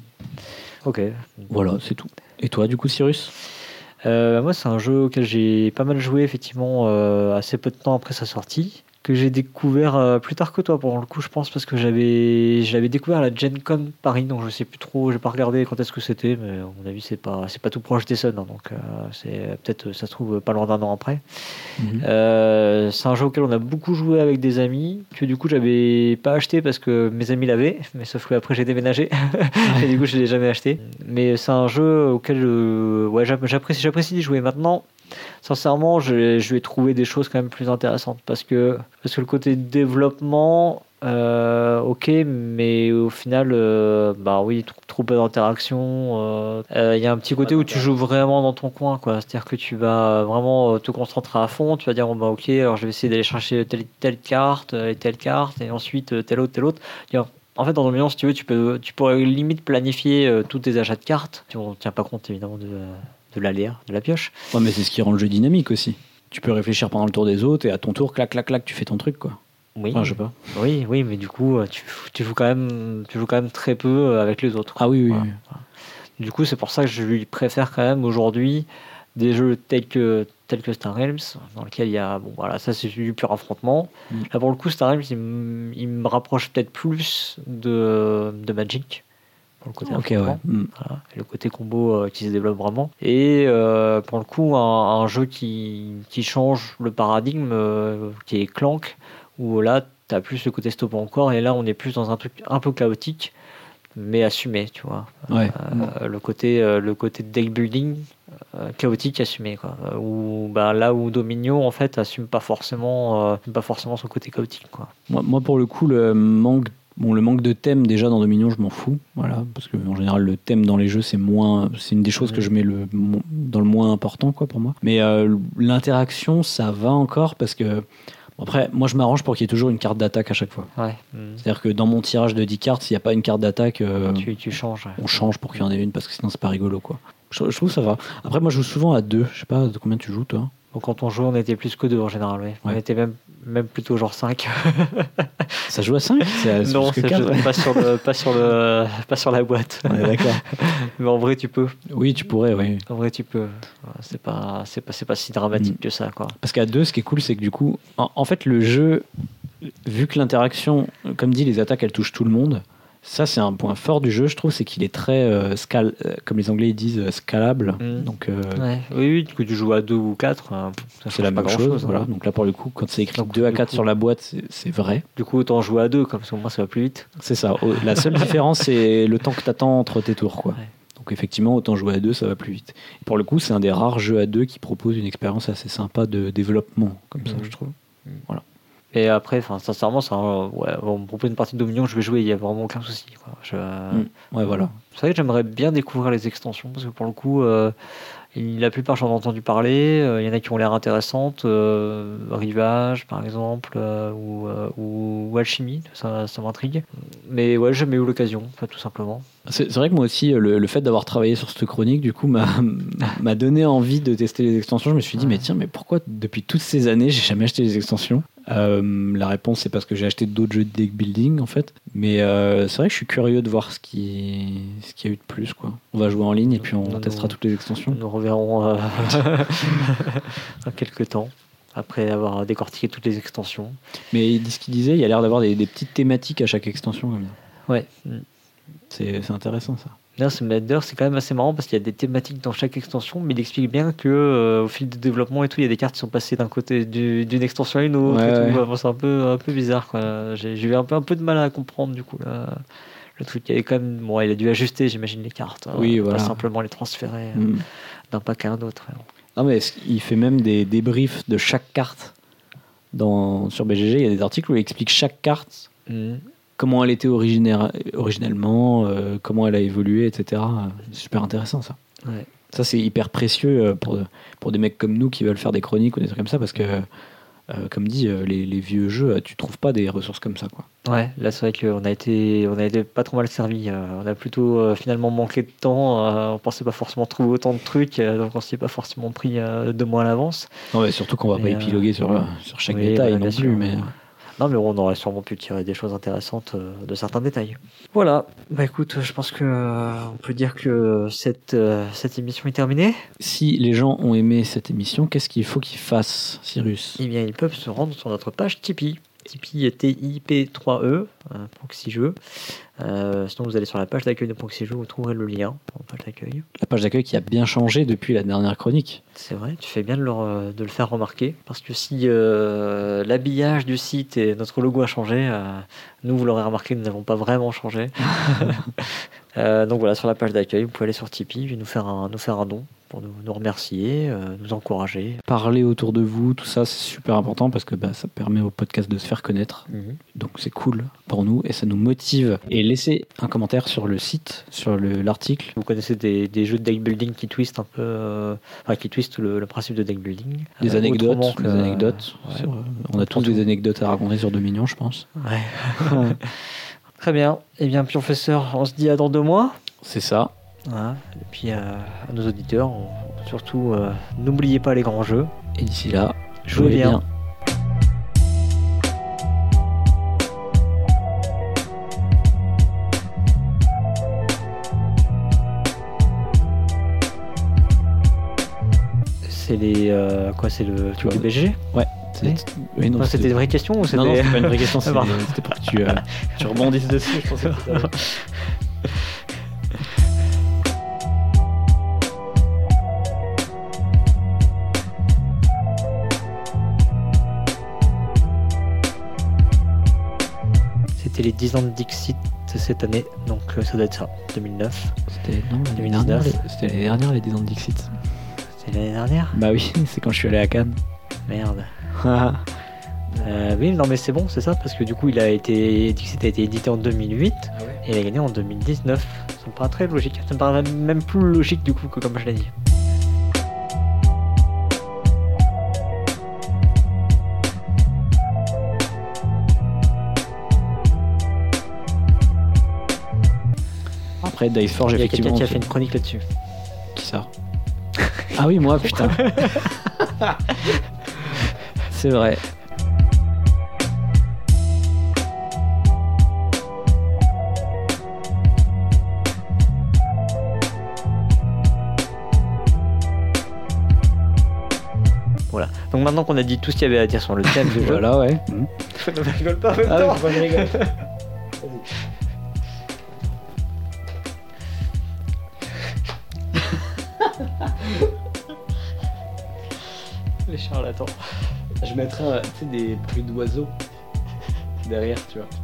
Ok. Voilà, c'est tout. Et toi, du coup, Cyrus ? euh, Moi, c'est un jeu auquel j'ai pas mal joué, effectivement, euh, assez peu de temps après sa sortie, que j'ai découvert euh, plus tard que toi, pour le coup, je pense, parce que j'avais, je l'avais découvert à la Gen Con Paris, donc je sais plus trop, j'ai pas regardé quand est-ce que c'était, mais à mon avis, c'est pas, c'est pas tout proche des Sun, hein, donc euh, c'est peut-être, ça se trouve, pas loin d'un an après. Mm-hmm. Euh, c'est un jeu auquel on a beaucoup joué avec des amis, que du coup, j'avais pas acheté parce que mes amis l'avaient, mais sauf que après j'ai déménagé, et du coup, je l'ai jamais acheté. Mais c'est un jeu auquel euh, ouais, j'apprécie, j'apprécie d'y jouer maintenant. Sincèrement, je, je vais trouver des choses quand même plus intéressantes parce que, parce que le côté développement, euh, ok, mais au final, euh, bah oui, trop, trop peu d'interaction. Il euh, euh, y a un petit côté où tu joues vraiment dans ton coin, quoi. C'est-à-dire que tu vas vraiment te concentrer à fond. Tu vas dire, bon, bah ok, alors je vais essayer d'aller chercher telle, telle carte et telle carte, et ensuite telle autre, telle autre. En fait, dans Dominion, si tu veux, tu, peux, tu pourrais limite planifier euh, tous tes achats de cartes. On ne tient pas compte, évidemment, de... de l'aléa, de la pioche. Ouais, mais c'est ce qui rend le jeu dynamique aussi. Tu peux réfléchir pendant le tour des autres et à ton tour, clac, clac, clac, tu fais ton truc, quoi. Oui. Enfin, je sais pas. Oui, oui, mais du coup, tu, tu joues quand même, tu joues quand même très peu avec les autres. Ah oui, oui. Voilà. oui. Du coup, c'est pour ça que je lui préfère quand même aujourd'hui des jeux tels que tels que Star Realms, dans lequel il y a, bon, voilà, ça c'est du pur affrontement. Mm. Là, pour le coup, Star Realms, il, m- il me rapproche peut-être plus de de Magic. Pour le côté okay, ouais. mm. voilà, le côté combo euh, qui se développe vraiment et euh, pour le coup un, un jeu qui, qui change le paradigme euh, qui est Clank où là t'as plus le côté stop encore et là on est plus dans un truc un peu chaotique mais assumé, tu vois. Ouais. Euh, le côté euh, le côté deck building euh, chaotique assumé, quoi. Euh, où bah là où Dominion en fait assume pas forcément euh, pas forcément son côté chaotique, quoi. Moi, moi pour le coup le manque Bon, le manque de thème, déjà, dans Dominion, je m'en fous. Voilà, parce que en général, le thème dans les jeux, c'est moins, c'est une des choses mmh. que je mets le, dans le moins important, quoi, pour moi. Mais euh, l'interaction, ça va encore, parce que... Bon, après, moi, je m'arrange pour qu'il y ait toujours une carte d'attaque à chaque fois. Ouais. Mmh. C'est-à-dire que dans mon tirage de dix cartes, s'il n'y a pas une carte d'attaque, euh, tu, tu changes. On change pour qu'il y en ait une, parce que sinon, c'est pas rigolo, quoi. Je, je trouve que ça va. Après, moi, je joue souvent à deux. Je sais pas de combien tu joues, toi. Bon, quand on joue, on était plus que deux en général, oui. Ouais. On était même, même plutôt genre cinq. Ça joue à cinq? C'est, c'est non, c'est que pas, sur le, pas, sur le, pas sur la boîte. Ouais, d'accord. Mais en vrai, tu peux. Oui, tu pourrais, oui. En vrai, tu peux. C'est pas, c'est pas, c'est pas si dramatique mmh. que ça, quoi. Parce qu'à deux, ce qui est cool, c'est que du coup, en, en fait, le jeu, vu que l'interaction, comme dit, les attaques, elles touchent tout le monde, Ça, c'est un point fort du jeu, je trouve, c'est qu'il est très, euh, scal- euh, comme les Anglais ils disent, euh, scalable. Mm. Donc, euh, Ouais. Oui, oui, que tu joues à deux ou quatre, euh, ça c'est la change pas même grand chose. chose. Voilà. Hein. Donc là, pour le coup, quand c'est écrit Donc, deux à du quatre coup- sur la boîte, c'est, c'est vrai. Du coup, autant jouer à deux, comme ça, au moins ça va plus vite. C'est ça. Oh, La seule différence, c'est le temps que tu attends entre tes tours, quoi. Ouais. Donc effectivement, autant jouer à deux, ça va plus vite. Et pour le coup, c'est un des rares jeux à deux qui propose une expérience assez sympa de développement, comme ça, Mhm. je trouve. Et après, enfin, sincèrement, ça, euh, ouais, on me propose une partie de Dominion, je vais jouer, il n'y a vraiment aucun souci. Quoi. Je, Mm. Ouais, voilà. C'est vrai que j'aimerais bien découvrir les extensions, parce que pour le coup, euh, il- la plupart j'en ai entendu parler, euh, il y en a qui ont l'air intéressantes, euh, Rivage par exemple, euh, ou, euh, ou, ou Alchimie, ça, ça m'intrigue. Mais ouais, j'ai jamais eu l'occasion, en fait, tout simplement. C'est, c'est vrai que moi aussi, le, le fait d'avoir travaillé sur cette chronique, du coup, m'a, m'a donné envie de tester les extensions. Je me suis dit, Ouais. mais tiens, mais pourquoi depuis toutes ces années, j'ai jamais acheté les extensions Euh, La réponse, c'est parce que j'ai acheté d'autres jeux de deck building, en fait. Mais euh, c'est vrai que je suis curieux de voir ce qui, ce qu'il y a eu de plus, quoi. On va jouer en ligne et puis on Non, testera non. toutes les extensions. Nous reverrons euh, dans quelques temps, après avoir décortiqué toutes les extensions. Mais il dit ce qu'il disait, il y a l'air d'avoir des, des petites thématiques à chaque extension, comme ça. Ouais. C'est, c'est intéressant, ça. D'ailleurs, c'est d'ailleurs, c'est quand même assez marrant parce qu'il y a des thématiques dans chaque extension, mais il explique bien que euh, au fil du développement et tout, il y a des cartes qui sont passées d'un côté du- d'une extension à une autre. Ouais, et tout. ouais. Enfin, c'est un peu, un peu bizarre. Quoi. J'ai, j'ai eu un peu, un peu de mal à comprendre du coup là, le truc. Il y avait quand même, bon, il a dû ajuster, j'imagine, les cartes. hein, Oui, pas voilà. simplement les transférer euh, Mm. d'un pack à un autre. Non, mais est-ce- il fait même des débriefs de chaque carte. Dans, sur B G G, il y a des articles où il explique chaque carte, Mhm. comment elle était originaire, originellement, euh, comment elle a évolué, et cetera. C'est super intéressant, ça. Ouais. Ça, c'est hyper précieux euh, pour, pour des mecs comme nous qui veulent faire des chroniques ou des trucs comme ça, parce que, euh, comme dit, euh, les, les vieux jeux, euh, tu trouves pas des ressources comme ça, quoi. Ouais, là c'est vrai qu'on a été, on a été pas trop mal servi. euh, on a plutôt euh, finalement manqué de temps. euh, on pensait pas forcément trouver autant de trucs, euh, donc on s'y est pas forcément pris euh, deux mois à l'avance. Non, mais surtout qu'on va Mais, pas épiloguer euh, sur, euh, sur chaque Oui, détail voilà, non bien plus, sûr. mais... Non, mais on aurait sûrement pu tirer des choses intéressantes euh, de certains détails. Voilà. Bah écoute, je pense que euh, on peut dire que cette euh, cette émission est terminée. Si les gens ont aimé cette émission, qu'est-ce qu'il faut qu'ils fassent, Cyrus? Eh bien, ils peuvent se rendre sur notre page Tipeee. Tipeee T I P trois E, euh, Proxy Jeux. Euh, sinon, vous allez sur la page d'accueil de Proxy Jeux, vous trouverez le lien en page d'accueil. La page d'accueil qui a bien changé depuis la dernière chronique. C'est vrai, tu fais bien de, leur, euh, de le faire remarquer. Parce que si euh, l'habillage du site et notre logo a changé, euh, nous, vous l'aurez remarqué, nous n'avons pas vraiment changé. Euh, donc voilà, sur la page d'accueil, vous pouvez aller sur Tipeee et nous faire un, nous faire un don pour nous, nous remercier, euh, nous encourager. Parler autour de vous, tout ça, c'est super important parce que bah, ça permet au podcast de se faire connaître. Donc c'est cool pour nous et ça nous motive. Et laissez un commentaire sur le site, sur le, l'article. Vous connaissez des, des jeux de deck building qui twistent un peu, euh, enfin qui twistent le, le principe de deck building. Des Euh, anecdotes, autrement que- des anecdotes. ouais. Sur, euh, on a tous Surtout. des anecdotes à raconter sur Dominion, je pense. Ouais. Très bien. Eh bien, professeur, on se dit à dans deux mois. C'est ça. Voilà. Et puis euh, à nos auditeurs, on- surtout, euh, n'oubliez pas les grands jeux. Et d'ici là, Jouez jouez bien. bien. C'est les euh, quoi, c'est le truc vois, du B G G. Ouais. C'est- Oui. oui, non, Non, c'était des vraies questions ou c'était Non, non, c'est pas une vraie question, c'était, Pardon. c'était pour que tu, euh, tu rebondisses dessus. Je pensais que c'était- C'était les dix ans de Dixit cette année, donc euh, ça doit être ça, deux mille neuf. C'était, non, l'année deux mille dix-neuf. dernière, les- c'était l'année dernière, les dix ans de Dixit. C'était l'année dernière. Bah oui, c'est quand je suis allé à Cannes. Merde. Euh, oui, non mais c'est bon, c'est ça, parce que du coup, il a été, Dixit a été édité en deux mille huit et il a gagné en deux mille dix-neuf. Ça me paraît très logique. Ça me paraît même- même plus logique du coup que comme je l'ai dit. Après, Dice Forge, Il y a quelqu'un effectivement. qui a tu- fait une chronique là-dessus. Qui ça? Ah oui, moi, putain. C'est vrai. Voilà. Donc maintenant qu'on a dit tout ce qu'il y avait à dire sur le thème du jeu, Voilà, ouais. ne rigole pas en même Ah, temps. faut pas que je rigole. Les charlatans. Je mettrais euh, tu sais, des bruits d'oiseaux derrière, tu vois.